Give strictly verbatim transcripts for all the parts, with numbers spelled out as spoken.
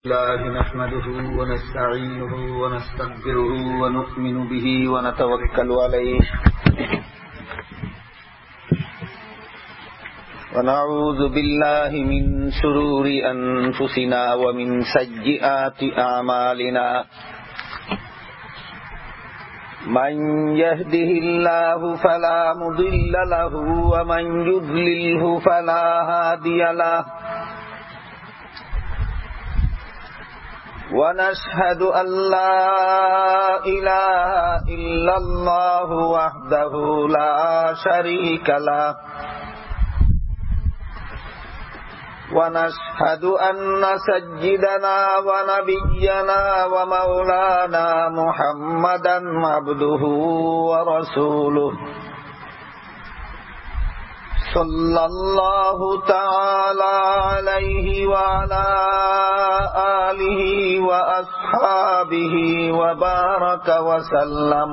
الله نحمده ونستعينه ونستغفره ونؤمن به ونتوكل عليه ونعوذ بالله من شرور أنفسنا ومن سيئات أعمالنا من يهده الله فلا مضل له ومن يضلله فلا هادي له ونشهد أن لا إله إلا الله وحده لا شريك له ونشهد أن سيدنا ونبينا ومولانا محمدا عبده ورسوله صلى الله تعالى عليه وعلى آله وأصحابه وبارك وسلم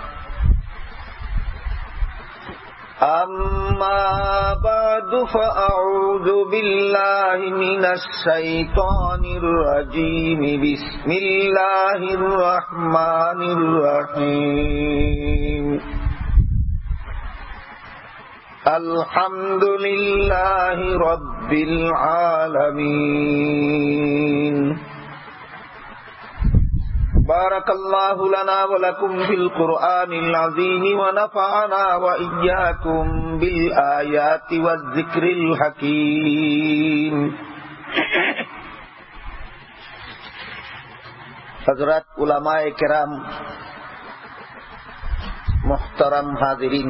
أما بعد فأعوذ بالله من الشيطان الرجيم بسم الله الرحمن الرحيم الحمد لله رب العالمين بارك الله لنا ولكم في القرآن العظيم ونفعنا وإياكم بالآيات والذكر الحكيم حضرات علماء کرام محترم حاضرین،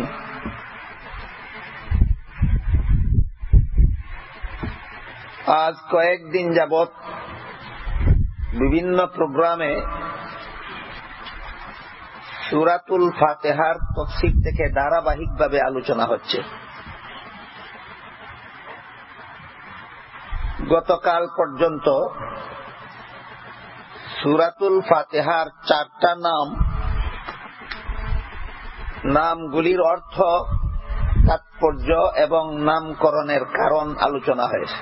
আজ কয়েকদিন যাবত বিভিন্ন প্রোগ্রামে সূরাতুল ফাতিহার তাফসীর থেকে ধারাবাহিকভাবে আলোচনা হচ্ছে। গতকাল পর্যন্ত সূরাতুল ফাতিহার চারটা নাম নামগুলির অর্থ, তাৎপর্য এবং নামকরণের কারণ আলোচনা হয়েছে।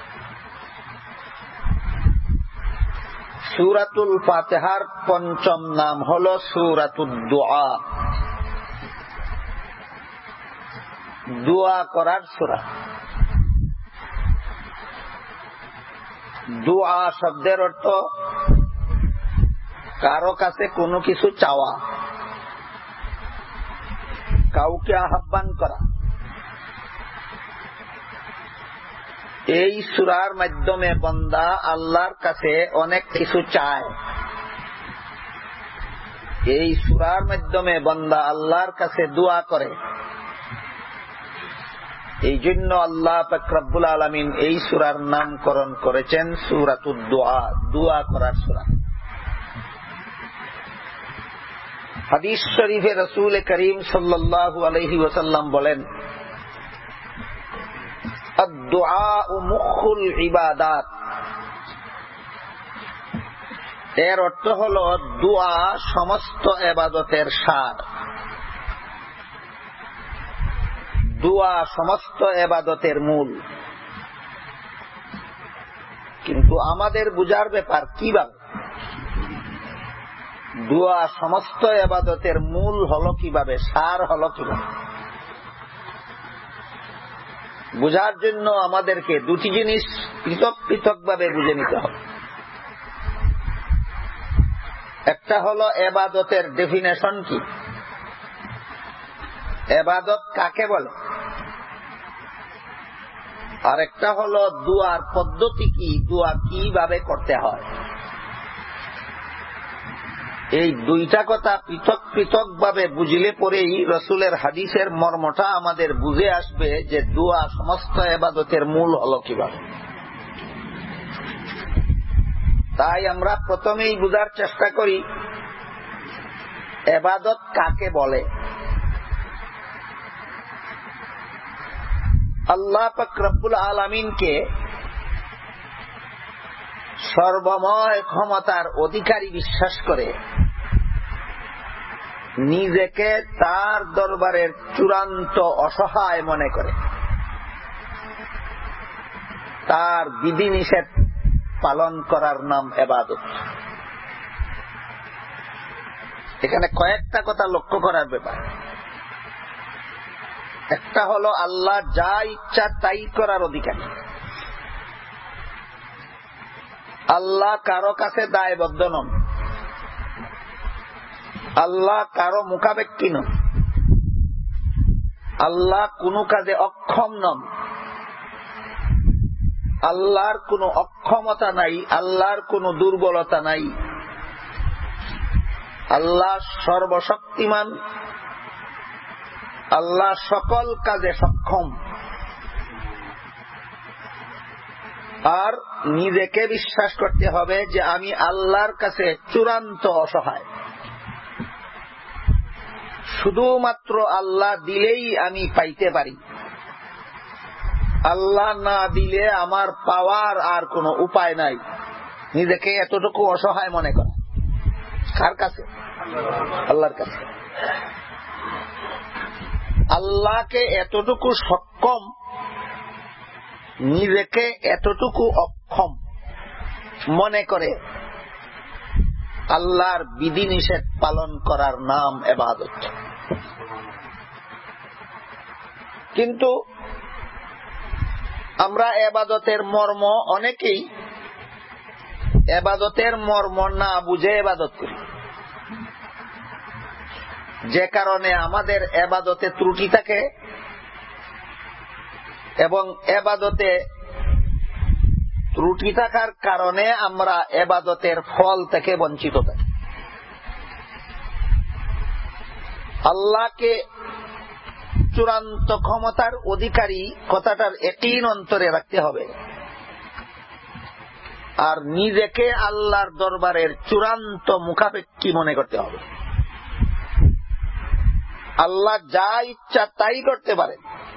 সূরাতুল ফাতিহার পঞ্চম নাম হল সূরাতুদ দুআ, দোয়া করার সূরা। দুআ শব্দের অর্থ কারো কাছে কোনো কিছু চাওয়া, কাউকে আহ্বান করা। এই সূরার মাধ্যমে বান্দা আল্লাহর কাছে অনেক কিছু চায়। এই সূরার মাধ্যমে বান্দা আল্লাহর কাছে দোয়া করে। এই জন্য আল্লাহ পাক রব্বুল আলামিন এই সূরার নামকরণ করেছেন সূরাতুদ দুআ, দোয়া করার সূরা। হাদিস শরীফে রাসূল করিম সাল্লাল্লাহু আলাইহি ওয়াসাল্লাম বলেন, আদ-দুআউ মুখুল ইবাদাত। এর অর্থ হল দোয়া সমস্ত ইবাদতের সার। দোয়া সমস্ত ইবাদতের মূল। কিন্তু আমাদের বুঝার ব্যাপার কিভাবে দোয়া সমস্ত ইবাদতের মূল হলো কিভাবে, সার হলো কিভাবে। বুঝার জন্য আমাদেরকে দুটি জিনিস পৃথক পৃথক ভাবে বুঝে নিতে হবে। একটা হলো ইবাদতের ডেফিনেশন কি, ইবাদত কাকে বলে, আর একটা হলো দোয়ার পদ্ধতি কি, দোয়া কিভাবে করতে হয়। এই দুইটা কথা পৃথক পৃথক ভাবে বুঝলে পরেই রাসূলের হাদিসের মর্মটা আমাদের বুঝে আসবে যে দোয়া সমস্ত ইবাদতের মূল হলো কিভাবে। তাই আমরা প্রথমেই বুঝার চেষ্টা করি ইবাদত কাকে বলে। আল্লাহ পাক রব্বুল আলামিনকে সর্বময় ক্ষমতার অধিকারী বিশ্বাস করে নিজেকে তার দরবারের চূড়ান্ত অসহায় মনে করে, তার বিধিনিষেধ পালন করার নাম ইবাদত। এখানে কয়েকটা কথা লক্ষ্য করার ব্যাপার। একটা হলো আল্লাহ যা ইচ্ছা তাই করার অধিকারী। আল্লাহ কারো কাছে দায়বদ্ধ নন, আল্লাহ কারো মুখাপেক্ষী নন, আল্লাহ কোন কাজে অক্ষম নন, আল্লাহর কোন অক্ষমতা নাই, আল্লাহর কোন দুর্বলতা নাই। আল্লাহ সর্বশক্তিমান, আল্লাহ সকল কাজে সক্ষম। আর নিজেকে বিশ্বাস করতে হবে যে আমি আল্লাহর কাছে চূড়ান্ত অসহায়। শুধুমাত্র আল্লাহ দিলেই আমি পাইতে পারি, আল্লাহ না দিলে আমার পাওয়ার আর কোনো উপায় নাই। নিজেকে এতটুকু অসহায় মনে করা। কার কাছে? আল্লাহর কাছে। আল্লাহকে এতটুকু সক্ষম, নিজেকে এতটুকু অক্ষম মনে করে আল্লাহর বিধিনিষেধ পালন করার নাম ইবাদত। কিন্তু আমরা ইবাদতের মর্ম, অনেকেই ইবাদতের মর্ম না বুঝে ইবাদত করি, যে কারণে আমাদের ইবাদতে ত্রুটি থাকে এবং ইবাদতে ত্রুটি থাকার কারণে আমরা ইবাদতের ফল থেকে বঞ্চিত থাকি। আল্লাহকে চূড়ান্ত ক্ষমতার অধিকারী কথাটার একই অন্তরে রাখতে হবে, আর নিজেকে আল্লাহর দরবারের চূড়ান্ত মুখাপেক্ষী মনে করতে হবে। আল্লাহ যা ইচ্ছা তাই করতে পারেন।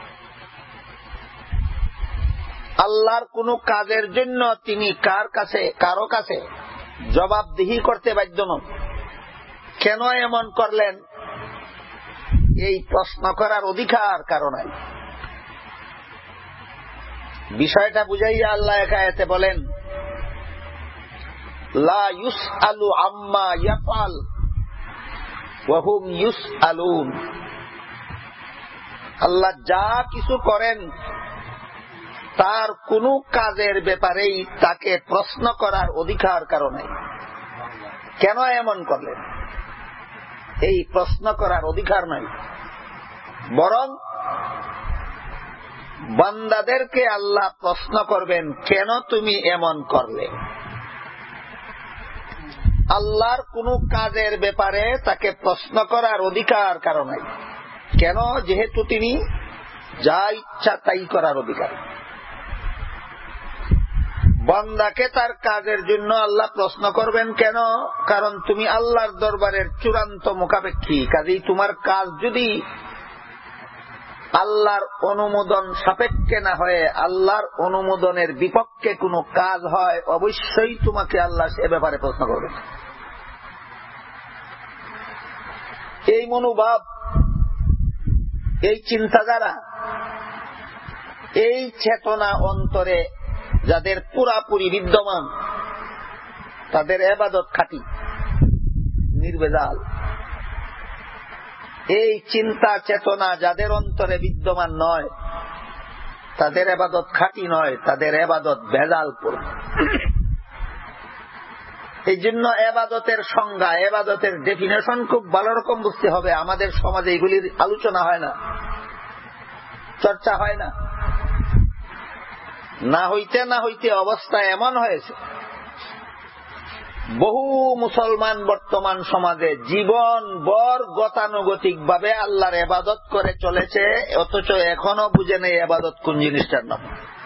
আল্লাহর কোন কাজের জন্য তিনি কার কাছে কারো কাছে জবাবদিহি করতে বাধ্য নন। কেন এমন করলেন এই প্রশ্ন করার অধিকার কারো নাই। বিষয়টা বুঝাইয়া আল্লাহ এক আয়াতে বলেন, লা ইউসআলু আম্মা ইয়াফআল ওয়া হুম ইউসআলুন। আল্লাহ যা কিছু করেন তার কোন কাজের ব্যাপারেই তাকে প্রশ্ন করার অধিকার কারো নাই। কেন এমন করলেন এই প্রশ্ন করার অধিকার নাই, বরং বান্দাদেরকে আল্লাহ প্রশ্ন করবেন কেন তুমি এমন করলে। আল্লাহর কোন কাজের ব্যাপারে তাকে প্রশ্ন করার অধিকার কারো নাই। কেন? যেহেতু তিনি যা ইচ্ছা তাই করার অধিকার। বান্দাকে তার কাজের জন্য আল্লাহ প্রশ্ন করবেন কেন? কারণ তুমি আল্লাহর দরবারের চূড়ান্ত মুখাপেক্ষী। কাজেই তোমার কাজ যদি আল্লাহর অনুমোদন সাপেক্ষে না হয়ে আল্লাহর অনুমোদনের বিপক্ষে কোনো কাজ হয়, অবশ্যই তোমাকে আল্লাহ সে ব্যাপারে প্রশ্ন করবেন। এই মনোভাব, এই চিন্তাধারা, এই চেতনা অন্তরে যাদের পুরাপুরি বিদ্যমান, তাদের ইবাদত খাঁটি, নির্ভেজাল। এই চিন্তা চেতনা যাদের অন্তরে বিদ্যমান নয়, তাদের ইবাদত খাঁটি নয়, তাদের ইবাদত ভেজালপূর্ণ। এই জন্য ইবাদতের সংজ্ঞা, ইবাদতের ডেফিনেশন খুব ভালো রকম বুঝতে হবে। আমাদের সমাজে এগুলির আলোচনা হয় না, চর্চা হয় না। না হইতে না হইতে অবস্থা এমন হয়েছে, বহু মুসলমান বর্তমান সমাজে জীবন ভর গতানুগতিক ভাবে আল্লাহর ইবাদত করে চলেছে, অথচ এখনো বুঝে নেই ইবাদত কোন জিনিসটার নাম।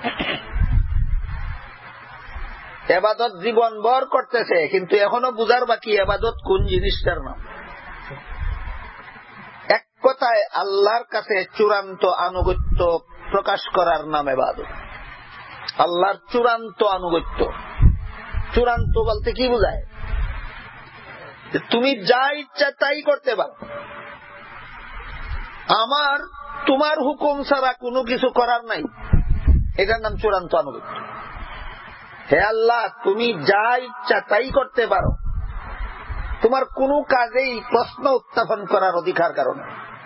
ইবাদত জীবন ভর করতেছে, কিন্তু এখনো বুঝার বাকি ইবাদত কোন জিনিসটার নাম। এক কথায় আল্লাহর কাছে চূড়ান্ত আনুগত্য প্রকাশ করার নাম ইবাদত। আল্লাহর চূড়ান্ত আনুগত্য। চূড়ান্ত বলতে কি বোঝায়? তুমি যা ইচ্ছা তাই করতে পারো, আমার তোমার হুকুম ছাড়া কোনো কিছু করার নাই, এটার নাম চূড়ান্ত আনুগত্য। হে আল্লাহ, তুমি যা ইচ্ছা তাই করতে পারো, তোমার কোনো কাজেই প্রশ্ন উত্থাপন করার অধিকার কারণে,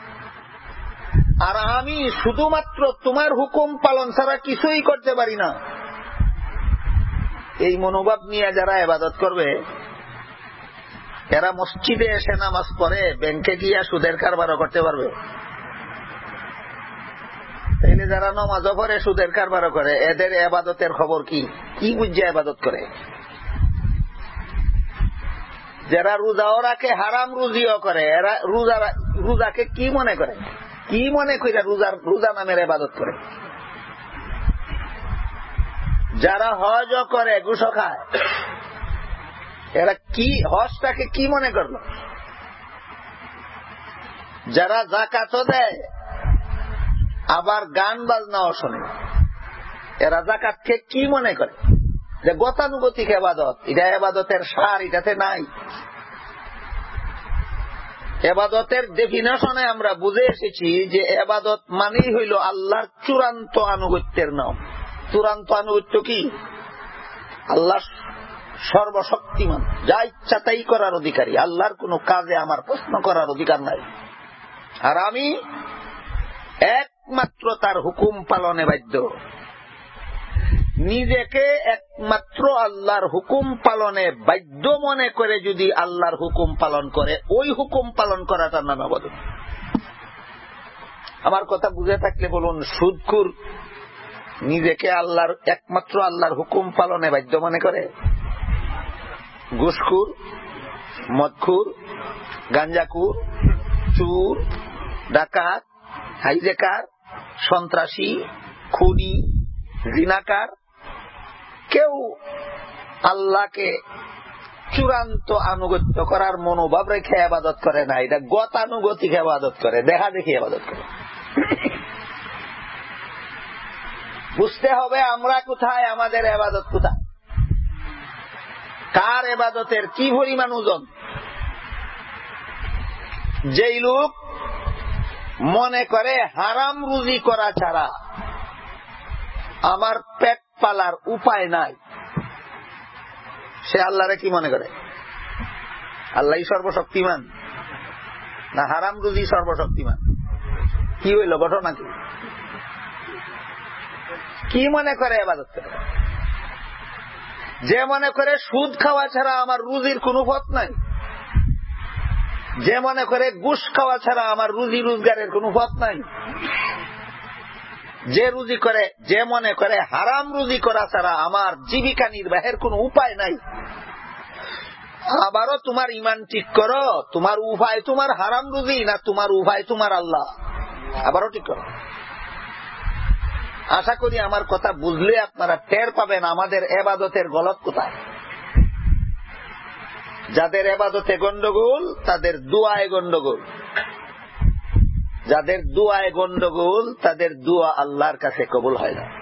আর আমি শুধুমাত্র তোমার হুকুম পালন ছাড়া কিছুই করতে পারি না। এই মনোভাব নিয়ে যারা ইবাদত করবে, এরা মসজিদে এসে নামাজ পড়ে ব্যাংকে গিয়া সুদের কারবারও করতে পারবে। তাইলে যারা নামাজও পড়ে সুদের কারবারও করে, এদের ইবাদতের খবর কি? কি বুঝে ইবাদত করে? যারা রোজাও রাখে, হারাম রুজিও করে, এরা রোজা রোজাকে কি মনে করে? কি মনে করে রোজার রোজা নামের ইবাদত করে? যারা হজও করে, ঘুষও খায়, এরা কি হজটাকে কি মনে করলো? যারা যাকাতও দেয়, আবার গান বাজনাও শোনে, এরা যাকাতকে কি মনে করে? যে গতানুগতিক ইবাদত, এটা ইবাদতের সার এটাতে নাই। ইবাদতের ডেফিনেশনে আমরা বুঝে এসেছি যে ইবাদত মানেই হইল আল্লাহর চূড়ান্ত আনুগত্যের নাম। চূড়ান্ত আনুগত্য কি? আল্লাহ সর্বশক্তিমান, যা ইচ্ছা তাই করার অধিকারী, আল্লাহর কোন কাজে আমার প্রশ্ন করার অধিকার নাই, আর আমি একমাত্র তার হুকুম পালনে বাধ্য। নিজেকে একমাত্র আল্লাহর হুকুম পালনে বাধ্য মনে করে যদি আল্লাহর হুকুম পালন করে, ওই হুকুম পালন করাটার নাম ইবাদত। আমার কথা বুঝে থাকলে বলুন, সুদখোর নিজেকে আল্লাহর একমাত্র আল্লাহর হুকুম পালনে বাধ্য মনে করে? ঘুষখোর, মদখোর, গাঞ্জাখোর, চোর, ডাকাত, হাইজেকার, সন্ত্রাসী, খুনি, জিনাকার, কেউ আল্লাহকে চূড়ান্ত আনুগত্য করার মনোভাব রেখে ইবাদত করে না, এটা গতানুগতিক ইবাদত করে, দেখা দেখি ইবাদত করে। বুঝতে হবে আমরা কোথায়, আমাদের ইবাদত কোথায়, কার ইবাদতের কি পরিমাণ ওজন। যেই লোক মনে করে হারাম রুজি করা ছাড়া আমার পেট পালার উপায় নাই, সে আল্লাহরে কি মনে করে? আল্লাহই সর্বশক্তিমান না হারাম রুজি সর্বশক্তিমান? কি হইল ঘটনা কি? কি মনে করে ইবাদত করে? যে মনে করে সুদ খাওয়া ছাড়া আমার রুজির কোনো পথ নাই, যে মনে করে ঘুষ খাওয়া ছাড়া আমার রুজি রোজগারের কোনো পথ নাই, যে রুজি করে, যে মনে করে হারাম রুজি করা ছাড়া আমার জীবিকা নির্বাহের কোনো উপায় নাই, আবারও তোমার ইমান ঠিক করো, তোমার উপায় তোমার হারাম রুজি না তোমার উপায় তোমার আল্লাহ? আবারও ঠিক করো। আশা করি আমার কথা বুঝলে আপনারা টের পাবেন আমাদের ইবাদতের গলত কোথায়। যাদের ইবাদতে গন্ডগোল তাদের দুআয়ে গন্ডগোল, যাদের দুআয়ে গন্ডগোল তাদের দুআ আল্লাহর কাছে কবুল হয় না।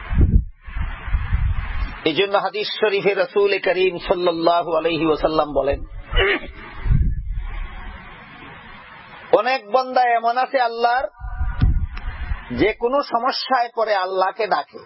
এই জন্য হাদিস শরীফে রাসূল করিম সাল্লাল্লাহু আলাইহি ওয়াসাল্লাম বলেন, অনেক বান্দা এমন আছে আল্লাহর, যে কোনো সমস্যায় পড়ে আল্লাহকে ডাকে।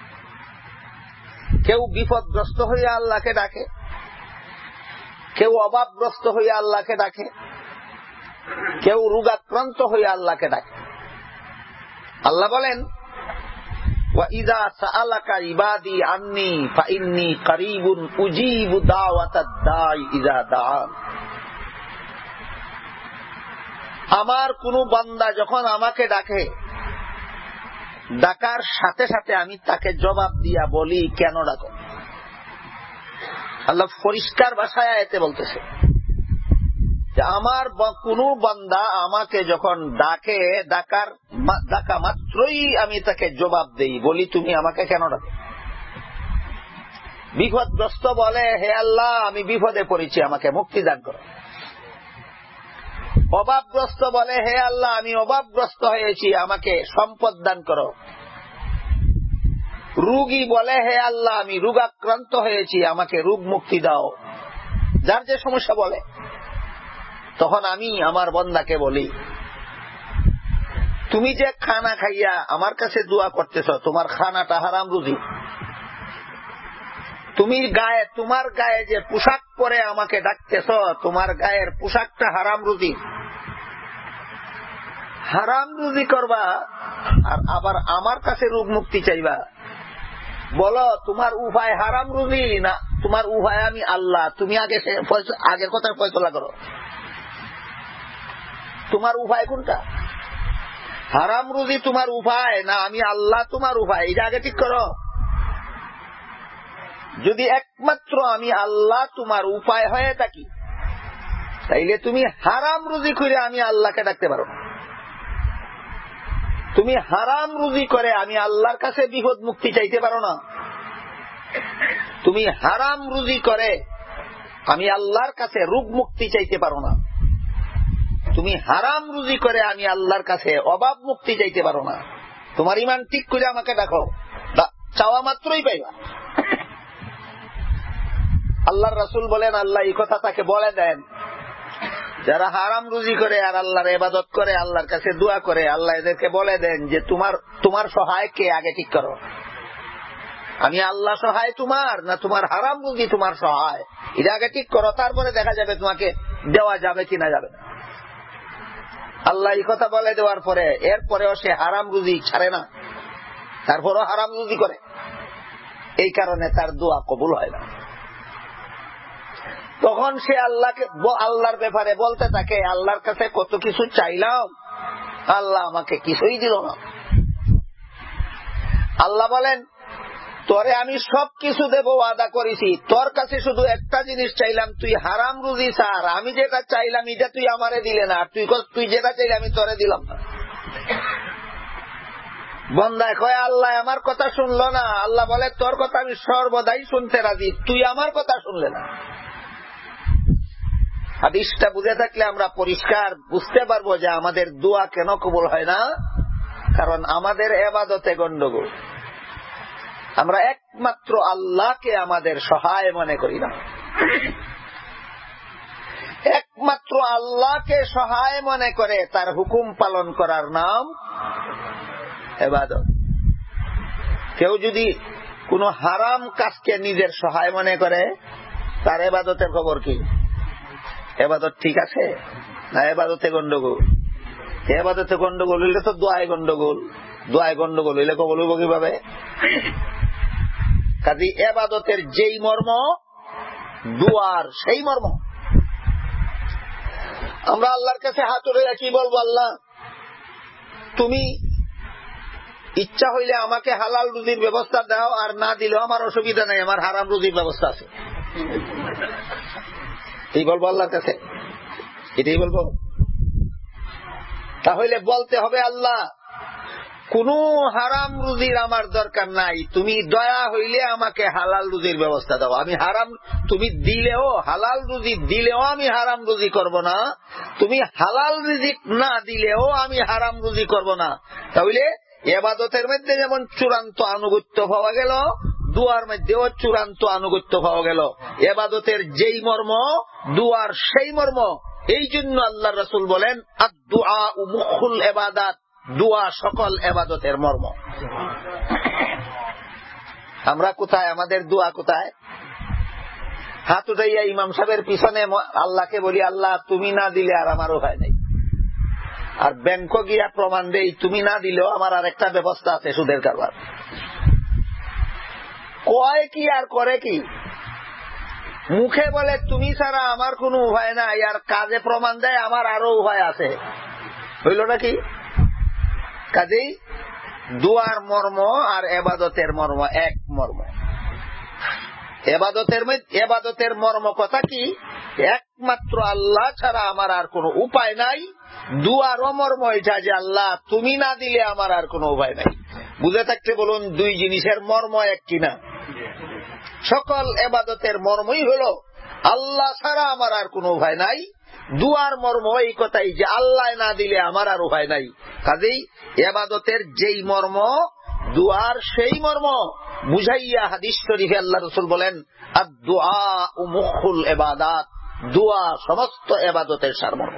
কেউ বিপদগ্রস্ত হয়ে আল্লাহকে ডাকে, কেউ অভাবগ্রস্ত হয়ে আল্লাহকে ডাকে, কেউ রোগাক্রান্ত হয়ে আল্লাহকে ডাকে। আল্লাহ বলেন, ওয়াইযা সাআলাকা ইবাদি আন্নী ফাইন্নী কারীবুন উজীবু দাওয়াতাদ দাঈ ইযা দাআন। আমার কোন বান্দা যখন আমাকে ডাকে, ডাকার সাথে সাথে আমি তাকে জবাব দিয়া বলি, কেন ডাকো? আল্লাহ পরিষ্কার ভাষায় আয়াতে বলতেছে যে আমার কোন বান্দা আমাকে যখন ডাকে, ডাকার ডাকা মাত্রই আমি তাকে জবাব দেই, বলি তুমি আমাকে কেন ডাকো? বিপদগ্রস্ত বলে, হে আল্লাহ আমি বিপদে পড়েছি, আমাকে মুক্তি দান করো। অভাবগ্রস্ত বলে, হে আল্লাহ আমি অভাবগ্রস্ত হয়েছি, আমাকে সম্পদ দান করো। রোগী বলে, হে আল্লাহ আমি রোগাক্রান্ত হয়েছি, আমাকে রোগ মুক্তি দাও। যার যে সমস্যা বলে, তখন আমি আমার বান্দাকে বলি, তুমি যে খানা খাইয়া আমার কাছে দোয়া করতেছ, তোমার খানাটা হারাম রুজি। তুমি গায়ে তোমার গায়ে যে পোশাক পরে আমাকে ডাকতেছ, তোমার গায়ের পোশাকটা হারাম রুজি, হারাম রুজি করবা আর আবার আমার কাছে রোগ মুক্তি চাইবা। বলো তোমার উপায় হারাম রুজি না তোমার উপায় আমি আল্লাহ? তুমি আগে আগের কথা ফয়সালা করো, তোমার উপায় কোনটা? হারাম রুজি তোমার উপায় না আমি আল্লাহ তোমার উপায়? এটা আগে ঠিক করো। যদি একমাত্র আমি আল্লাহ তোমার উপায় হয়ে থাকি, তাইলে তুমি হারাম রুজি করে আমি আল্লাহকে ডাকতে পারো না। তুমি হারাম রুজি করে আমি আল্লাহর কাছে বিপদ মুক্তি চাইতে পারো না। তুমি হারাম রুজি করে আমি আল্লাহর কাছে রোগ মুক্তি চাইতে পারো না। তুমি হারাম রুজি করে আমি আল্লাহর কাছে অভাব মুক্তি চাইতে পারো না। তোমার ইমান ঠিক করে আমাকে দেখো, চাওয়া মাত্রই পাইবা। আল্লাহর রাসূল বলেন, আল্লাহ এই কথা তাকে বলে দেন, যারা হারাম রুজি করে আর আল্লাহর ইবাদত করে, আল্লাহর কাছে দোয়া করে, আল্লাহ এদেরকে বলে দেন যে তোমার তোমার সহায় কে আগে ঠিক করো। আমি আল্লাহ সহায় তোমার না তোমার হারাম রুজি তোমার সহায়? এটা আগে ঠিক করো, তারপরে দেখা যাবে তোমাকে দেওয়া যাবে কিনা যাবে না। আল্লাহ এই কথা বলে দেওয়ার পরে এরপরেও সে হারাম রুজি ছাড়ে না, তারপরও হারাম রুজি করে। এই কারণে তার দোয়া কবুল হয় না। তখন সে আল্লাহকে আল্লাহর ব্যাপারে বলতে থাকে, আল্লাহর কাছে কত কিছু চাইলাম, আল্লাহ আমাকে কিছুই দিল না। আল্লাহ বলেন, তোরে আমি সব কিছু দেব ওয়াদা করেছি, তোর কাছে শুধু একটা জিনিস চাইলাম, তুই হারাম রুজি ছাড়। আমি যেটা চাইলাম এটা তুই আমারে দিলে না, তুই তুই যেটা চাইলে আমি তোরে দিলাম না। বন্দায় কয়, আল্লাহ আমার কথা শুনলো না। আল্লাহ বলে, তোর কথা আমি সর্বদাই শুনতে রাজি, তুই আমার কথা শুনলে না। হাদিসটা বুঝে থাকলে আমরা পরিষ্কার বুঝতে পারবো যে আমাদের দোয়া কেন কবুল হয় না। কারণ আমাদের ইবাদতে গন্ডগোল। আমরা একমাত্র আল্লাহকে আমাদের সহায় মনে করি না। একমাত্র আল্লাহকে সহায় মনে করে তার হুকুম পালন করার নাম ইবাদত। কেউ যদি কোন হারাম কাজকে নিজের সহায় মনে করে, তার ইবাদতের খবর কি? ইবাদত ঠিক আছে না ইবাদতে গন্ডগোল? ইবাদতে গন্ডগোল হইলে তো দোয়ায় গন্ডগোল, দোয়ায় গন্ডগোল হইলে কবুল হইব কিভাবে? কাজে ইবাদতের যেই মর্ম, দোয়ার সেই মর্ম। আমরা আল্লাহর কাছে হাত উঠে কি বলবো? আল্লাহ, তুমি ইচ্ছা হইলে আমাকে হালাল রুজির ব্যবস্থা দাও, আর না দিলেও আমার অসুবিধা নাই, আমার হারাম রুজির ব্যবস্থা আছে। এই বলবো আল্লাহর কাছে? এটাই বলবো? তাহলে বলতে হবে, আল্লাহ কোন হারাম রুজির আমার দরকার নাই, তুমি দয়া হইলে আমাকে হালাল রুজির ব্যবস্থা দাও। আমি হারাম তুমি দিলেও, হালাল রুজি দিলেও আমি হারাম রুজি করব না, তুমি হালাল রিজিক না দিলেও আমি হারাম রুজি করব না। তাহলে ইবাদতের মধ্যে যেমন চূড়ান্ত আনুগত্য পাওয়া গেল, দুয়ার মধ্যেও চূড়ান্ত আনুগত্য পাওয়া গেল। ইবাদতের যেই মর্ম, দুয়ার সেই মর্ম। এই জন্য আল্লাহ রাসূল বলেন, আদ-দুআ মুখুল ইবাদাত, দুয়া সকল ইবাদতের মর্ম। আমরা কোথায়? আমাদের দুয়া কোথায়? হাত উঠাইয়া ইমাম সাহেবের পিছনে আল্লাহকে বলি, আল্লাহ তুমি না দিলে আর আমার উপায় নেই। আর ব্যাংক গিয়া প্রমাণ দেই, তুমি না দিলেও আমার আর একটা ব্যবস্থা আছে, সুদের কারবার। কয় কি আর করে কি? মুখে বলে তুমি ছাড়া আমার কোনো উপায় নাই, আর কাজে প্রমাণ দেয় আমার আরো উপায় আছে। হইল নাকি? কাজেই দুয়ার মর্ম আর ইবাদতের মর্ম এক মর্ম। ইবাদতের ইবাদতের মর্ম কথা কি? একমাত্র আল্লাহ ছাড়া আমার আর কোনো উপায় নাই। দুয়ারও মর্ম এটা যে আল্লাহ তুমি না দিলে আমার আর কোনো উপায় নাই। বুঝে থাকতে বলুন, দুই জিনিসের মর্ম এক কিনা? সকল ইবাদতের মর্মই হলো আল্লাহ ছাড়া আমার আর কোনো উপায় নাই। দুয়ার মর্ম এই কথাই যে আল্লাহ না দিলে আমার আর উপায় নাই। কাজেই ইবাদতের যেই মর্ম, দুয়ার সেই মর্ম বুঝাইয়া হাদিস শরীফে আল্লাহ রাসূল বলেন, আদ-দুআ মুখুল ইবাদাত, দুয়া সমস্ত ইবাদতের সারমর্ম।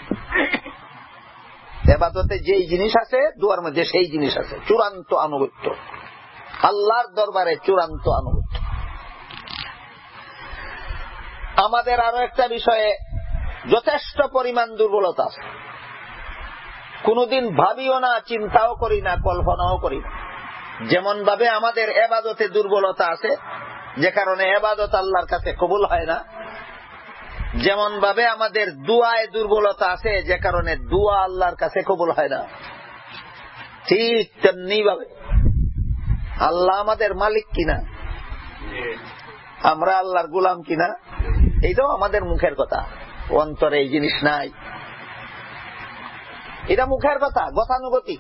ইবাদতে যেই জিনিস আছে, দুয়ার মধ্যে সেই জিনিস আছে, চূড়ান্ত আনুগত্য, আল্লাহর দরবারে চূড়ান্ত আনুগত্য। আমাদের আরো একটা বিষয়ে যথেষ্ট পরিমাণ দুর্বলতা আছে। কোনদিন ভাবিও না, চিন্তাও করি না, কল্পনাও করি না। যেমন ভাবে আমাদের ইবাদতে দুর্বলতা আছে, যে কারণে ইবাদত আল্লাহর কাছে কবুল হয় না, যেমন ভাবে আমাদের দুআয় দুর্বলতা আছে, যে কারণে দুআ আল্লাহর কাছে কবুল হয় না, ঠিক তেমনি ভাবে আল্লাহ আমাদের মালিক কিনা, আমরা আল্লাহর গোলাম কিনা, এইটাও আমাদের মুখের কথা, অন্তরে এই জিনিস নাই। এটা মুখের কথা, গতানুগতিক।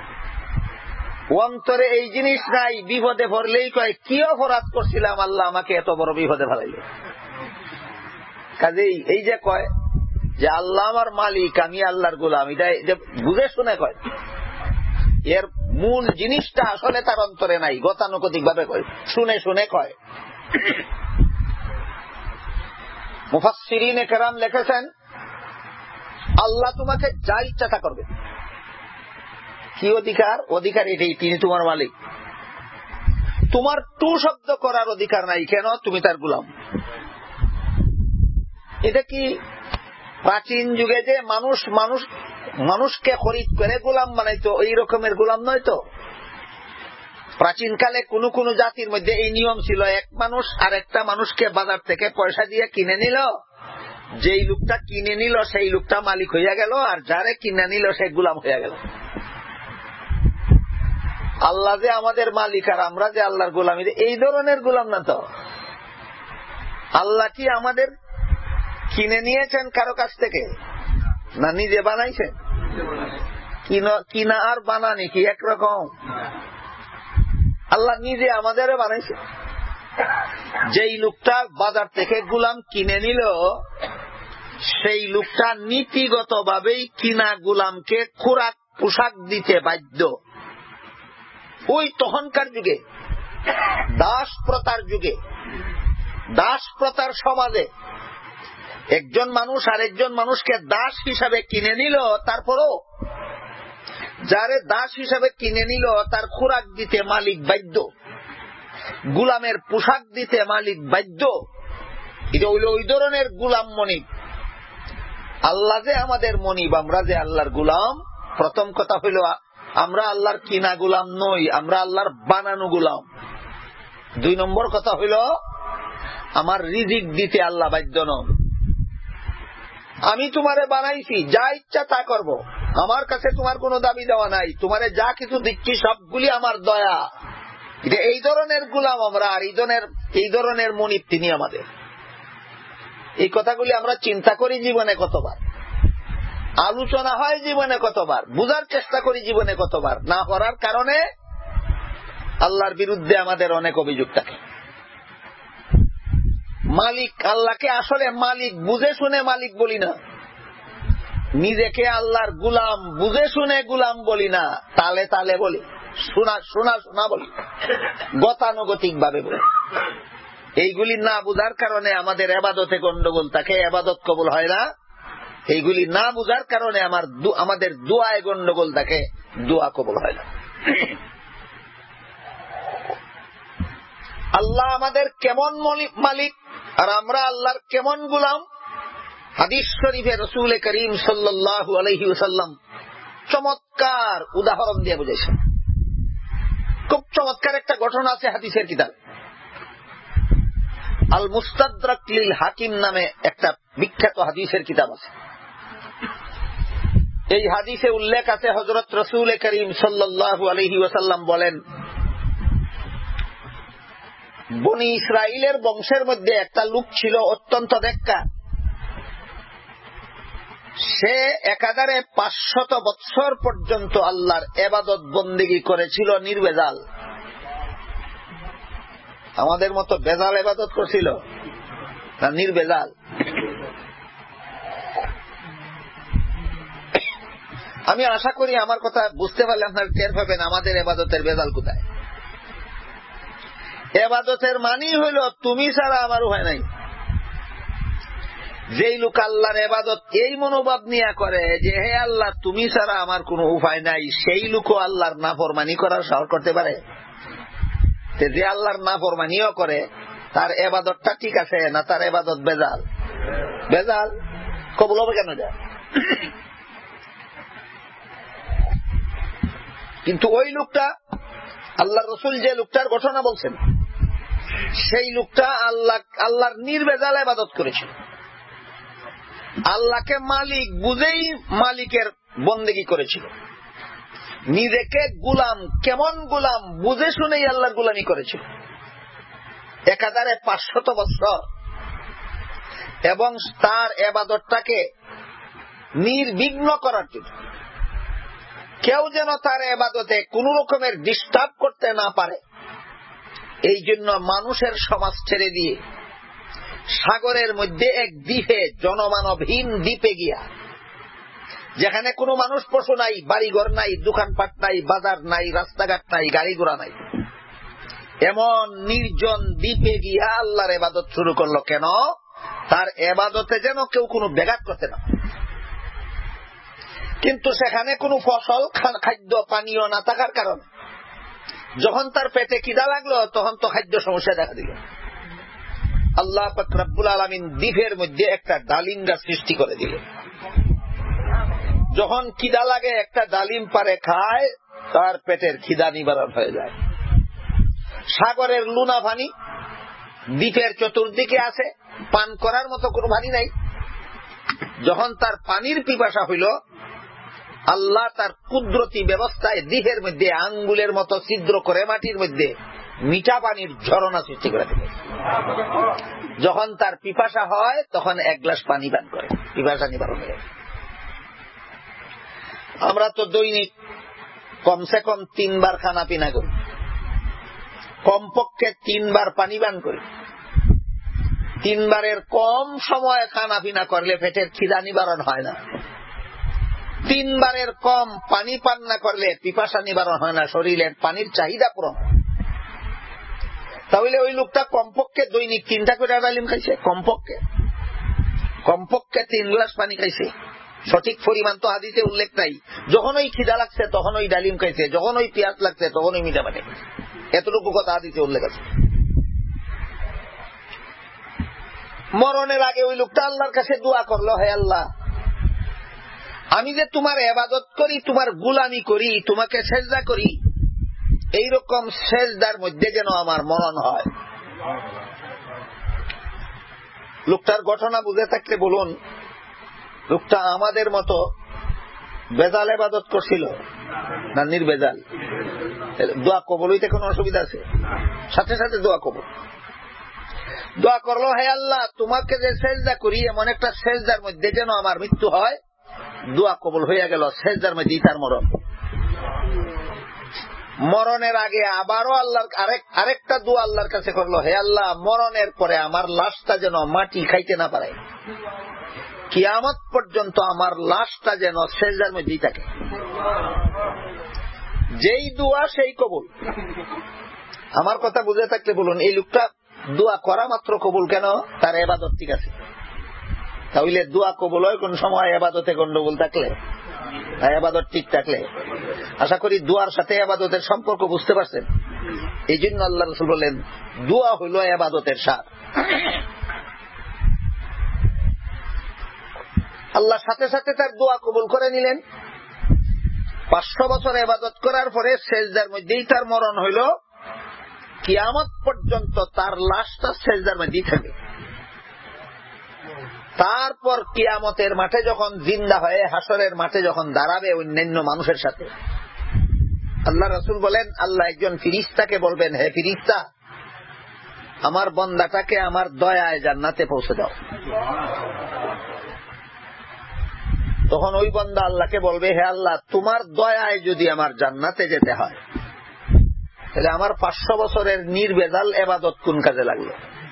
অন্তরে এই জিনিস নাই। বিপদে পড়লেই কয় কি অপরাধ করছিলাম, আল্লাহ আমাকে এত বড় বিপদে ফেলাইল। কাজেই এই যে কয় যে আল্লাহ আমার মালিক, আমি আল্লাহর গোলাম, এটা বুঝে শুনে কয়, এর মূল জিনিসটা আসলে তার অন্তরে নাই, গতানুগতিক ভাবে কয়, শুনে শুনে কয়। মুফাসসিরিনে কেরাম লিখেছেন, আল্লাহ তোমাকে যা ইচ্ছা তা করবে। কি অধিকার? অধিকার এটাই, তিনি তোমার মালিক। তোমার টু শব্দ করার অধিকার নাই। কেন? তুমি তার গোলাম। এটা কি প্রাচীন যুগে যে মানুষ মানুষ মানুষকে খরিদ করে গোলাম বানাইতো, এই রকমের গোলাম নয় তো। প্রাচীন কালে কোন কোন জাতির মধ্যে এই নিয়ম ছিল, এক মানুষ আর একটা মানুষকে বাজার থেকে পয়সা দিয়ে কিনে নিল, যেই লোকটা কিনে নিল সেই লোকটা মালিক হইয়া গেল, আর যারে কিনে নিল সে গোলাম হইয়া গেল। আল্লাহ যে আমাদের মালিক আর আমরা যে আল্লাহর গোলাম, এই ধরনের গোলাম না তো। আল্লাহ কি আমাদের কিনে নিয়েছেন কারো কাছ থেকে, না নিজে বানাইছেন? কিনা আর বানানি কি একরকম? আল্লাহ নিজে আমাদের বানাইছে। যেই লোকটা বাজার থেকে গোলাম কিনে নিল, সেই লোকটা নীতিগত ভাবেই কিনা গোলামকে খোরাক পোশাক দিতে বাধ্য। ওই তখনকার যুগে, দাস প্রথার যুগে, দাস প্রথার সমাজে একজন মানুষ আরেকজন মানুষকে দাস হিসাবে কিনে নিল, তারপরও যারে দাস হিসাবে কিনে নিল তার খোরাক দিতে মালিক বাধ্য, গোলামের পোশাক দিতে মালিক বাধ্য। এটা হইল ওই ধরনের গোলাম মনিব। আল্লাহ যে আমাদের মনিব, আমরা যে আল্লাহর গোলাম, প্রথম কথা হইল আমরা আল্লাহর কিনা গোলাম নই, আমরা আল্লাহর বানানো গোলাম। দুই নম্বর কথা হইল আমার রিজিক দিতে আল্লাহ বাধ্য নন। আমি তোমারে বানাইছি, যা ইচ্ছা তা করব, আমার কাছে তোমার কোনো দাবি দেওয়া নাই, তোমারে যা কিছু দিচ্ছি সবগুলি আমার দয়া। এটা এই ধরনের গোলাম আমরা, আর এই ধরনের এই ধরনের মনিব তিনি আমাদের। এই কথাগুলি আমরা চিন্তা করি জীবনে কতবার, আলোচনা হয় জীবনে কতবার, বুঝার চেষ্টা করি জীবনে কতবার, না করার কারণে আল্লাহর বিরুদ্ধে আমাদের অনেক অভিযোগ থাকে। মালিক আল্লাহকে আসলে মালিক বুঝে শুনে মালিক বলি না, নিজেকে আল্লাহর গোলাম বুঝে শুনে গোলাম বলি না, তালে তালে বলি, শোনা শোনা শোনা বলি, গতানুগতিক ভাবে বলি। এইগুলি না বুঝার কারণে আমাদের ইবাদতে গন্ডগোল থাকে, ইবাদত কবুল হয় না। এইগুলি না বুঝার কারণে আমার আমাদের দোয়ায় গন্ডগোল থাকে, দোয়া কবুল হয় না। আল্লাহ আমাদের কেমন মালিক আর আমরা আল্লাহর কেমন গোলাম, হাদিস শরীফে রাসূল করিম সাল্লাল্লাহু আলাইহি ওয়াসাল্লাম চমৎকার উদাহরণ দিয়ে বুঝাইছেন। খুব চমৎকার একটা ঘটনা আছে হাদিসের কিতাব আল মুস্তাদরাক লিল হাকিম নামে একটা বিখ্যাত হাদিসের কিতাব আছে। এই হাদিসে উল্লেখ আছে হযরত রাসূল করিম সাল্লাল্লাহু আলাইহি ওয়াসাল্লাম বলেন, বনি ইসরাইলের বংশের মধ্যে একটা লোক ছিল অত্যন্ত নেককার। সে একাধারে পাঁচশত বৎসর পর্যন্ত আল্লাহর ইবাদত বন্দেগী করেছিল নির্ভেজাল। আমাদের মতো বেজাল ইবাদত করছিল না, নির্ভেজাল। আমি আশা করি আমার কথা বুঝতে পারলে আপনার টের পাবেন আমাদের ইবাদতের বেজাল কোথায়। ইবাদতের মানি হইল তুমি ছাড়া আমার উপায় নাই। যেই লোক আল্লাহর ইবাদত এই মনোভাব নিয়ে করে যে হে আল্লাহ তুমি ছাড়া আমার কোনো উপায় নাই, সেই লোকও আল্লাহর নাফরমানি করার সাহস করতে পারে। যে আল্লাহর নাফরমানিও করে তার এবাদতটা ঠিক আছে না তার এবাদত বেজাল? বেজাল। কবুল হবে কেন যায়? কিন্তু ওই লোকটা, আল্লাহ রসুল যে লোকটার ঘটনা বলছেন, সেই লোকটা আল্লাহ আল্লাহর নির্বেজাল ইবাদত করেছিল। আল্লাহকে মালিক বুঝেই মালিকের বন্দেগী করেছিল। নিজেকে গুলাম, কেমন গুলাম বুঝে শুনেই আল্লাহর গুলামি করেছিল একাধারে পাঁচশত বছর। এবং তার ইবাদতটাকে নির্বিঘ্ন করার জন্য, কেউ যেন তার ইবাদতে কোন রকমের ডিস্টার্ব করতে না পারে, এই জন্য মানুষের সমাজ ছেড়ে দিয়ে সাগরের মধ্যে এক দ্বীপে, জনমানবহীন দ্বীপে গিয়া, যেখানে কোনো মানুষ পশু নাই, বাড়িঘর নাই, দোকানপাট নাই, বাজার নাই, রাস্তাঘাট নাই, গাড়ি ঘোড়া নাই, এমন নির্জন দ্বীপে গিয়া আল্লাহর ইবাদত শুরু করলো। কেন? তার ইবাদতে যেন কেউ কোনো ব্যাঘাত করতে না। কিন্তু সেখানে কোনো ফসল, খাদ্য পানীয় না থাকার কারণে যখন তার পেটে খিদা লাগলো তখন তো খাদ্য সমস্যা দেখা দিল। আল্লাহ পাক রব্বুল আলামিন দ্বীপের মধ্যে একটা ডালিম গাছ সৃষ্টি করে দিলেন। যখন খিদা লাগে একটা ডালিম পারে খায়, তার পেটের খিদা নিবারণ হয়ে যায়। সাগরের লুনা পানি দ্বীপের চতুর্দিকে আছে, পান করার মতো কোনো পানি নাই। যখন তার পানির পিপাসা হইল, আল্লাহ তার কুদরতি ব্যবস্থায় দ্বীপের মধ্যে আঙ্গুলের মতো ছিদ্র করে মাটির মধ্যে মিঠা পানির ঝরনা সৃষ্টি করে দিলেন। যখন তার পিপাসা হয় তখন এক গ্লাস পানি পান করে, পিপাসা নিবারণ হয়ে। আমরা তো দৈনিক কমসে কম তিনবার খানা পিনা করি, কমপক্ষে তিনবার পানি পান করি। তিনবারের কম সময় খানা পিনা করলে পেটের খিদা নিবারণ হয় না। তিনবারের কম পানি পান না করলে পিপাসা নিবারণ হয় না, শরীরের পানির চাহিদা পূরণ। তাহলে ওই লোকটা কমপক্ষে দৈনিক তিনটা করে ডালিম খাইছে, কমপক্ষে কমপক্ষে তিন গ্লাস পানি খাইছে। সঠিক পরিমাণ তো হাদিসে উল্লেখ নাই। যখন ওই খিদা লাগছে তখন ওই ডালিম খাইছে, যখন ওই পেঁয়াজ লাগছে তখন ওই মিঠা পানি, এতটুকু কথা হাদিসে উল্লেখ আছে। মরণের আগে ওই লোকটা আল্লাহর কাছে দোয়া করলো, হে আল্লাহ, আমি যে তোমার ইবাদত করি, তোমার গুলামি করি, তোমাকে সেজদা করি, এইরকম সেজদার মধ্যে যেন আমার মরণ হয়। লোকটার ঘটনা বুঝে থাকলে বলুন, লোকটা আমাদের মতো বেজাল ইবাদত করছিল না নির্বেজাল? দোয়া কবুল হইতে কোনো অসুবিধা আছে? সাথে সাথে দোয়া কবুল। দোয়া করলো, হে আল্লাহ, তোমাকে যে সেজদা করি এমন একটা সেজদার মধ্যে যেন আমার মৃত্যু হয়। দোয়া কবুল হয়ে গেল, সেজদার মধ্যেই তার মরণ। মরণের আগে আবারও আল্লাহর আরেক আরেকটা দোয়া আল্লাহর কাছে করলো, হে আল্লাহ, মরণের পরে আমার লাশটা যেন মাটি খাইতে না পারে, কিয়ামত পর্যন্ত আমার লাশটা যেন সেজদার মধ্যেই থাকে। যেই দোয়া সেই কবুল। আমার কথা বুঝে থাকলে বলুন, এই লোকটা দোয়া করা মাত্র কবুল কেন? তার ইবাদত ঠিক আছে। তাহলে দোয়া কবুল হয় কোন সময়? ইবাদতে গন্ডগোল থাকলে, ইবাদত ঠিক থাকলে। আশা করি দোয়ার সাথে ইবাদতের সম্পর্ক বুঝতে পারছেন। এই জন্য আল্লাহ রাসূল বলেন, দোয়া হইল ইবাদতের স্বাদ। আল্লাহ সাথে সাথে তার দোয়া কবুল করে নিলেন। পাঁচশো বছর ইবাদত করার পরে সেজদার মধ্যেই তার মরণ হইল। কিয়ামত পর্যন্ত তার লাশটা সেজদার মধ্যেই থাকবে। তারপর কিয়ামতের মাঠে যখন জিন্দা হয়ে হাসরের মাঠে যখন দাঁড়াবে অন্যান্য মানুষের সাথে, আল্লাহ রাসূল বলেন, আল্লাহ একজন ফিরিস্তাকে বলবেন, হে ফিরিস্তা, আমার বান্দাটাকে আমার দয়ায় জান্নাতে পৌঁছে দাও। তখন ওই বান্দা আল্লাহকে বলবে, হে আল্লাহ, তোমার দয়ায় যদি আমার জান্নাতে যেতে হয়, তাহলে আমার পাঁচশো বছরের নির্বেজাল ইবাদত কোন কাজে লাগলো?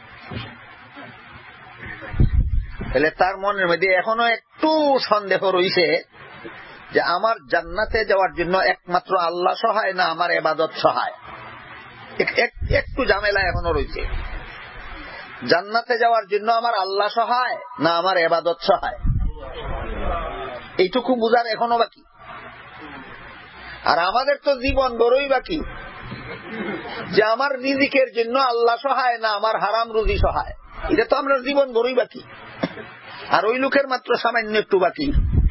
তাহলে তার মনের মধ্যে এখনো একটু সন্দেহ রয়েছে যে আমার জান্নাতে যাওয়ার জন্য একমাত্র আল্লাহ সহায় না আমার ইবাদত সহায়। একটু ঝামেলা এখনো রয়েছে। জান্নাতে যাওয়ার জন্য আমার আল্লাহ সহায় না আমার ইবাদত সহায়, এইটুকু বুঝার এখনো বাকি। আর আমাদের তো জীবন বড়ই বাকি। যে আমার রিজিকের জন্য আল্লাহ সহায় না আমার হারাম রুজি সহায়, এটা তো আমরা জীবন ভরই বাকি, আর ওই লোকের মাত্র সামান্য একটু বাকি।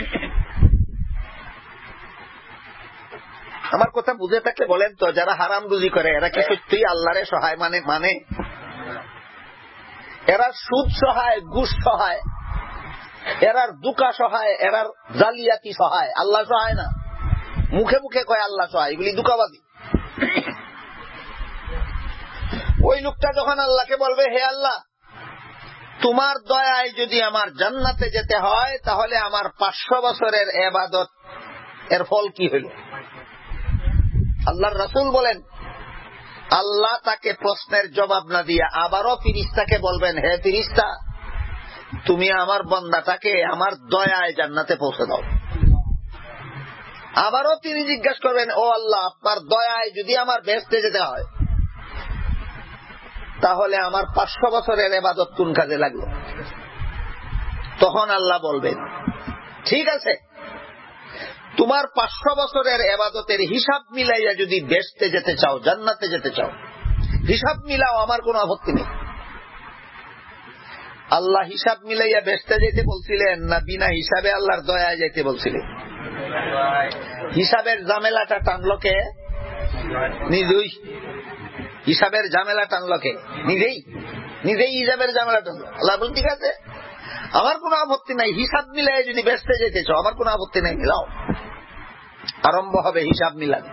আমার কথা বুঝে থাকলে বলেন তো, যারা হারাম রুজি করে এরা কি সত্যিই আল্লাহরে সহায় মানে মানে এরা সুদ সহায়, ঘুষ সহায়, এরার দুকা সহায়, এরার জালিয়াতি সহায়, আল্লাহ সহায় না। মুখে মুখে কয় আল্লাহ সহায়, এগুলি দুকাবাদী। ওই লোকটা যখন আল্লাহকে বলবে, হে আল্লাহ, তোমার দয়ায় যদি আমার জান্নাতে যেতে হয় তাহলে আমার পাঁচশো বছরের ইবাদত এর ফল কি হইল? আল্লাহর রাসূল বলেন, আল্লাহ তাকে প্রশ্নের জবাব না দিয়া আবারও ফিরিস্তাকে বলবেন, হে ফিরিস্তা, তুমি আমার বান্দাটাকে আমার দয়ায় জান্নাতে পৌঁছে দাও। আবারও তিনি জিজ্ঞাসা করবেন, ও আল্লাহ, আপনার দয়ায় যদি আমার বেহেশতে যেতে হয় তাহলে আমার পাঁচশো বছরের ইবাদত কোন কাজে লাগলো? তখন আল্লাহ বলবেন, ঠিক আছে, তোমার পাঁচশো বছরের ইবাদতের হিসাব মিলাইয়া যদি বেহেশতে যেতে চাও, জান্নাতে যেতে চাও, হিসাব মিলাও, আমার কোনো আপত্তি নেই। আল্লাহ হিসাব মিলাইয়া বেহেশতে যেতে বলছিলেন না বিনা হিসাবে আল্লাহর দয়ায় যেতে বলছিলেন? হিসাবের ঝামেলাটা টানলো কে? নিজেই। হিসাবের ঝামেলা টানলো কে? নিজেই। নিজেই হিসাবের ঝামেলা টানলো। আল্লাহ বলেন, ঠিক আছে, আমার কোনো আপত্তি নাই, হিসাব মিলাই যদি বেহেশতে যেতে চাও আমার কোনো আপত্তি নাই, মিলাও। আরম্ভ হবে হিসাব মিলান।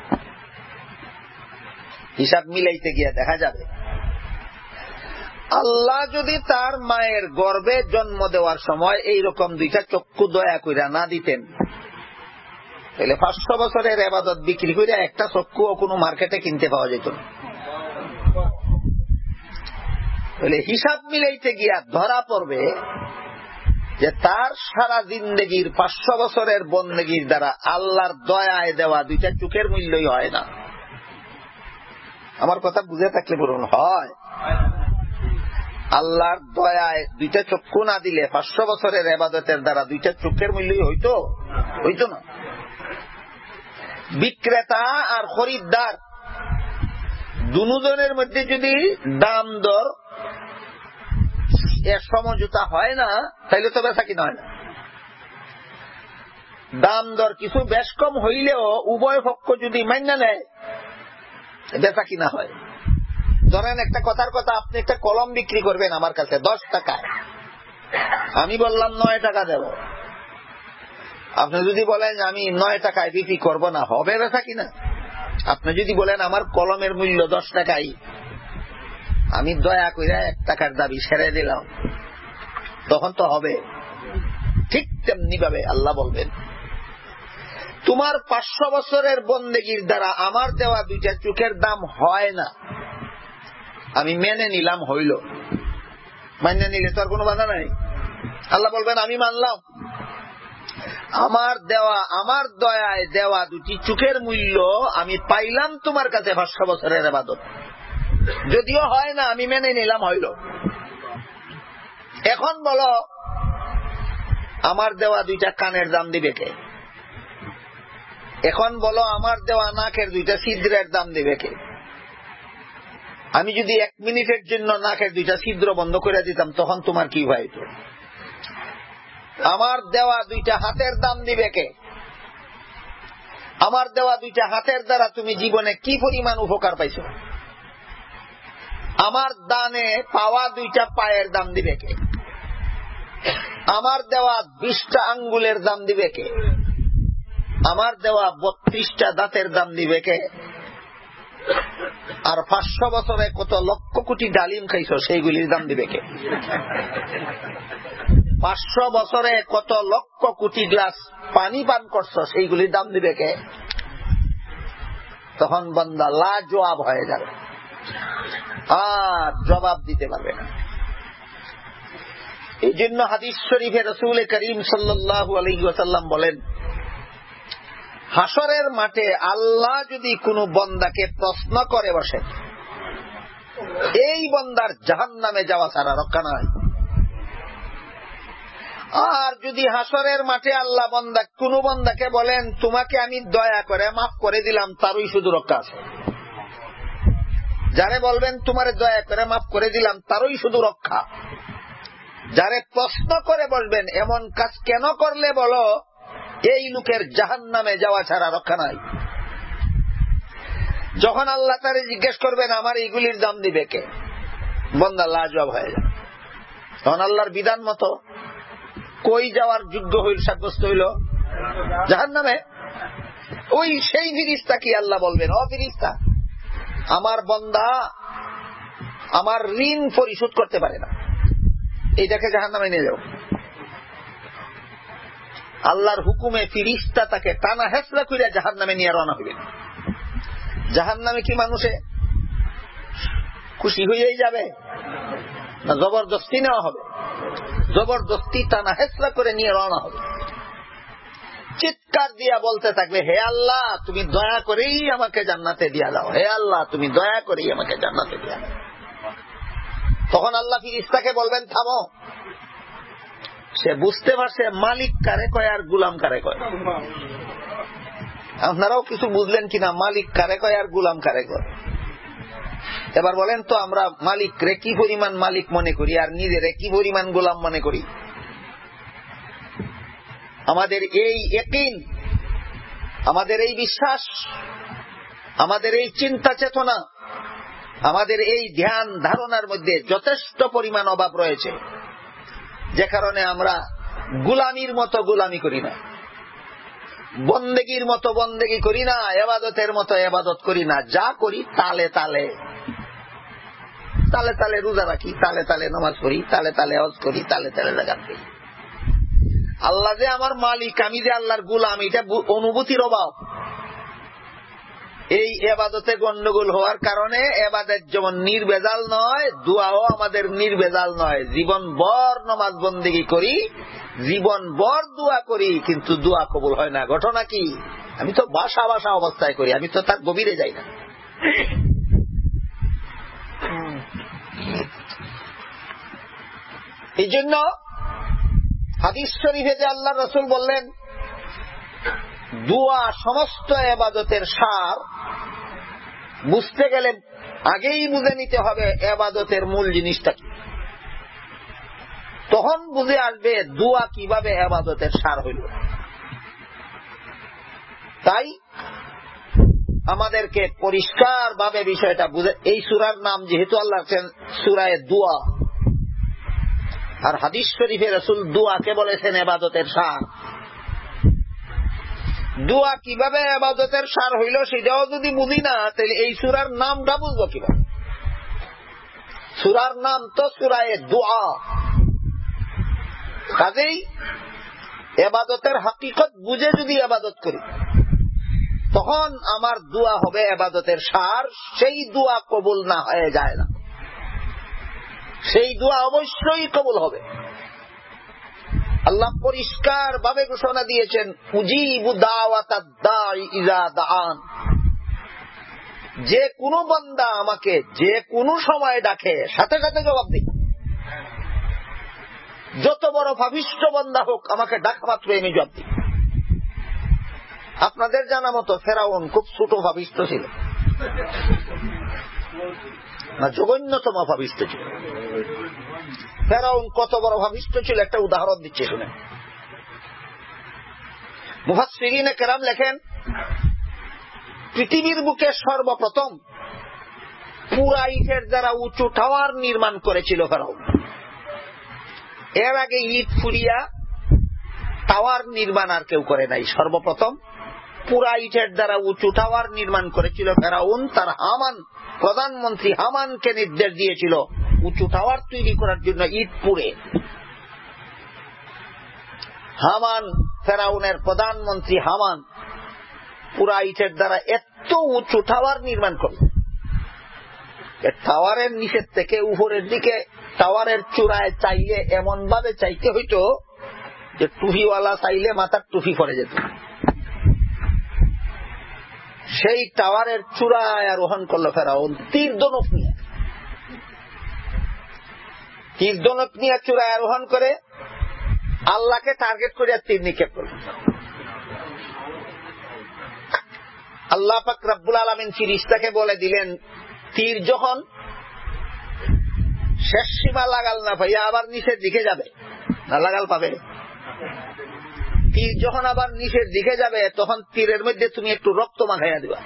হিসাব মিলাইতে গিয়ে দেখা যাবে আল্লাহ যদি তার মায়ের গর্ভে জন্ম দেওয়ার সময় এইরকম দুইটা চক্ষু দয়া কইরা না দিতেন তাহলে পাঁচশো বছরের ইবাদত বিক্রি করে একটা চক্ষুও কোনো মার্কেটে কিনতে পাওয়া যেত না। তাহলে হিসাব মিলাইতে গিয়া ধরা পড়বে যে তার সারা জিন্দেগির পাঁচশো বছরের বন্দেগির দ্বারা আল্লাহর দয়ায় দেওয়া দুইটা চোখের মূল্যই হয় না। আমার কথা বুঝে থাকলে বলুন, হয়? আল্লাহর দয়ায় দুইটা চক্ষু না দিলে পাঁচশো বছরের ইবাদতের দ্বারা দুইটা চোখের মূল্যই হইতো হইতো না। বিক্রেতা আর খরিদ্দার দুজনের মধ্যে যদি দাম দর এর সমঝোতা হয় না তাইলে তো বেচা কিনা হয় না। দাম দর কিছু বেশ কম হইলেও উভয় পক্ষ যদি মাইনা নেয় বেচা কিনা হয়। ধরেন একটা কথার কথা, আপনি একটা কলম বিক্রি করবেন আমার কাছে দশ টাকায়, আমি বললাম নয় টাকা দেব। আপনি যদি বলেন আমি নয় টাকায় বিক্রি করবো না, হবে বেচা কিনা? আপনি যদি বলেন আমার কলমের মূল্য দশ টাকাই, আমি দয়া করে এক টাকার দাবি ছেড়ে দিলাম, তখন তো হবে। ঠিক তেমনি ভাবে আল্লাহ বলবেন, তোমার পাঁচশো বছরের বন্দেগীর দ্বারা আমার দেওয়া দুইটা চোখের দাম হয় না, আমি মেনে নিলাম, হইল। মেনে নিলে তো আর কোনো বাধা নাই। আল্লাহ বলবেন, আমি মানলাম, আমার দেওয়া আমার দয়ায় দেওয়া দুটি চোখের মূল্য আমি পাইলাম তোমার কাছে পাঁচশো বছরের ইবাদত, যদিও হয় না, আমি মেনে নিলাম, হইল। এখন বলো, আমার দেওয়া দুইটা কানের দাম দিবে কে? এখন বলো, আমার দেওয়া নাকের দুইটা ছিদ্রের দাম দিবে কে? আমি যদি এক মিনিটের জন্য নাকের দুইটা ছিদ্র বন্ধ করে দিতাম তখন তোমার কি হইতো? আমার দেওয়া দুইটা হাতের দাম দিবে কে? আমার দেওয়া দুইটা হাতের দ্বারা তুমি জীবনে কি পরিমাণ উপকার পাইছো? আমার দানে পাওয়া দুইটা পায়ের দাম দিবে কে? আমার দেওয়া বিশটা আঙ্গুলের দাম দিবে কে? আমার দেওয়া বত্রিশটা দাঁতের দাম দিবে কে? আর পাঁচশো বছরে কত লক্ষ কোটি ডালিম খাইছো সেইগুলির দাম দিবে কে? পাঁচশো বছরে কত লক্ষ কোটি গ্লাস পানি পান করছো সেইগুলির দাম দিবে কে? তখন বান্দা লাজবাব হয়ে যাবে, আর জবাব দিতে পারবে না। এই জন্য হাদিস শরীফে রাসূল করিম সাল্লাল্লাহু আলাইহি ওয়াসাল্লাম বলেন, হাসরের মাঠে আল্লাহ যদি কোনো বান্দাকে প্রশ্ন করে বসে, এই বান্দার জাহান্নামে যাওয়া ছাড়া রক্ষা নাই। আর যদি হাসরের মাঠে আল্লাহ বান্দা কোন বান্দাকে বলেন তোমাকে আমি দয়া করে মাফ করে দিলাম, তারই শুধু রক্ষা আছে। যারে বলবেন তোমারে দয়া করে মাফ করে দিলাম তারই শুধু রক্ষা। যারে প্রশ্ন করে বলবেন এমন কাজ কেন করলে বলো, এই লোকের জাহান্নামে যাওয়া ছাড়া রক্ষা নাই। যখন আল্লাহ তারে জিজ্ঞেস করবেন আমার এইগুলির দাম দিবে কে, বান্দা লাজবাব হয়ে যায়। তখন আল্লাহর বিধান মতো কই যাওয়ার যোগ্য হইল, সাব্যস্ত হইল জাহান্নামে। ওই সেই ফিরিস্তা কি আল্লাহ বলবেন, ও ফিরিস্তা আমার বান্দা আমার ঋণ পরিশোধ করতে পারে না, এইটাকে জাহান্নামে নিয়ে যাও। আল্লাহর হুকুমে ফিরিস্তা তাকে টানা হেসরা করে জাহান্নামে নিয়ে রওনা হইবেন। জাহান্নামে কি মানুষে খুশি হয়েই যাবে না জবরদস্তি নেওয়া হবে? জবরদস্তি টানা হেসরা করে নিয়ে রওনা হবে। চিৎকার দিয়া বলতে থাকবে, হে আল্লাহ তুমি দয়া করেই আমাকে জান্নাতে দিয়া দাও, হে আল্লাহ তুমি দয়া করেই আমাকে জান্নাতে দিয়া দাও। তখন আল্লাহ ফিরিস্তাকে বলবেন থামো। সে বুঝতে পারছে মালিক কারে কয় আর গুলাম কারে কয়। আপনারাও কিছু বুঝলেন কিনা, মালিক কারে কয় আর গুলাম কারে কয়? এবার বলেন তো আমরা মালিক রে কি পরিমাণ মালিক মনে করি আর নিজেরে কি পরিমাণ গোলাম মনে করি? আমাদের এই ইয়াকিন, আমাদের এই বিশ্বাস, আমাদের এই চিন্তা চেতনা, আমাদের এই ধ্যান ধারণার মধ্যে যথেষ্ট পরিমাণ অভাব রয়েছে, যে কারণে আমরা গুলামির মতো গুলামি করি না, বন্দেগীর মতো বন্দেগী করি না, ইবাদতের মতো ইবাদত করি না। যা করি তালে তালে তালে তালে রোজা রাখি, তালে তালে নামাজ পড়ি, তালে তালে হজ করি, তালে তালে যাকাত দিই। আল্লাহ যে আমার মালিক, আমি যে আল্লাহর গোলাম, এটা অনুভূতির অভাব। এই ইবাদতে গন্ডগোল হওয়ার কারণে ইবাদত যেমন নির্ভেজাল নয়, দোয়াও আমাদের নির্ভেজাল নয়। জীবন ভর নামাজ বন্দেগী করি, জীবন ভর দোয়া করি, কিন্তু দোয়া কবুল হয় না। ঘটনা কি? আমি তো বাসা বাসা অবস্থায় করি, আমি তো তার গভীরে যাই না। এই জন্য হাদিস শরীফে যে আল্লাহ রাসূল বললেন দোয়া সমস্ত ইবাদতের সার, বুঝতে গেলে আগেই বুঝে নিতে হবে ইবাদতের মূল জিনিসটা কি, তখন বুঝে আসবে দোয়া কিভাবে ইবাদতের সার হইল। তাই আমাদেরকে পরিষ্কার ভাবে বিষয়টা বুঝে, এই সূরার নাম যেহেতু আল্লাহ সূরায়ে দোয়া, আর হাদিস শরীফে রাসূল দোয়াকে বলেছেন ইবাদতের সার। দোয়া কিভাবে ইবাদতের সার হইল সেটাও যদি বুঝি না, তাহলে এই সূরার নামটা বুঝবো কিভাবে? সূরার নাম তো সূরায়ে দোয়া। কাজেই ইবাদতের হাকিকত বুঝে যদি ইবাদত করি, তখন আমার দোয়া হবে ইবাদতের সার। সেই দোয়া কবুল না হয়ে যায় না, সেই দোয়া অবশ্যই কবুল হবে। আল্লাহ পরিষ্কার ভাবে ঘোষণা দিয়েছেন, উজিবু দাওয়াতাদ দাঈ ইযা দাআন। যে কোনো বান্দা আমাকে যে কোনো সময় ডাকে, সাথে সাথে জবাব দিই। যত বড় পাপিষ্ঠ বান্দা হোক, আমাকে ডাক মাত্র আমি জবাব দিই। আপনাদের জানা মতো ফেরাউন খুব ছোট পাপিষ্ঠ ছিল না, জঘন্যতম পাপিষ্ঠ ছিল। ফেরাউন কত বড় পাপিষ্ঠ ছিল একটা উদাহরণ দিচ্ছে শুনে। মুফাসসিরিনে কেরাম লেখেন, পৃথিবীর বুকে সর্বপ্রথম পুরা ইটের দ্বারা উঁচু টাওয়ার নির্মাণ করেছিল ফেরাউন। এর আগে ইট ফুরিয়া টাওয়ার নির্মাণ আর কেউ করে নাই। সর্বপ্রথম পুরা ইটের দ্বারা উঁচু টাওয়ার নির্মাণ করেছিল ফেরাউন। তার হামান, প্রধানমন্ত্রী হামানকে নির্দেশ দিয়েছিল উঁচু টাওয়ার তৈরি করার জন্য ইট পুড়ে। হামান, ফেরাউনের প্রধানমন্ত্রী হামান, পুরা ইটের দ্বারা এত উঁচু টাওয়ার নির্মাণ করল। টাওয়ারের নিচের থেকে উপরের দিকে টাওয়ারের চূড়ায় চাইলে এমন ভাবে চাইতে হইতো যে টুপিওয়ালা চাইলে মাথার টুপি পড়ে যেত। সেই টাওয়ারের চূড়ায় আরোহণ করলো ফেরাউন তীর ধনুক নিয়ে। তীর ধনুক নিয়ে চূড়ায় আরোহণ করে আল্লাহকে টার্গেট করে তীর নিক্ষেপ করল। আল্লাহ পাক রব্বুল আলামিন ফিরিস্তাকে বলে দিলেন, তীর যখন শেষ সীমা লাগাল না পাইয়া আবার নিচের দিকে যাবে, না লাগাল পাবে? তীর যখন আবার নিচের দিকে যাবে তখন তীরের মধ্যে তুমি একটু রক্ত মাখাইয়া দিবা।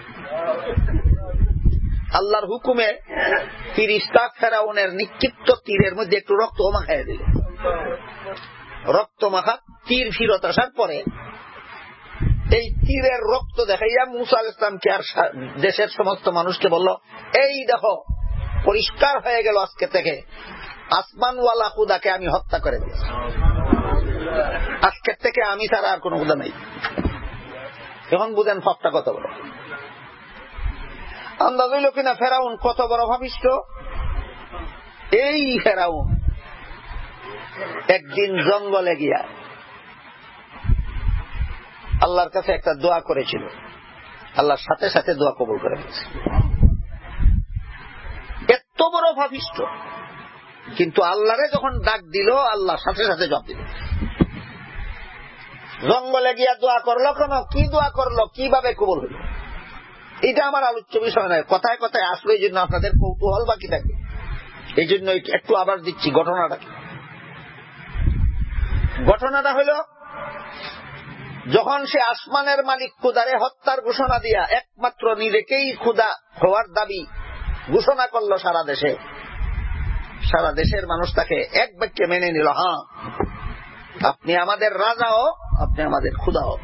আল্লাহর হুকুমে ফিরিস্তা ফেরাউনের নিক্ষিপ্ত তীরের মধ্যে একটু রক্ত মাখাইয়া দিল। রক্ত মাখা তীর ফিরত আসার পরে এই তীরের রক্ত দেখাইয়া মুসা আলাইহিস সালামকে আর দেশের সমস্ত মানুষকে বলল, এই দেখো পরিষ্কার হয়ে গেল আজকে থেকে আসমানওয়ালা খুদাকে আমি হত্যা করে দিয়েছি, আজকের থেকে আমি ছাড়া আর কোন খুদা নেই। এখন বুঝেন ফাপটা কত বড়। আন্দাজ হইল কিনা ফেরাউন কত বড় ভাবিষ্ট। এই ফেরাউন একদিন জঙ্গলে গিয়া আল্লাহর কাছে একটা দোয়া করেছিল, আল্লাহর সাথে সাথে দোয়া কবুল করে দিয়েছে। এত বড় ভাবিষ্ট, কিন্তু আল্লাহরে যখন ডাক দিল আল্লাহর সাথে সাথে জবাব দিল। জঙ্গলে গিয়া দোয়া করলো, কেন কি দোয়া করলো, কিভাবে কবুল হইল, এটা আমার আলোচ্য বিষয় নয়। কথায় কথায় আসলে এই জন্য আপনাদের কৌতূহল বাকি থাকে, এই জন্য একটু আবার দিচ্ছি ঘটনাটা কি। ঘটনাটা হইল, যখন সে আসমানের মালিক খুদারে হত্যার ঘোষণা দিয়া একমাত্র নিজেকেই খুদা হওয়ার দাবি ঘোষণা করলো সারা দেশে, সারা দেশের মানুষ তাকে এক বাক্যে মেনে নিল, হ্যাঁ আপনি আমাদের রাজাও, আপনি আমাদের খুদাও।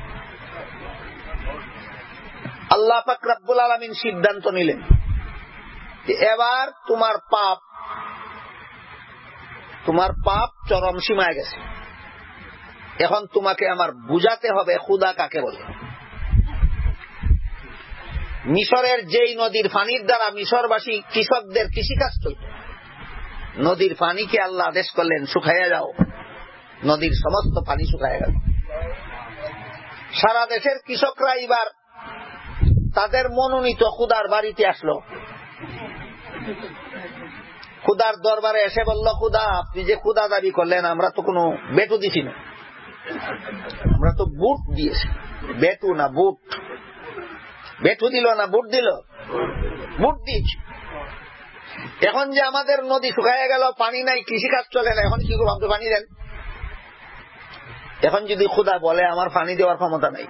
আল্লাহ পাক রব্বুল আলামিন সিদ্ধান্ত নিলেন যে এবার তোমার পাপ তোমার পাপ চরম সীমায় গেছে, এখন তোমাকে আমার বুঝাতে হবে খুদা কাকে বলে। মিশরের যেই নদীর পানির দ্বারা মিশরবাসী কৃষকদের কৃষিকাজ চলত, নদীর পানিকে আল্লাহ আদেশ করলেন শুকাইয়া যাও, নদীর সমস্ত পানি শুকাইয়া গেল। সারা দেশের কৃষকরা এবার তাদের মনোনীত খুদার বাড়িতে আসলো, খুদার দরবারে এসে বলল, খুদা আপনি যে খুদা দাবি করলেন আমরা তো কোনো বেটু দিছি না, আমরা তো বুট দিয়েছি। বেটু না বুট, বেটু দিল না বুট দিল, বুট দিয়েছি। এখন যে আমাদের নদী শুকাইয়া গেল, পানি নাই, কৃষিকাজ চলে না, এখন কি করবো, আপনি পানি দেন। এখন যদি খুদা বলে আমার পানি দেওয়ার ক্ষমতা নাই,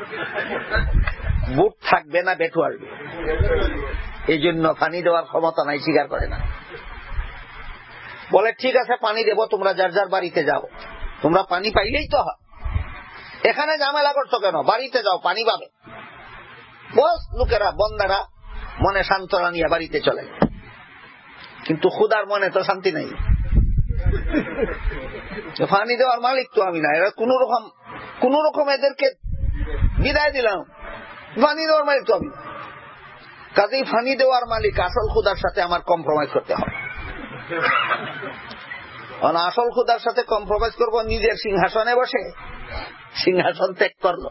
বুট থাকবে না বেটু আসবে, এই জন্য পানি দেওয়ার ক্ষমতা নাই, স্বীকার করে না। বলে ঠিক আছে পানি দেব, তোমরা যার যার বাড়িতে যাও, তোমরা পানি পাইলেই তো হয়, এখানে ঝামেলা করছো কেন, বাড়িতে যাও পানি পাবে। বস লোকেরা বন্দারা মনে সান্ত্বনা নিয়ে বাড়িতে চলে, কিন্তু খুদার মনে তো শান্তি নাই। পানি দেওয়ার মালিক তো আমি না, এরা কোন রকম কোন রকম এদেরকে বিদায় দিলাম, পানি দেওয়ার মালিক তো আমি না। কাজেই পানি দেওয়ার মালিক আসল খুদার সাথে আমার কম্প্রোমাইজ করতে হবে। আসল খুদার সাথে কম্প্রোমাইজ করবো, নিজের সিংহাসনে বসে সিংহাসন ত্যাগ করলো,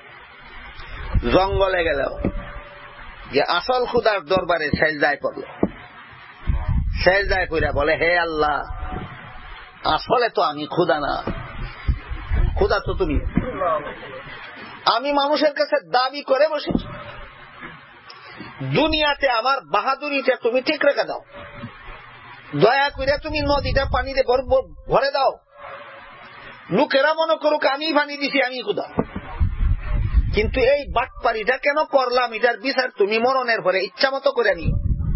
জঙ্গলে গেল, যে আসল খুদার দরবারে সেজদায় করলো। সেজদায় কইরা বলে, হে আল্লাহ আসলে তো আমি খুদা না, খুদা তো তুমি। আমি মানুষের কাছে দাবি করে বসেছি, দুনিয়াতে আমার বাহাদুরিটা তুমি ঠিক রেখে দাও, দয়া করে তুমি নদীটা পানিতে ভরে দাও, লোকেরা মনে করুক আমি পানি দিছি, আমি খুদা। কিন্তু এই বাটপাড়িটা কেন করলাম, এটার বিচার তুমি মরণের পরে ইচ্ছা মতো করে নিও।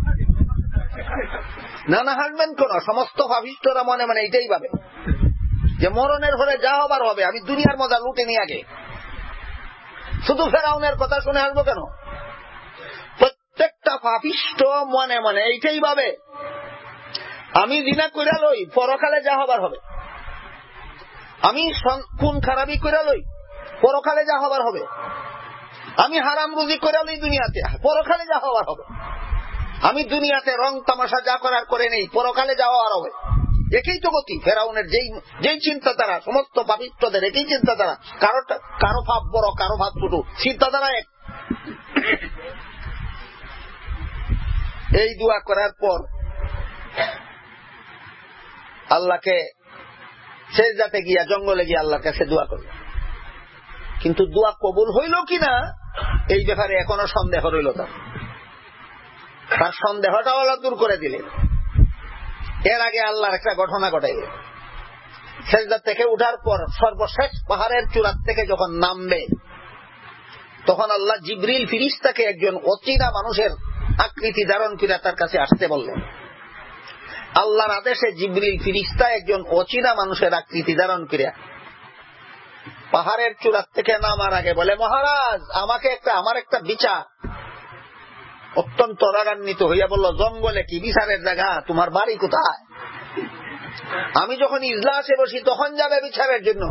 না না হাসবেন কোন, সমস্ত ভাবিষ্টরা মনে মনে এটাই ভাবে যে মরণের পরে যা হবার হবে, আমি দুনিয়ার মজা লুটে নিয়ে আগে। শুধু ফেরাউনের কথা শুনে আসবো কেন, প্রত্যেকটা ভাবিষ্ট মনে মনে এইটাই ভাবে আমি জিনা কইরা লই, পরকালে যা হবার হবে। আমি খুন খারাপি কইরা লই, পরকালে যা হবার হবে। আমি হারাম রুজি কইরা লই দুনিয়াতে, পরকালে যা হবার হবে। আমি দুনিয়াতে রং তামাশা যা করার করে নেই, পরকালে যা হওয়ার হবে। একই তো গতি ফেরাউনের, যেই যেই চিন্তাধারা, সমস্ত পাপিষ্টদের একই চিন্তাধারা। কারো কারো ভাব বড়, কারো ভাব ছোট, চিন্তাধারা এক। এই দোয়া করার পর আল্লাহকে সেজদাতে গিয়া জঙ্গলে গিয়ে আল্লাহর কাছে দোয়া করল, কিন্তু দোয়া কবুল হইল কিনা এই ব্যাপারে এখনো সন্দেহ রইল তার। তার সন্দেহটা আল্লাহ দূর করে দিলেন। এর আগে আল্লাহর একটা ঘটনা ঘটাইলেন। সেজদা থেকে উঠার পর সর্বশেষ পাহাড়ের চূড়া থেকে যখন নামবে, তখন আল্লাহ জিবরিল ফিরিস্তাকে একজন অচেনা মানুষের আকৃতি ধারণ করে তার কাছে আসতে বললেন। আল্লাহর আদেশে জিবরিল ফিরিস্তা একজন অচেনা মানুষের আকৃতি ধারণ করে পাহাড়ের চূড়া থেকে নামার আগে বলে, মহারাজ আমাকে একটা আমার একটা বিচার। অত্যন্ত রাগান্বিত হইয়া বলল, জঙ্গলে কি বিচারের জায়গা? তোমার বাড়ি কোথায়? আমি যখন ইজলাসে বসি তখন যাবে বিচারের জন্য।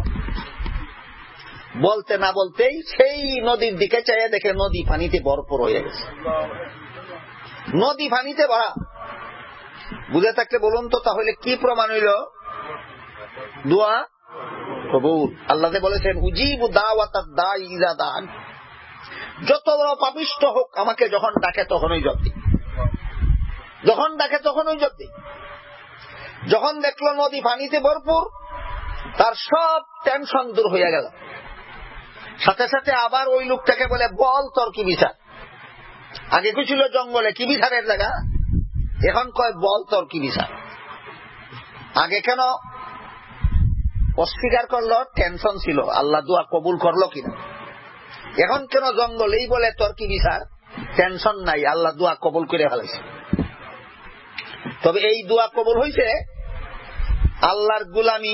বলতে না বলতেই সেই নদীর দিকে চাইয়া দেখে নদী পানিতে ভরপুর হয়ে গেছে। নদী পানিতে ভরা। বুঝে থাকলে বলুন তো, তাহলে কি প্রমাণ হইল? দোয়া কবুল। আল্লাহ বলেছেন, উজিবু দাওয়াতাদ দাঈ ইযা দাআন। যত বড় পাপিষ্ঠ হোক, আমাকে যখন ডাকে তখনই জবাব দিই, যখন ডাকে তখনই জবাব দিই। যখন দেখলো নদী পানিতে ভরপুর, তার সব টেনশন দূর হয়ে গেল। সাথে সাথে আবার ওই লোকটাকে বলে, বল তোর কি বিচার? আগে কি ছিল জঙ্গলে কি বিচারের জায়গা, এখন কয় বল তোর কি বিচার। আগে কেন অস্বীকার করলো? টেনশন ছিল, আল্লাহ দোয়া কবুল করলো কিনা। এখন কেন জঙ্গলেই বলে তোর কি বিচার? টেনশন নাই, আল্লাহ দোয়া কবুল করে ফেলেছে। তবে এই দোয়া কবুল হয়েছে আল্লাহর গোলামি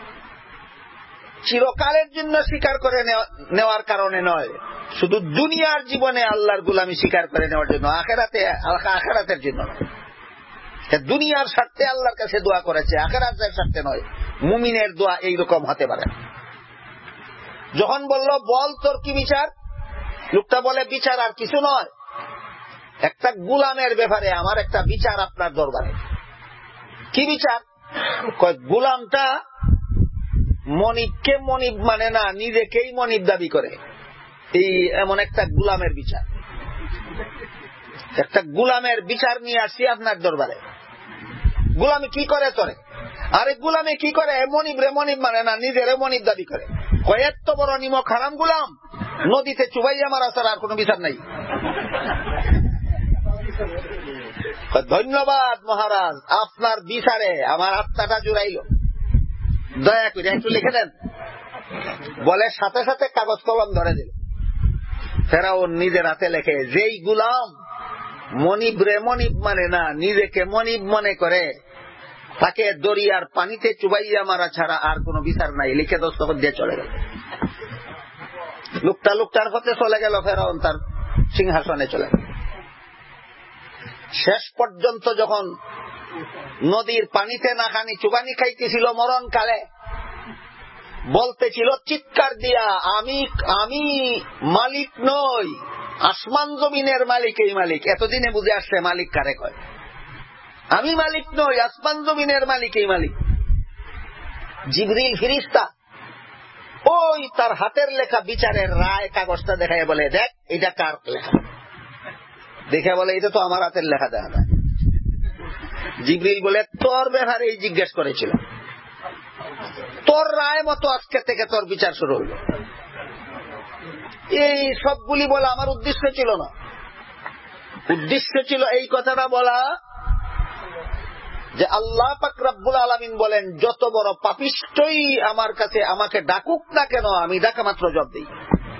চিরকালের জন্য স্বীকার করে নেওয়ার কারণে নয়, শুধু দুনিয়ার জীবনে আল্লাহর গোলামি স্বীকার করে নেওয়ার জন্য, আখেরাতে আখেরাতের জন্য। দুনিয়ার স্বার্থে আল্লাহর কাছে দোয়া করেছে, আখেরাতের স্বার্থে নয়। মুমিনের দোয়া এইরকম হতে পারে। যখন বলল বল তোর কি বিচার, লোকটা বলে, বিচার আর কিছু নয়, একটা গোলামের ব্যাপারে আমার একটা বিচার আপনার দরবারে। কি বিচার? গোলামটা মনিবকে মনিব মানে না, নিজেকেই মনিব দাবি করে। এই এমন একটা গোলামের বিচার, একটা গোলামের বিচার নিয়ে আসি আপনার দরবারে। গোলামি কি করে তোরে? আরে গোলামে কি করে? মনিব রে মনিব মানে না, নিজেরে মনিব দাবি করে। কয়েক বড় নিমক হারাম গোলাম, নদীতে চুবাইয়া মারা ছাড়া আর কোন বিচার নাই। ধন্যবাদ মহারাজ, আপনার বিচারে আমার আত্মাটা জুড়াইল, দয়া করে একটু লিখে দেন। বলে সাথে সাথে কাগজ কলম ধরে দিল। ফেরাউন নিজের হাতে লেখে, যেই গোলাম মনিব রে মনিব মানে না, নিজেকে মনিব মনে করে, তাকে দরিয়ার পানিতে চুবাইয়া মারা ছাড়া আর কোন বিচার নাই, লিখে দস্তখত দিয়ে চলে গেল। লোকটা লোকটার হতে চলে গেল, ফেরাউন তার সিংহাসনে চলে গেল। শেষ পর্যন্ত যখন নদীর পানিতে না খানি চুবানি খাইতেছিল মরণ কালে, বলতেছিল চিৎকার দিয়া, আমি আমি মালিক নই, আসমান জমিনের মালিক এই মালিক। এতদিনে বুঝে আসছে মালিক কারে কয়। আমি মালিক নই, আসমান জমিনের মালিক এই মালিক। জিবরিল ফেরেশতা ওই তার হাতের লেখা বিচারের রায় কাগজটা দেখায় বলে, দেখ এটা কার লেখা। দেখে বলে, এটা তো আমার হাতের লেখা দেখা যায়। জিবরিল বলে, তোর ব্যাপারেই জিজ্ঞেস করেছিল, তোর রায় মতো আজকে থেকে তোর বিচার শুরু হইল। এই সবগুলি বলা আমার উদ্দেশ্য ছিল না। উদ্দেশ্য ছিল এই কথাটা বলা যে আল্লাহ পাক রব্বুল আলামিন বলেন, যত বড় পাপিষ্ঠই আমার কাছে আমাকে ডাকুক না কেন, আমি ডাকা মাত্র জবাব দিই।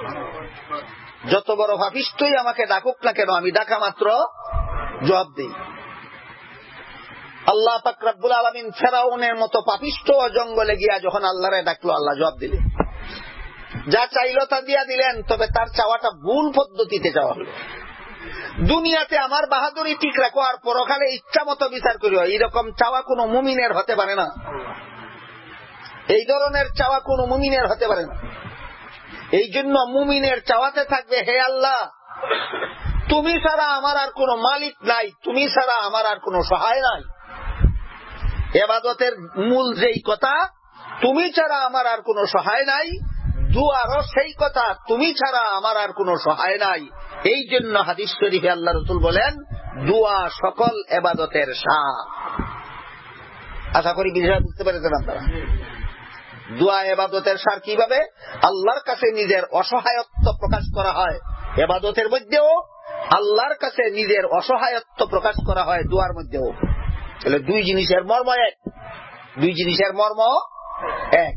যত বড় পাপিষ্ঠই আমাকে ডাকুক না কেন, আমি ডাকা মাত্র জবাব দিই। আল্লাহ পাক রব্বুল আলামিন ফেরাউনের মতো পাপিষ্ঠ জঙ্গলে গিয়া যখন আল্লাহরে ডাকলো, আল্লাহ জবাব দিলেন। যা চাইল তা দিয়া দিলেন, তবে তার চাওয়াটা ভুল পদ্ধতিতে চাওয়া হলো। দুনিয়াতে আমার বাহাদুরি ঠিক রাখো আর পরকালে ইচ্ছা মতো বিচার করিও, এইরকম চাওয়া কোন মুমিনের হতে পারে না। এই ধরনের চাওয়া কোন মুমিনের হতে পারে না। এই জন্য মুমিনের চাওয়াতে থাকবে, হে আল্লাহ, তুমি ছাড়া আমার আর কোন মালিক নাই, তুমি ছাড়া আমার আর কোন সহায় নাই। ইবাদতের মূল যেই কথা, তুমি ছাড়া আমার আর কোন সহায় নাই, দুয়ারও সেই কথা, তুমি ছাড়া আমার আর কোন সহায় নাই। এই জন্য হাদিস শরীফে আল্লাহ রাসূল বলেন, দোয়া সকল ইবাদতের শাহ। আশা করি বিষয় বুঝতে পেরেছেন আপনারা। দোয়া ইবাদতের সার কিভাবে? আল্লাহর কাছে নিজের অসহায়ত্ব প্রকাশ করা হয় ইবাদতের মধ্যেও, আল্লাহর কাছে নিজের অসহায়ত্ব প্রকাশ করা হয় দোয়ার মধ্যেও। তাহলে দুই জিনিসের মর্ম এক, দুই জিনিসের মর্ম এক।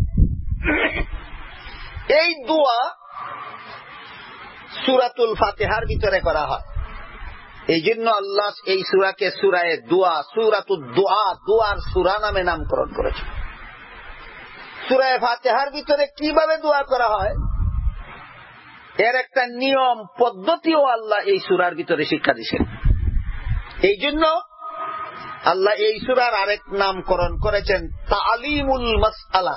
এই দোয়া সূরাতুল ফাতিহার ভিতরে করা হয়। এই জন্য আল্লাহ এই সূরাকে সূরায়ে দোয়া, সূরাতুদ দোয়া, দোয়ার সূরা নামে নামকরণ করেছে। সূরায়ে ফাতিহার ভিতরে কিভাবে দোয়া করা হয় এর একটা নিয়ম পদ্ধতিও আল্লাহ এই সূরার ভিতরে শিক্ষা দিয়েছেন। এই জন্য আল্লাহ এই সূরার আরেক নামকরণ করেছেন তালিমুল মাসআলা।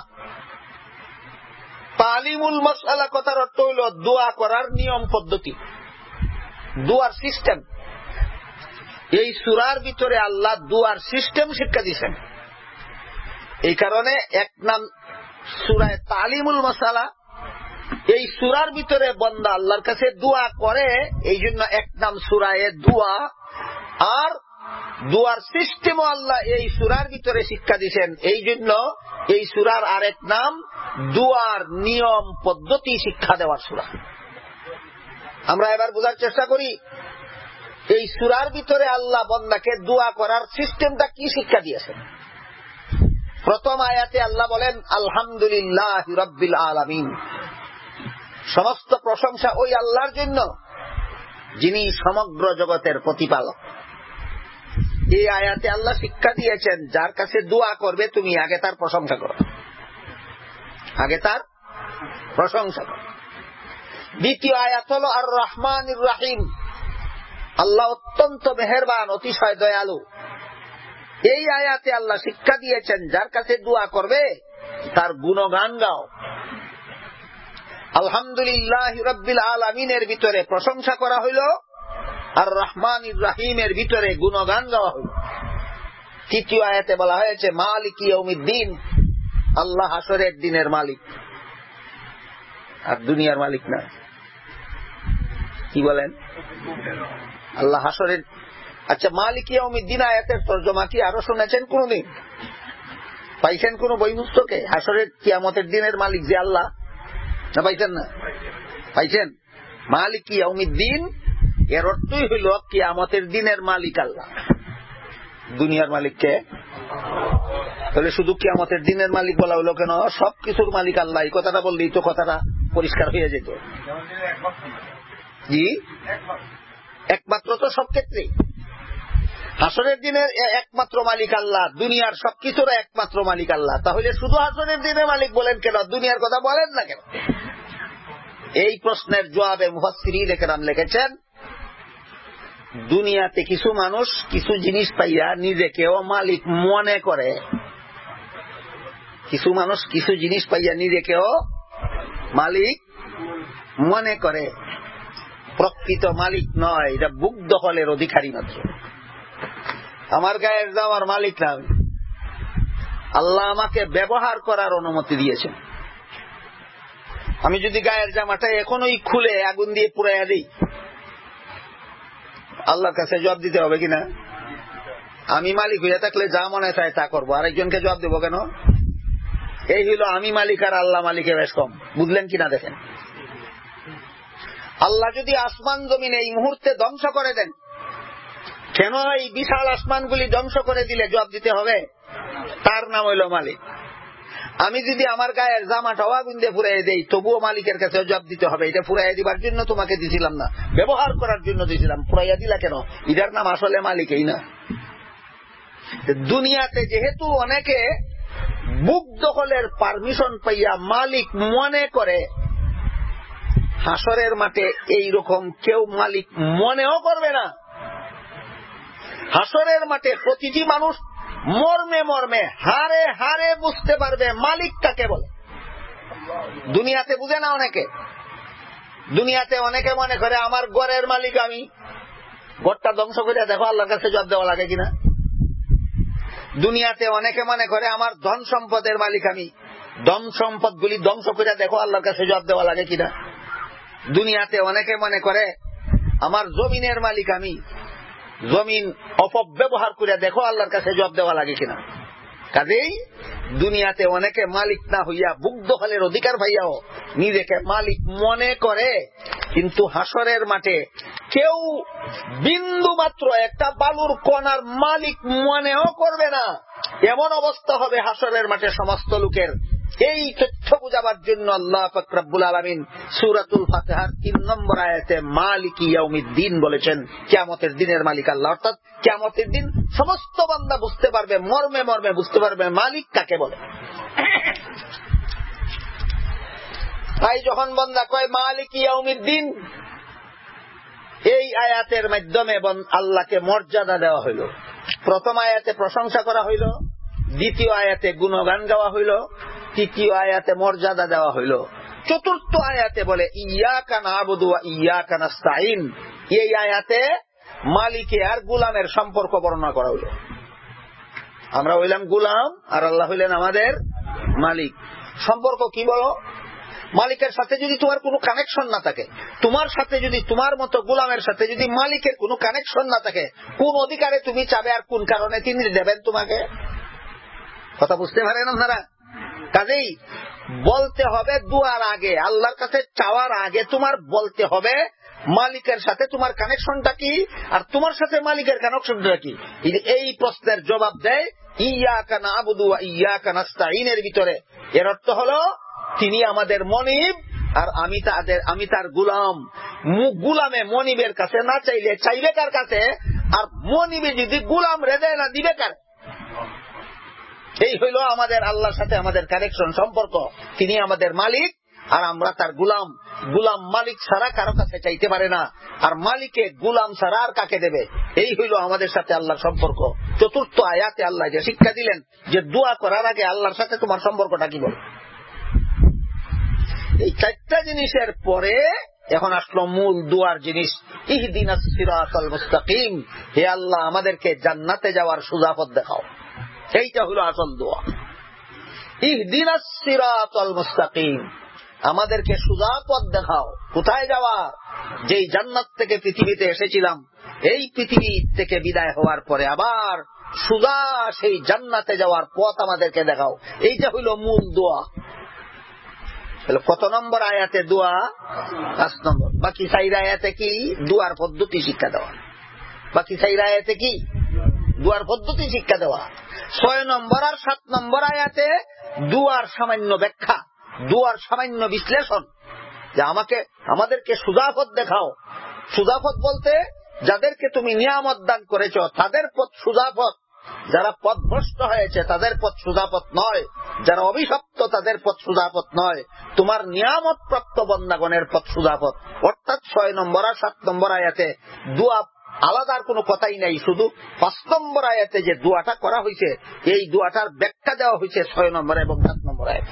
তালিমুল মাসআলা কথার অর্থ হল দোয়া করার নিয়ম পদ্ধতি, দোয়ার সিস্টেম। এই সূরার ভিতরে আল্লাহ দোয়ার সিস্টেম শিক্ষা দিয়েছেন। এই কারণে এক নাম সূরায়ে তালিমুল মাসআলা। এই সূরার ভিতরে বান্দা আল্লাহর কাছে দোয়া করে, এই জন্য এক নাম সূরায়ে দোয়া। আর দোয়ার সিস্টেমও আল্লাহ এই সূরার ভিতরে শিক্ষা দিয়েছেন। এই জন্য এই সূরার আরেক নাম দোয়ার নিয়ম পদ্ধতি শিক্ষা দেওয়ার সূরা। আমরা এবার বোঝার চেষ্টা করি এই সূরার ভিতরে আল্লাহ বান্দাকে দোয়া করার সিস্টেমটা কি শিক্ষা দিয়েছেন। প্রথম আয়াতে আল্লাহ বলেন আলহামদুলিল্লাহি রাব্বিল আলামিন, সমস্ত প্রশংসা ওই আল্লাহর জন্য যিনি সমগ্র জগতের প্রতিপালক। এই আয়াতে আল্লাহ শিক্ষা দিয়েছেন যার কাছে দোয়া করবে তুমি আগে তার প্রশংসা করো, আগে তার প্রশংসা করো। দ্বিতীয় আয়াত হলো আর রহমানির রহিম, আল্লাহ অত্যন্ত মেহেরবান, অতিশয় দয়ালু। এই আয়াতে আল্লাহ শিক্ষা দিয়েছেন যার কাছে দোয়া করবে তার গুণগান গাও। আলহামদুলিল্লাহি রাব্বিল আলামিনের ভিতরে প্রশংসা করা হইল, আর রহমানির রহিমের ভিতরে গুণগান গাওয়া হইল। তৃতীয় আয়াতে বলা হয়েছে মালিকি ইয়াউমিদ্দিন, আল্লাহ হাসরের দিনের মালিক, আর দুনিয়ার মালিক না। কি বলেন? আল্লাহ হাসরের। আচ্ছা, মালিকি ইয়াউমিদ্দিন আয়াতের তরজমা কি আরো শুনেছেন কোনদিন? পাইছেন কোন বই পুস্তকে? হাসরের কিয়ামতের দিনের মালিক যে আল্লাহ, না পাইছেন না? পাইছেন? মালিকি ইয়াউমিদ্দিন এর অর্থই হইল কিয়ামতের দিনের মালিক আল্লাহ। দুনিয়ার মালিককে তাহলে শুধু কিয়ামতের দিনের মালিক বলা হলো কেন? সবকিছুর মালিক আল্লাহ। এই কথাটা বললেই তো কথাটা পরিষ্কার হয়ে যেত। জি, একমাত্র তো সব ক্ষেত্রেই। হাসরের দিনের একমাত্র মালিক আল্লাহ, দুনিয়ার সবকিছুর একমাত্র মালিক আল্লাহ। তাহলে শুধু হাসরের দিনের মালিক বলেন কেন, দুনিয়ার কথা বলেন না কেন? এই প্রশ্নের জবাবে মুফাসসিরিন কেরাম লিখেছেন, দুনিয়াতে কিছু মানুষ কিছু জিনিস পাইয়া নিজেকেও মালিক মনে করে। কিছু মানুষ কিছু জিনিস পাইয়া নিজেকেও মালিক মনে করে, প্রকৃত মালিক নয়, এটা বুক দখলের অধিকারী মাত্র। আমার গায়ের জামার মালিক না, আল্লাহ আমাকে ব্যবহার করার অনুমতি দিয়েছেন। আমি যদি গায়ের জামাটা এখনই খুলে আগুন দিয়ে পুড়াইয়া দিই, আল্লাহর কাছে জবাব দিতে হবে কিনা? আমি মালিক হইয়া থাকলে যা মনে চায় তা করবো, আরেকজনকে জবাব দেবো কেন? এই হইল আমি মালিক আর আল্লাহ মালিকের বেশ কম। বুঝলেন কিনা দেখেন। আল্লাহ যদি আসমান জমিন এই মুহূর্তে ধ্বংস করে দেন, কেন এই বিশাল আসমানগুলি ধ্বংস করে দিলে জবাব দিতে হবে? তার নাম হইল মালিক। আমি যদি আমার গায়ের জামাটাও আগুন দিয়ে ফুরাই দেই, তবুও মালিকের কাছে জবাব দিতে হবে। এটা ফুরাইয়া দিবার জন্য তোমাকে দিছিলাম না, ব্যবহার করার জন্য দিছিলাম, ফুরাইয়া দিলা কেন? এটার নাম আসলে মালিকই না। দুনিয়াতে যেহেতু অনেকে বুক দখলের পারমিশন পাইয়া মালিক মনে করে, হাসরের মাঠে এইরকম কেউ মালিক মনেও করবে না। হাসরের মাঠে প্রতিটি মানুষ মর্মে মর্মে হারে হারে বুঝতে পারবে মালিক কাকে বলে। দুনিয়াতে বুঝে না অনেকে। দুনিয়াতে অনেকে মনে করে আমার ঘরের মালিক আমি। ঘরটা ধ্বংস করে দেখো আল্লাহর কাছে জবাব দেওয়া লাগে কিনা। দুনিয়াতে অনেকে মনে করে আমার ধন সম্পদের মালিক আমি। ধন সম্পদ গুলি ধ্বংস করে দেখো আল্লাহর কাছে জবাব দেওয়া লাগে কিনা। দুনিয়াতে অনেকে মনে করে আমার জমিনের মালিক আমি। জমিন অপব্যবহার করে দেখো আল্লাহর কাছে জবাব দেওয়া লাগে কিনা। কাজেই দুনিয়াতে অনেকে মালিক না হইয়া বুক দখলের অধিকার ভাইয়াও নিজেকে মালিক মনে করে, কিন্তু হাসরের মাঠে কেউ বিন্দু মাত্র একটা বালুর কণার মালিক মনেও করবে না। এমন অবস্থা হবে হাসরের মাঠে সমস্ত লোকের। এই তথ্য বুঝাবার জন্য আল্লাহ পাক রব্বুল আলামিন সূরাতুল ফাতিহার তিন নম্বর আয়াতে মালিকি ইয়াউমিদ্দিন বলেছেন, কিয়ামতের দিনের মালিক আল্লাহ। অর্থাৎ কিয়ামতের দিন সমস্ত বান্দা বুঝতে পারবে, মর্মে মর্মে বুঝতে পারবে মালিক কাকে বলে। তাই যখন বান্দা কয় মালিকি ইয়াউমিদ্দিন, এই আয়াতের মাধ্যমে আল্লাহকে মর্যাদা দেওয়া হইল। প্রথম আয়াতে প্রশংসা করা হইল, দ্বিতীয় আয়াতে গুণগান গাওয়া হইল, তৃতীয় আয়াতে মর্যাদা দেওয়া হইল, চতুর্থ আয়াতে বলে ইয়াকা না'বুদু ওয়া ইয়াকা নাস্তাঈন। এই আয়াতে মালিকে আর গোলামের সম্পর্ক বর্ণনা করা হইল। আমরা হইলাম গোলাম আর আল্লাহ হইলেন আমাদের মালিক। সম্পর্ক কি বলো? মালিকের সাথে যদি তোমার কোনো কানেকশন না থাকে, তোমার সাথে যদি তোমার মতো গোলামের সাথে যদি মালিকের কোনো কানেকশন না থাকে, কোন অধিকারে তুমি চাবে আর কোন কারণে তিনি দেবেন তোমাকে? কথা বুঝতে পারেন আপনারা? কাজেই বলতে হবে দুয়ার আগে, আল্লাহর কাছে চাওয়ার আগে তোমার বলতে হবে মালিকের সাথে তোমার কানেকশনটা কি, আর তোমার সাথে মালিকের কানেকশনটা কি। এই প্রশ্নের জবাব দেয় ইয়াকা না'বুদু ওয়া ইয়াকা নাস্তাঈনের ভিতরে। এর অর্থ হলো তিনি আমাদের মনিব আর আমি তাদের আমি তার গোলাম। গোলামে মনিবের কাছে না চাইলে চাইবে কার কাছে? আর মনিবে যদি গোলাম রেদে না দিবে কার? এই হইল আমাদের আল্লাহর সাথে আমাদের কানেকশন, সম্পর্ক। তিনি আমাদের মালিক আর আমরা তার গোলাম। গোলাম মালিক ছাড়া কারো কাছে চাইতে পারে না, আর মালিকে গোলাম ছাড়া আর কাকে দেবে? এই হইল আমাদের সাথে আল্লাহর সম্পর্ক। চতুর্থ আয়াতে আল্লাহ যে শিক্ষা দিলেন যে দোয়া করার আগে আল্লাহর সাথে তোমার সম্পর্কটা কি বল। এই চারটা জিনিসের পরে এখন আসলো মূল দোয়ার জিনিস, ইহদিনাস সিরাতাল মুস্তাকিম। হে আল্লাহ আমাদেরকে জান্নাতে যাওয়ার সোজা পথ দেখাও। এইটা হলো আসল দোয়া, ইহদিনাস সিরাতাল মুস্তাকিম। আমাদেরকে সোজা পথ দেখাও। কোথায় যাওয়া? যেই জান্নাত থেকে পৃথিবীতে এসেছিলাম, এই পৃথিবী থেকে বিদায় হওয়ার পরে আবার সোজা সেই জান্নাতে যাওয়ার পথ আমাদেরকে দেখাও। এইটা হইল মূল দোয়া। কত নম্বর আয়াতে দোয়া? পাঁচ নম্বর। বাকি চার আয়াতে কি? দুয়ার পদ্ধতি শিক্ষা দেওয়া। বাকি চার আয়াতে কি? দুয়ার পদ্ধতি শিক্ষা দেওয়া। ছয় নম্বর আর সাত নম্বর আয়াতে দুয়ার সামান্য ব্যাখ্যা, দুয়ার সামান্য বিশ্লেষণ, যে আমাকে আমাদেরকে সুজাপথ দেখাও। সুজাপথ বলতে যাদেরকে তুমি নিয়ামত দান করেছ তাদের পথ সুজাপথ, যারা পথভ্রষ্ট হয়েছে তাদের পথ সুজাপথ নয়, যারা অভিশপ্ত তাদের পথ সুজাপথ নয়, তোমার নিয়ামত প্রাপ্ত বন্দাগণের পথ সুজাপথ। অর্থাৎ ছয় নম্বর আর সাত নম্বর আয়াতে দোয়া আলাদার কোনো কথাই নাই, শুধু পাঁচ নম্বর আয়াতে যে দোয়াটা করা হয়েছে এই দোয়াটার ব্যাখ্যা দেওয়া হয়েছে ছয় নম্বর এবং সাত নম্বর আয়াতে।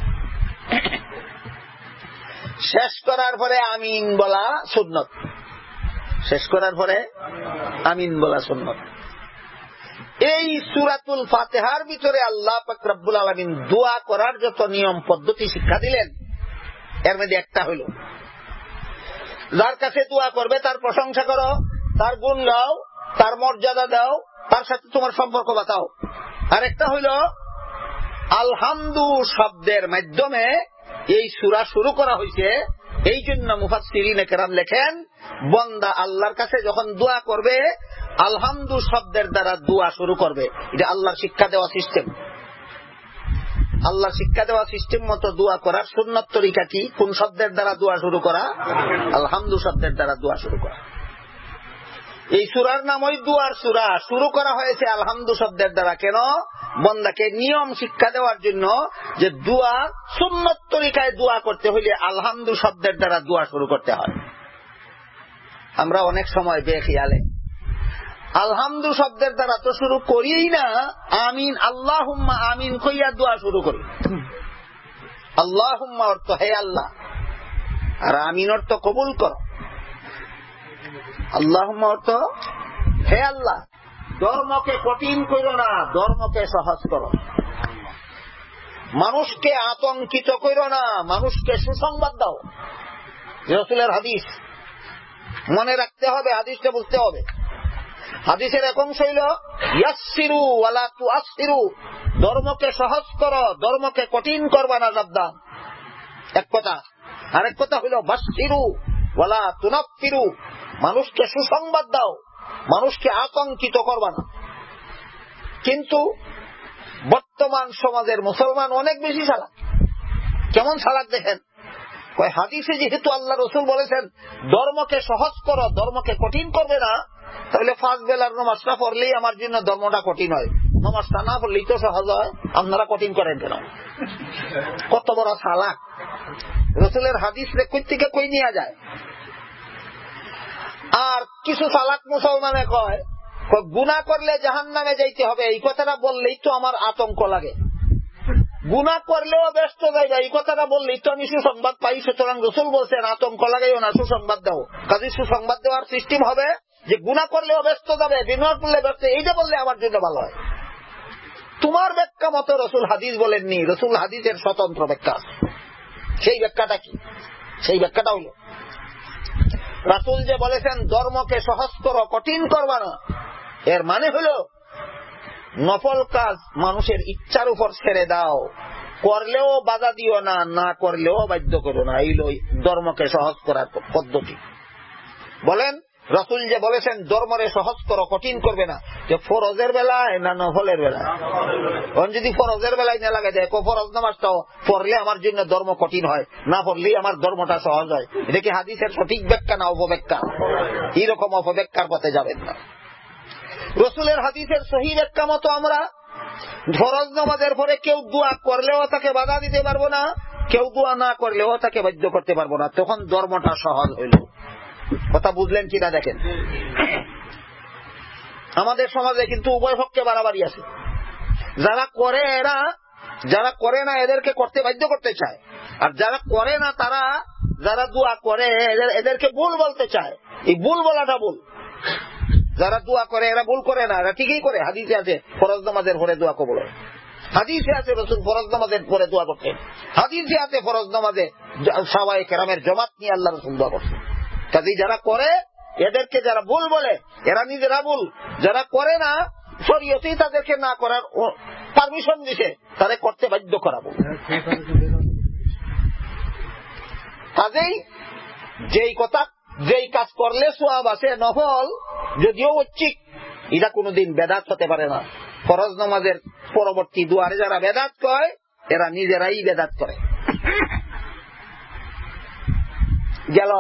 শেষ করার পরে আমিন বলা সুন্নত, শেষ করার পরে আমিন বলা সুন্নত। এই সূরাতুল ফাতিহার ভিতরে আল্লাহ পাক রব্বুল আলামিন দোয়া করার যত নিয়ম পদ্ধতি শিক্ষা দিলেন, এর মধ্যে একটা হইল যার কাছে দোয়া করবে তার প্রশংসা করো, তার গুণ গাও, তার মর্যাদা দাও, তার সাথে তোমার সম্পর্ক বাতাও। আর একটা হইল আলহামদু শব্দের মাধ্যমে এই সূরা শুরু করা হয়েছে। এই জন্য মুফাসসিরিনে কেরাম লেখেন, বান্দা আল্লাহর কাছে যখন দোয়া করবে আলহামদু শব্দের দ্বারা দোয়া শুরু করবে। এটা আল্লাহর শিক্ষা দেওয়া সিস্টেম। আল্লাহর শিক্ষা দেওয়া সিস্টেম মতো দোয়া করার সুন্নত তরিকা কি? কোন শব্দের দ্বারা দোয়া শুরু করা? আলহামদু শব্দের দ্বারা দোয়া শুরু করা। এই সূরার নাম ওই দোয়ার সূরা, শুরু করা হয়েছে আলহামদু শব্দের দ্বারা। কেন? বান্দাকে নিয়ম শিক্ষা দেওয়ার জন্য যে দোয়া সুন্নত তরিকায় দোয়া করতে হইলে আলহামদু শব্দের দ্বারা দোয়া শুরু করতে হয়। আমরা অনেক সময় বেখিয়ালে আলহামদু শব্দের দ্বারা তো শুরু করিই না, আমিন আল্লাহুম্মা আমিন কইয়া দোয়া শুরু করি। আল্লাহুম্মা অর্থ হে আল্লাহ, আর আমিন অর্থ কবুল করো। আল্লাহুম্মা অর্থ হে আল্লাহ। ধর্মকে কঠিন করো না, ধর্মকে সহজ করো। মানুষকে আতঙ্কিত করো না, মানুষকে সুসংবাদ দাও। রাসূলের হাদিস মনে রাখতে হবে, হাদিসটা বুঝতে হবে। হাদিসের এক অংশ হইল ইয়াসসিরু ওয়ালা তুআসসিরু, ধর্মকে সহজ করো, ধর্মকে কঠিন করবা না, সাবধান। এক কথা। আরেক কথা হইল বাশশিরু ওয়ালা তুনাফিরু, মানুষকে সুসংবাদ দাও, মানুষকে আতঙ্কিত করবা না। কিন্তু বর্তমান সমাজের মুসলমান অনেক বেশি চালাক। কেমন চালাক দেখেন, হাদিসে যেহেতু আল্লাহ রসুল বলেছেন ধর্মকে সহজ করো, ধর্মকে কঠিন করবে না, তাহলে পাঁচ বেলার নামাজটা পড়লেই আমার জন্য ধর্মটা কঠিন হয়, নামাজটা না পড়লেই তো সহজ হয়, আপনারা কঠিন করেন কেন? কত বড় চালাক! রসুলের হাদিস কই থেকে কই নিয়ে যায়। আর কিছু চালাক মুসলমানে কয় গুনাহ করলে জাহান্নামে যাইতে হবে, এই কথাটা বললেই তো আমার আতঙ্ক লাগে। গুনাহ করলেও ব্যস্ত যাইবা, এই কথাটা বললেই তো আমি সুসংবাদ পাই। সুতরাং রসুল বলছেন আতঙ্ক লাগাইও না, সুসংবাদ দাও। কাজে সুসংবাদ দেওয়ার সিস্টেম হবে যে গুনাহ করলেও ব্যস্ত যাবে, বিনয় করলে ব্যস্ত, এইটা বললে আমার জন্য ভালো হয়। তোমার ব্যাখ্যা মতো রসুল হাদিস বলেননি, রসুল হাদিসের স্বতন্ত্র ব্যাখ্যা। সেই ব্যাখ্যাটা কি? সেই ব্যাখ্যাটা হইল রাসূল যে বলেছেন ধর্মকে সহজ করো, কঠিন করবা না, এর মানে হল নফল কাজ মানুষের ইচ্ছার উপর ছেড়ে দাও, করলেও বাধা দিও না, না করলেও বাধ্য করো না। এই ধর্মকে সহজ করার পদ্ধতি। বলেন রাসূল যে বলেছেন ধর্মরে সহজ করো, কঠিন করবে না, যে ফরজের বেলায় না নফলের বেলায়? যদি ফরজের বেলায় না লাগে যায়, ফরজ নামাজটাও পড়লে আমার জন্য ধর্ম কঠিন হয়, না পড়লেই আমার ধর্মটা সহজ হয়, এটা কি হাদিসের সঠিক ব্যাখ্যা না অপব্যাখ্যা? এইরকম অপব্যাখ্যার পথে যাবেন না। রসুলের হাদিসের সহিহ ব্যাখ্যা মতো আমরা ফরজ নামাজের পরে কেউ দোয়া করলেও তাকে বাধা দিতে পারবো না, কেউ দোয়া না করলেও তাকে বাধ্য করতে পারবো না, তখন ধর্মটা সহজ হইল। কথা বুঝলেন কিনা দেখেন। আমাদের সমাজে কিন্তু উভয় পক্ষে বাড়াবাড়ি আছে। যারা করে এরা, যারা করে না এদেরকে করতে বাধ্য করতে চায়, আর যারা করে না তারা, যারা দোয়া করে এদেরকে ভুল বলতে চায়। এই ভুল বলাটা ভুল। যারা দোয়া করে এরা ভুল করে না, এরা ঠিকই করে। হাদিসে আছে ফরজ নামাজের পরে দোয়া কবুল হয়, হাদিসে আছে রাসূল ফরজ নামাজের পরে দোয়া করতেন, হাদিসে আছে ফরজ নামাজে সাহাবায়ে কেরামের জামাত নিয়ে আল্লাহ রাসূল দোয়া করতেন। কাজেই যারা করে এদেরকে যারা ভুল বলে এরা নিজেরা ভুল, যারা করে না শরীয়তেই তাদেরকে না করার পারমিশন দিছে, তাদের করতে বাধ্য করাবো। কাজেই যেই কথা, যেই কাজ করলে সওয়াব আছে, নফল যদিও ঐচ্ছিক, এটা কোনদিন বেদাত হতে পারে না। ফরজ নামাজের পরবর্তী দুয়ারে যারা বেদাত কয় এরা নিজেরাই বেদাত করে। গেল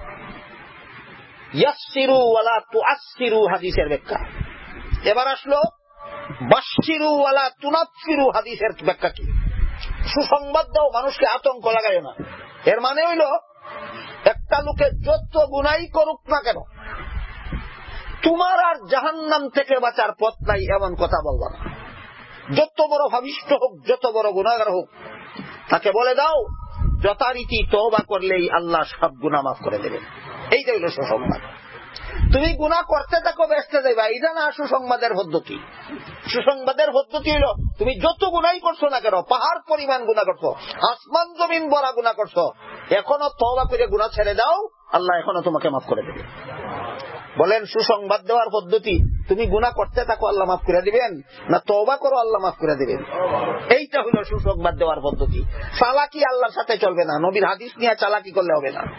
ইয়াসসিরু ওয়ালা তুআসসিরু হাদিসের ব্যাখ্যা। এবার আসলো বাশশিরু ওয়ালা তুনাফিরু হাদিসের ব্যাখ্যা কি? সুসংবাদ দাও, মানুষকে আতঙ্ক লাগায় না। এর মানে হইল একটা লোকে যত গুনাই করুক না কেন, তোমার আর জাহান্নাম থেকে বাঁচার পথ নাই এমন কথা বলবা না। যত বড় ভাবিষ্ঠ হোক, যত বড় গুনাহগার হোক, তাকে বলে দাও যথারীতি তওবা করলেই আল্লাহ সব গুনাহ মাফ করে দেবেন। এইটা হইল সুসংবাদ। তুমি গুনাহ করতে থাকো, ব্যস্ত যাইবা, এটা না সুসংবাদের পদ্ধতি। সুসংবাদের পদ্ধতি হইল তুমি যত গুনাই করছো না কেন, পাহাড় পরিমাণ গুনাহ করছো, আসমান জমিন ভরা গুনাহ করছো, এখনো তওবা করে গুনাহ ছেড়ে দাও, আল্লাহ এখনো তোমাকে মাফ করে দেবে। বলেন সুসংবাদ দেওয়ার পদ্ধতি তুমি গুনাহ করতে থাকো আল্লাহ মাফ করে দিবেন, না তওবা করো আল্লাহ মাফ করে দিবেন? এইটা হলো সুসংবাদ দেওয়ার পদ্ধতি। চালাকি আল্লাহর সাথে চলবে না, নবীর হাদিস নিয়ে চালাকি করলে হবে না।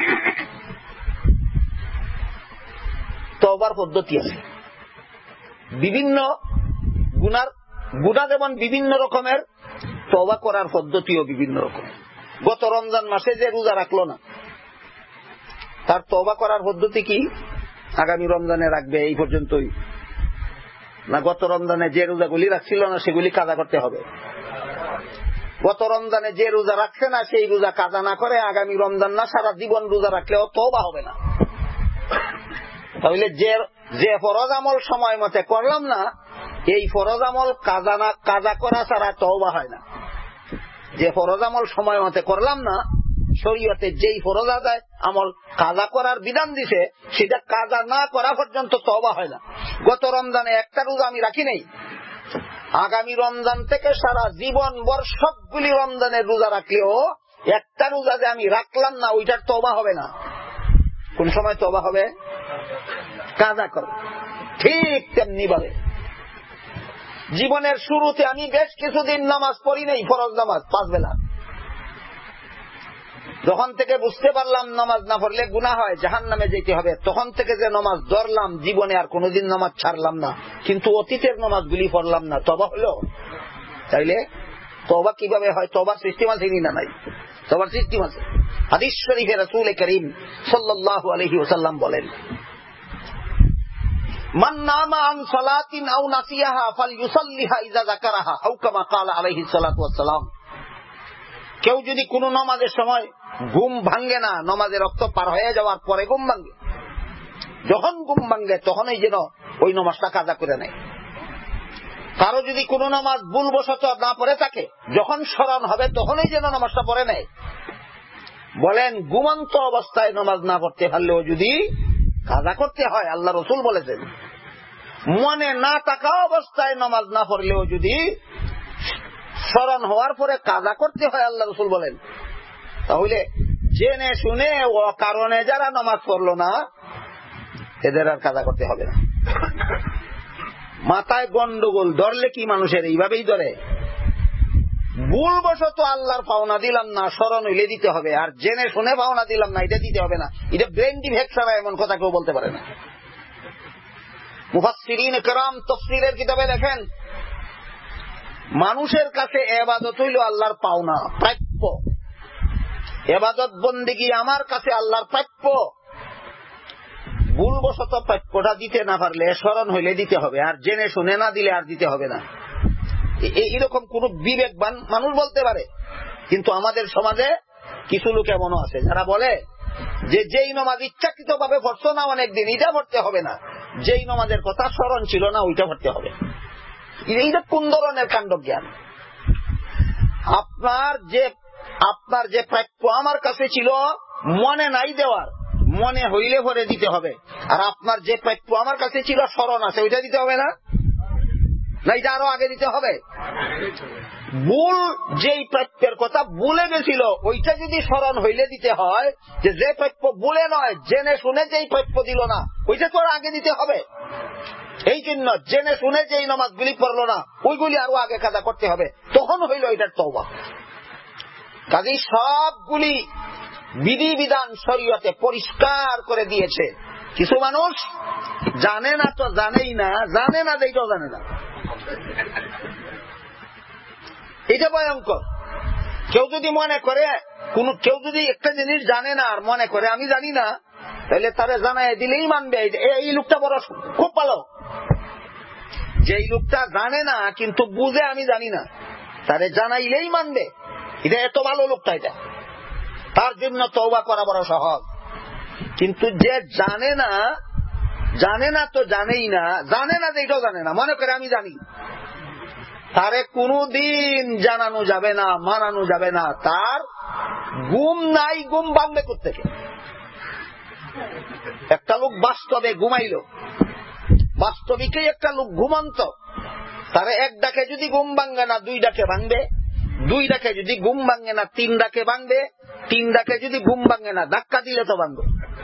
তওবার পদ্ধতি আছে বিভিন্ন, গুনার গুনাহ যেমন বিভিন্ন রকমের, তওবা করার পদ্ধতিও বিভিন্ন রকম। গত রমজান মাসে যে রোজা রাখলো না, তার তওবা করার পদ্ধতি কি? আগামী রমজানে রাখবে এই পর্যন্তই, না গত রমজানে যে রোজাগুলি রাখছিল না সেগুলি কাজা করতে হবে? গত রমজানে যে রোজা রাখছে না সেই রোজা কাজা না করে আগামী রমজান না সারা জীবন রোজা রাখলেও তওবা হবে না। তাহলে যে যে ফরজ আমল সময় মতে করলাম না, এই ফরজ আমল কাজা না কাজা করা ছাড়া তওবা হয় না। যে ফরজ আমল সময় মতে করলাম না, শরীয়তে যেই ফরজ আদায় আমল কাজা করার বিধান দিছে সেটা কাজা না করা পর্যন্ত তওবা হয় না। গত রমজানে একটা রোজা আমি রাখি নাই, আগামী রমজান থেকে সারা জীবন ভর সবগুলি রমজানের রোজা রাখলেও একটা রোজা যে আমি রাখলাম না ওইটার তওবা হবে না। কোন সময় তওবা হবে? কাজা করে। ঠিক তেমনি ভাবে জীবনের শুরুতে আমি বেশ কিছুদিন নামাজ পড়ি নাই, ফরজ নামাজ পাঁচ বেলা। যখন থেকে বুঝতে পারলাম নামাজ না পড়লে গুনাহ হয়, জাহান্নামে যেতে হবে, তখন থেকে যে নামাজ ধরলাম, জীবনে আর কোনোদিন নামাজ ছাড়লাম না। কিন্তু অতীতের নামাজগুলি পড়লাম না, তওবা হলো? তাইলে তওবা কিভাবে হয়? তওবার সিস্টেম আছে না? নাই, তওবার সিস্টেম আছে। হাদিস শরীফে রাসূল করিম সাল্লাল্লাহু আলাইহি ওয়াসাল্লাম বলেন, মান নামা আন সালাতিন আও নাসিয়াহা ফালইউসাল্লিহা ইযা যাকারাহা আও কামা ক্বালা আলাইহিস সালাতু ওয়াস সালাম। কেউ যদি কোন নামাজের সময় ঘুম ভাঙ্গে না, নামাজের রক্ত পার হয়ে যাওয়ার পরে ঘুম ভাঙ্গে, যখন ঘুম ভাঙ্গে তখনই যেন ওই নামাজটা কাজা করে নেয়। কারো যদি কোন নামাজ ভুলবশত না পড়ে থাকে, যখন স্মরণ হবে তখনই যেন নামাজটা পড়ে নেয়। বলেন, ঘুমন্ত অবস্থায় নামাজ না পড়তে পারলেও যদি কাজা করতে হয়, আল্লাহ রাসূল বলেছেন। মনে না থাকা অবস্থায় নামাজ না পড়লেও যদি স্মরণ হওয়ার পরে কাজা করতে হয়, আল্লাহ রাসূল বলেন। তাহলে জেনে শুনে ও কারণে যারা নামাজ পড়লো না, এদের আর কাজা করতে হবে না। মাথায় গন্ডগোল ধরলে কি মানুষের এইভাবেই ধরে? ভুলবশত আল্লাহর পাওনা দিলাম না, স্মরণ হইলে দিতে হবে, আর জেনে শুনে পাওনা দিলাম না, এটা দিতে হবে না। এটা ব্রেন ডিফেক্ট ছাড়া এমন কথা কেউ বলতে পারে না। মুফাসসিরিন কিরাম তাফসীরের কিতাবে লেখেন, মানুষের কাছে ইবাদত হইল আল্লাহর পাওনা, প্রাপ্য। ইবাদত বন্দেগী আমার কাছে আল্লাহর প্রাপ্য। ভুলবশত প্রাপ্যটা দিতে না পারলে স্মরণ হইলে দিতে হবে, আর জেনে শুনে না দিলে আর দিতে হবে না। এইরকম কোন বিবেকবান মানুষ বলতে পারে। কিন্তু আমাদের সমাজে কিছু লোক এমনও আছে যারা বলে যে যেই নামাজ ইচ্ছাকৃত ভাবে পড়ছো না অনেকদিন, এটা পড়তে হবে না, যেই নামাজের কথা স্মরণ ছিল না ওইটা পড়তে হবে। এইটা কোন ধরনের কাণ্ড জ্ঞান? আপনার যে আপনার যে প্রাপ্য আমার কাছে ছিল মনে নাই দেওয়ার, মনে হইলে পরে দিতে হবে। আর আপনার যে প্রাপ্য আমার কাছে ছিল স্মরণ আছে, ওইটা দিতে হবে না? না, এটা আরো আগে দিতে হবে। ভুল যেই প্রাপ্যের কথা ভুলে গেছিল, ওইটা যদি স্মরণ হইলে দিতে হয়, যে যে প্রাপ্য ভুলে নয়, জেনে শুনে যেই প্রাপ্য দিল না, ওইটা তো আগে দিতে হবে। এই জন্য জেনে শুনে যেই নামাজগুলি পড়লো না, ওইগুলি আরো আগে কাজা করতে হবে, তখন হইল এটার তওবা। কাজেই সবগুলি বিধিবিধান শরীয়তে পরিষ্কার করে দিয়েছে। কিছু মানুষ জানে না তো জানেই না, জানে না এইটাও জানে না। এটা ভয়ঙ্কর। কেউ যদি মনে করে, কোন কেউ যদি একটা জিনিস জানে না আর মনে করে আমি জানি না, তাহলে তারা জানায় দিলেই মানবে এই লোকটা বড় খুব ভালো। যেই লোকটা জানে না কিন্তু বুঝে আমি জানি না, তারে জানাইলেই মানবে এটা এত ভালো লোকটা, এটা তার জন্য তওবা করা বড় সহজ। কিন্তু যে জানে না, জানে না তো জানেই না, জানে না যে এটাও জানে না, মনে করে আমি জানি, তারে কোনদিন জানানো যাবে না, মানানো যাবে না। তার ঘুম নাই, ঘুম ভাঙবে কোত্থেকে? একটা লোক বাস্তবে ঘুমাইল, বাস্তবিকই একটা লোক ঘুমন্ত, তারে এক ডাকে যদি ঘুম ভাঙে না দুই ডাকে ভাঙবে, দুই ডাকে যদি ঘুম ভাঙে না তিন ডাকে ভাঙবে, তিন ডাকে যদি ঘুম ভাঙে না ধাক্কা দিলে তো ভাঙবে।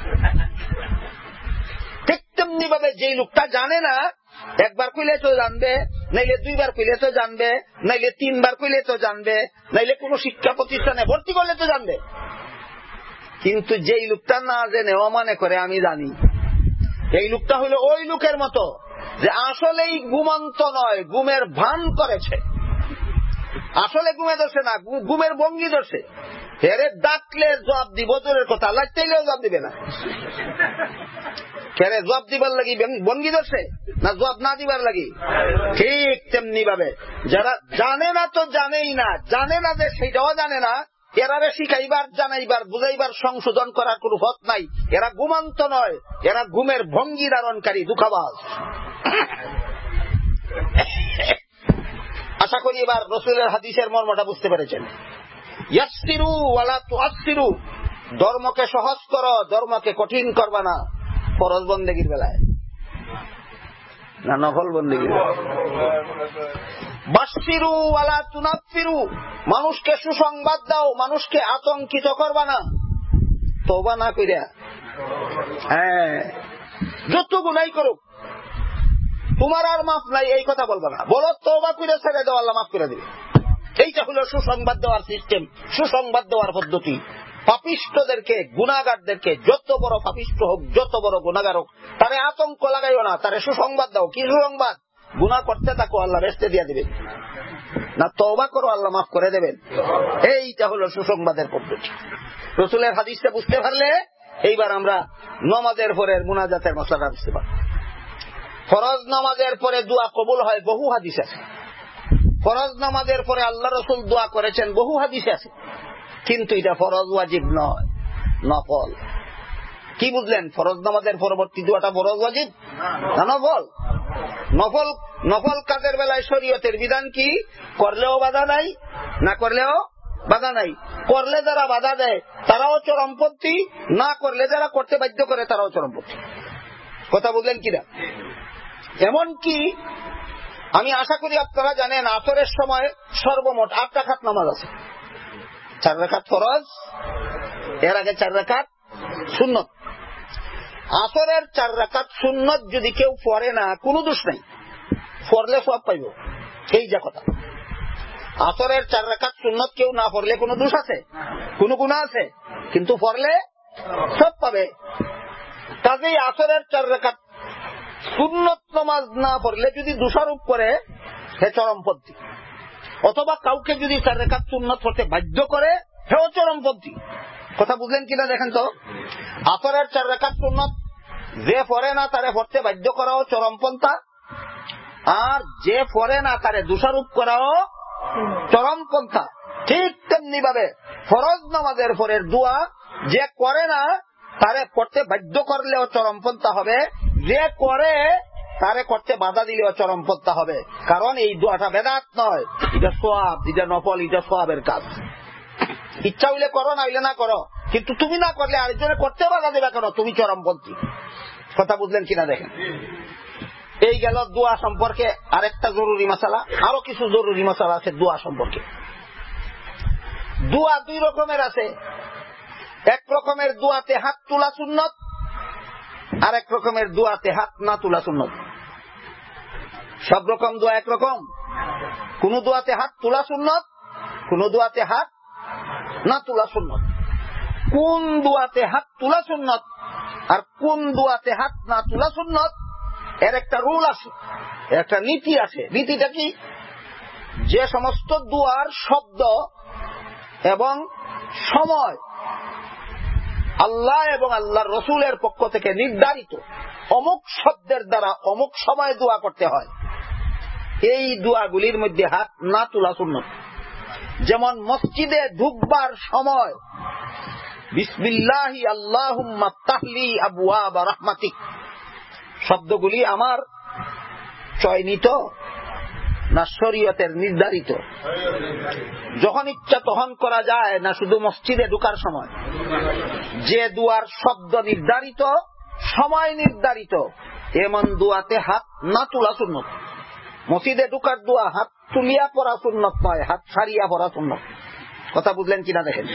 ঠিক তেমনি ভাবে যেই লোকটা জানে না, একবার কইলে তো জানবে, নাইলে দুইবার কইলে তো জানবে, নাইলে তিনবার কইলে তো জানবে, নাইলে কোন শিক্ষা প্রতিষ্ঠানে ভর্তি করলে তো জানবে। কিন্তু যেই লোকটা না জেনে ও মনে করে আমি জানি, এই লোকটা হলো ওই লোকের মতো যে আসলেই ঘুমন্ত নয়, ঘুমের ভান করেছে। আসলে ঘুমে ধরছে না, ঘুমের ভঙ্গি ধরছে। হেরে ডাকলে জবাব দিব দূরের কথা, লাগতেইলেও জবাব দিবে না। কেরে জবাব দিবার লাগি ভঙ্গি ধরছে না জবাব না দিবার লাগি? ঠিক তেমনি ভাবে যারা জানে না তো জানেই না, জানে না যে সেটাও জানে না, এরারে শিখাইবার, জানাইবার, বুঝাইবার, সংশোধন করার কোন পথ নাই। এরা ঘুমন্ত নয়, এরা ঘুমের ভঙ্গি ধারণকারী দুঃখাবাজ। আশা করি এবার রাসূলের হাদিসের মর্মটা বুঝতে পেরেছেন। ইয়াসসিরু ওয়ালা তুআসসিরু, ধর্মকে সহজ করো, ধর্মকে কঠিন করবা না। ফরজ বন্দেগীর বেলায় না নফল বন্দেগীর। বাশশিরু ওয়ালা তুনাফিরু, মানুষকে সুসংবাদ দাও, মানুষকে আতঙ্কিত করবা না। তওবা না কইরা হ্যাঁ যত গুনাই করুক, তোমার আর মাফ নাই এই কথা বলবা না, বলো তওবা করে ছেড়ে দাও, আল্লাহ মাফ করে দিবে। এইটা হলো সুসংবাদ দেওয়ার সিস্টেম, সুসংবাদ দেওয়ার পদ্ধতি। পাপিষ্ঠদেরকে, গুনাহগারদেরকে, যত বড় পাপিষ্ঠ হোক, যত বড় গুনাহগার হোক, তারে আতঙ্ক লাগাইও না, তারে সুসংবাদ দাও। কি সুসংবাদ? গুনাহ করতে থাকো, আল্লাহ রেস্তে দিয়ে দিবেন, না তওবা করো, আল্লাহ মাফ করে দেবেন। এইটা হলো সুসংবাদের পদ্ধতি। রাসূলের হাদিসটা বুঝতে পারলে এইবার আমরা নামাজের পরের মুনাজাতের মশলাটা বুঝতে পারব। ফরজ নামাজের পরে দোয়া কবুল হয়, বহু হাদিস আছে। ফরজ নামাজের পরে আল্লাহ রাসূল দোয়া করেছেন, বহু হাদিস আছে। কিন্তু এটা ফরজ ওয়াজিব নয়, নফল। কি বুঝলেন? ফরজ নামাজের পরবর্তী দোয়াটা ফরজ ওয়াজিব না নফল? নফল নফল কাজের বেলায় শরীয়তের বিধান কি? করলেও বাধা নাই, না করলেও বাধা নাই। করলে যারা বাধা দেয় তারাও চরমপন্থী, না করলে যারা করতে বাধ্য করে তারাও চরমপন্থী। কথা বুঝলেন কিনা? এমনকি আমি আশা করি আপনারা জানেন, আসরের সময় সর্বমোট আট রাকাত নামাজ আছে। চার রাকাত ফরজ, এর আগে চার রাকাত সুন্নত। আসরের চার রাকাত সুন্নত যদি কেউ পড়ে না, কোনো দোষ নাই, পড়লে সব পাইব। এই যা কথা। আসরের চার রাকাত সুন্নত কেউ না পড়লে কোনো দোষ আছে? কোনো গুনাহ আছে? কিন্তু পড়লে সব পাবে। কাজেই আসরের চার রাকাত সুন্নত নামাজ না পড়লে যদি দোষারোপ করে, হে চরমপন্থী। অথবা কাউকে যদি চার রাকাত সুন্নত পড়তে বাধ্য করে, হেও চরমপন্থী। কথা বুঝলেন কিনা দেখেন তো। আসরের চার রাকাত সুন্নত যে পড়ে না তারে পড়তে বাধ্য করাও চরমপন্থা, আর যে পড়ে না তারে দোষারোপ করাও চরমপন্থা। ঠিক তেমনি ভাবে ফরজ নামাজের পরের দোয়া যে করে না তারে করতে বাধ্য করলেও চরমপন্থা হবে, যে করে তারে করতে বাধা দিলেও চরমপন্থা হবে। কারণ এই দোয়াটা বেদাত নয়, এটা সওয়াব, এটা নফল, এটা সওয়াবের কাজ। ইচ্ছা হইলে করো, না হইলে না করো, কিন্তু তুমি না করলে আরেকজনে করতে বাধা দেবে কেন? তুমি চরমপন্থী। কথা বুঝলেন কিনা দেখেন। এই গেল দোয়া সম্পর্কে আরেকটা জরুরি মাসালা। আরো কিছু জরুরি মাসালা আছে দোয়া সম্পর্কে। দোয়া দুই রকমের আছে। এক রকমের দোয়াতে হাত তোলা সুন্নত, আর এক রকমের দোয়াতে হাত না তোলা সুন্নত। সব রকম দোয়া একরকম? কোন দোয়াতে হাত তোলা সুন্নত, কোন দোয়াতে হাত না তোলা সুন্নত। কোন দোয়াতে হাত তোলা সুন্নত আর কোন দোয়াতে হাত না তোলা সুন্নত, এর একটা রুল আছে, একটা নীতি আছে। নীতিটা কি? যে সমস্ত দোয়ার শব্দ এবং সময় আল্লাহ এবং আল্লাহর রসুলের পক্ষ থেকে নির্ধারিত, অমুক শব্দের দ্বারা অমুক সময় দোয়া করতে হয়, এই দোয়াগুলির মধ্যে হাত না তোলা সুন্নত। যেমন মসজিদে ঢুকবার সময় বিসমিল্লাহি আল্লাহুম্মা ইফতাহলি আবওয়াবা রাহমাতিক শব্দগুলি আমার চয়নিত না শরীয়তের নির্ধারিত? যখন ইচ্ছা তখন করা যায় না শুধু মসজিদে ঢোকার সময়? যে দুয়ার শব্দ নির্ধারিত, সময় নির্ধারিত, এমন দুয়াতে হাত না তোলা সুন্নত। মসজিদে ঢোকার দোয়া হাত তুলিয়া পড়া সুন্নত নয়, হাত ছাড়িয়া পড়া সুন্নত। কথা বুঝলেন কিনা দেখেন।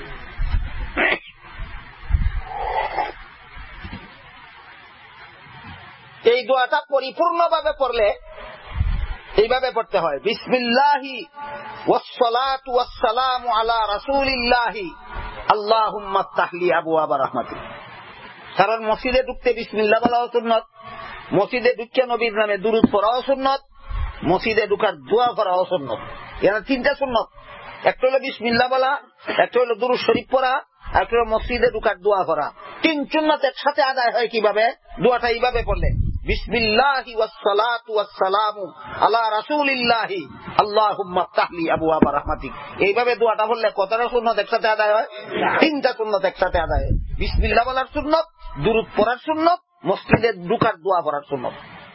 এই দোয়াটা পরিপূর্ণভাবে পড়লে এইভাবে পড়তে হয়, বিসমিল্লাহি ওয়াসসালাতু ওয়াসসালামু আলা রাসূলিল্লাহি আল্লাহুম্মা ইফতাহলি আবওয়াবা রাহমাতিক। কারণ মসজিদে ঢুকতে বিসমিল্লাহ বলাও সুন্নত, মসজিদে ঢুকে নবীর নামে দুরূদ পড়াও সুন্নত, মসজিদে ঢুকার দোয়া করাও সুন্নত। এরা তিনটা সুন্নত। একটা হলো বিসমিল্লাহ বলা, একটা হলো দুরূদ শরীফ পড়া, একটা হলো মসজিদে ঢুকার দোয়া করা। তিন সুন্নাত একসাথে আদায় হয় কিভাবে? দোয়াটা এইভাবে পড়লে, বিসমিল্লাহি ওয়াসসালাতু ওয়াসসালামু আলা রাসূলিল্লাহি আল্লাহুম্মা ইফতাহলি আবওয়াবা রাহমাতিক। এইভাবে দোয়াটা পড়লে কতটা সুন্নাত একসাথে আদায় হয়? তিনটা সুন্নাত একসাথে আদায় হয়। বিসমিল্লাহ বলার সুন্নাত, দুরূদ পড়ার সুন্নাত, মসজিদে ঢুকার দোয়া পড়ার সুন্নাত।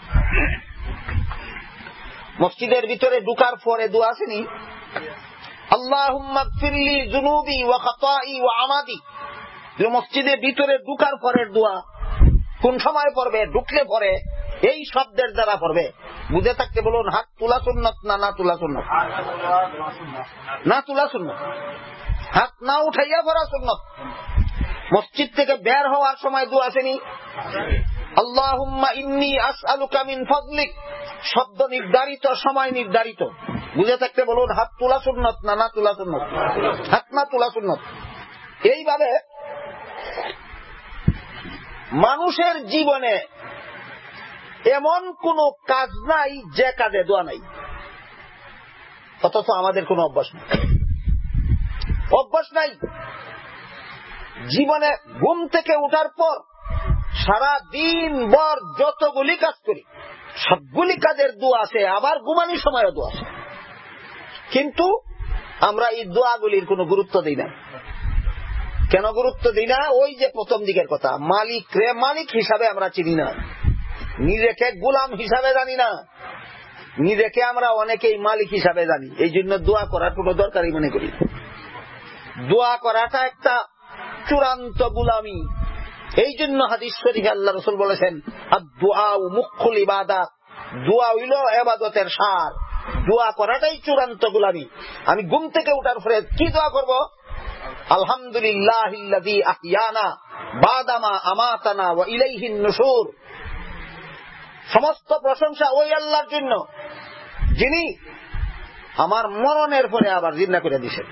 মসজিদের ভিতরে ঢুকার পরে দোয়া আসেনি, আল্লাহুম্মা ইগফিরলি যুনুবি ওয়া খাতাই ওয়া আমাদি। মসজিদের ভিতরে ঢুকার পরের দোয়া কোন সময় পড়বে? ঢুকলে পরে এই শব্দের দ্বারা পড়বে। বুঝে থাকতে বলুন, হাত তোলা সুন্নত না না তোলা সুন্নত? না তোলা সুন্নত। হাত না উঠাইয়া পড়া সুন্নত। মসজিদ থেকে বের হওয়ার সময় দোয়া আসেনি, আল্লাহুম্মা ইন্নী আসআলুকা মিন ফাদলিক, শব্দ নির্ধারিত, সময় নির্ধারিত। বুঝে থাকতে বলুন হাত তোলা সুন্নত না না তোলা সুন্নত? হাত না তোলা সুন্নত। এইভাবে মানুষের জীবনে এমন কোন কাজ নাই যে কাজে দোয়া নাই, অথচ আমাদের কোনো অভ্যাস নেই, অভ্যাস নাই। জীবনে ঘুম থেকে উঠার পর সারা দিন ভর যতগুলি কাজ করি সবগুলি কাজের দোয়া আছে, আবার ঘুমানোর সময়ও দোয়া আছে, কিন্তু আমরা এই দোয়াগুলির কোনো গুরুত্ব দিই না। কেন গুরুত্ব দিই না? ওই যে প্রথম দিকের কথা, মালিক রে মালিক হিসাবে আমরা চিনি না, নিজেকে গোলাম হিসাবে জানি না, নিজেকে আমরা অনেকেই মালিক হিসাবে জানি। এই জন্য দোয়া করার কোনো দরকারই মনে করি। দোয়া করাটা একটা চূড়ান্ত গোলামি। এই জন্য হাদিস শরীফে আল্লাহ রাসূল বলেছেন, আদ-দুআ মুখুল ইবাদাত, দোয়া হইল ইবাদতের সার, দোয়া করাটাই চূড়ান্ত গোলামি। আমি ঘুম থেকে উঠার পরে কি দোয়া করব? আলহামদুলিল্লাহিল্লাযী আহইয়ানা বাদামা আমাতানা ওয়া ইলাইহিন নুশুর। সমস্ত প্রশংসা ওই আল্লাহর জন্য যিনি আমার মরণের পরে আবার জিন্দা করে দিয়েছেন।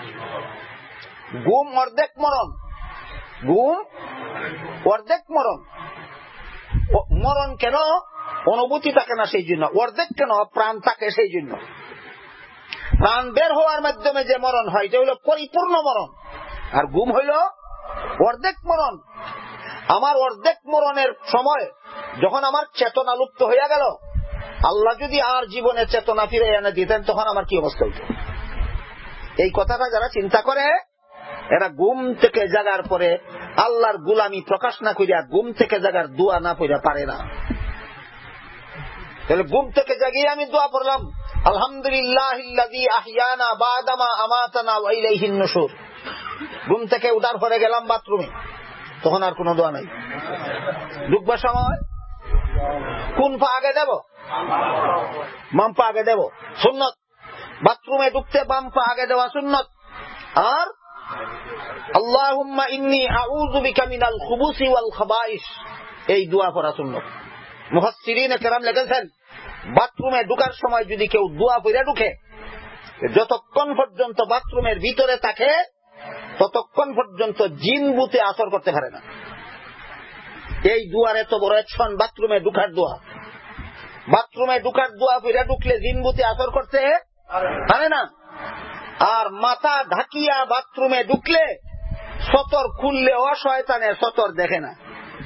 ঘুম অর্ধেক মরণ, ঘুম অর্ধেক মরণ। মরণ কেন? অনুভূতি থাকে না সেই জন্য। অর্ধেক কেন? প্রাণ থাকে সেই জন্য। প্রাণ বের হওয়ার মাধ্যমে যে মরণ হয় এটা হইল পরিপূর্ণ মরণ, আর ঘুম হইল অর্ধেক মরণ। আমার অর্ধেক মরণের সময় যখন আমার চেতনা লুপ্ত হইয়া গেল, আল্লাহ যদি আর জীবনে চেতনা ফিরে এনে দিতেন তখন আমার কি অবস্থা হইত? এই কথাটা যারা চিন্তা করে এরা ঘুম থেকে জাগার পরে আল্লাহর গোলামি প্রকাশ না করিয়া ঘুম থেকে জাগার দোয়া না পড়া পারে না। তাহলে ঘুম থেকে জাগিয়ে আমি দোয়া পড়লাম, আলহামদুলিল্লাহিল্লাযী আহইয়ানা বাদামা আমাতানা ওয়া ইলাইহিন নুশুর। ঘুম থেকে উঠার পরে গেলাম বাথরুমে, তখন আর কোনো দোয়া নাই। ঢুকবার সময় কোন পা আগে দেব? বাম পা আগে দেব, সুন্নত। বাথরুমে ঢুকতে বাম পা আগে দেওয়া সুন্নত। আর আল্লাহুম্মা ইন্নী আউযু বিকা মিনাল খুবুসি ওয়াল খাবাইস, এই দোয়া পড়া সুন্নত। মুফাসসিরিনে কেরাম লিখেছেন, বাথরুমে ঢোকার সময় যদি কেউ দোয়া পড়ে ঢুকে, যতক্ষণ পর্যন্ত বাথরুমের ভিতরে থাকে ততক্ষণ পর্যন্ত জিন ভূতে আসর করতে পারে না। এই দোয়ার এত বড় একশন, বাথরুমে ঢুকার দোয়া। বাথরুমে ঢুকার দোয়া পড়ে ঢুকলে জিন ভূতে আসর করতে পারে না। আর মাথা ঢাকিয়া বাথরুমে ঢুকলে সতর খুললে অশয়তানে সতর দেখে না।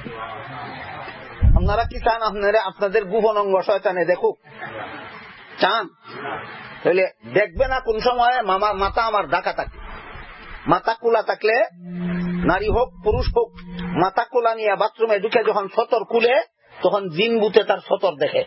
আপনারা কি চান আপনারা আপনাদের গোপন অঙ্গ শয়তানে দেখুক? চান? তাহলে দেখবে না কোন সময় মামা মাথা আমার ঢাকা থাকে। মাথা খোলা থাকলে, নারী হোক পুরুষ হোক, মাথা খোলা নিয়ে বাথরুমে ঢুকে যখন সতর খুলে তখন জিন ভূতে তার সতর দেখে।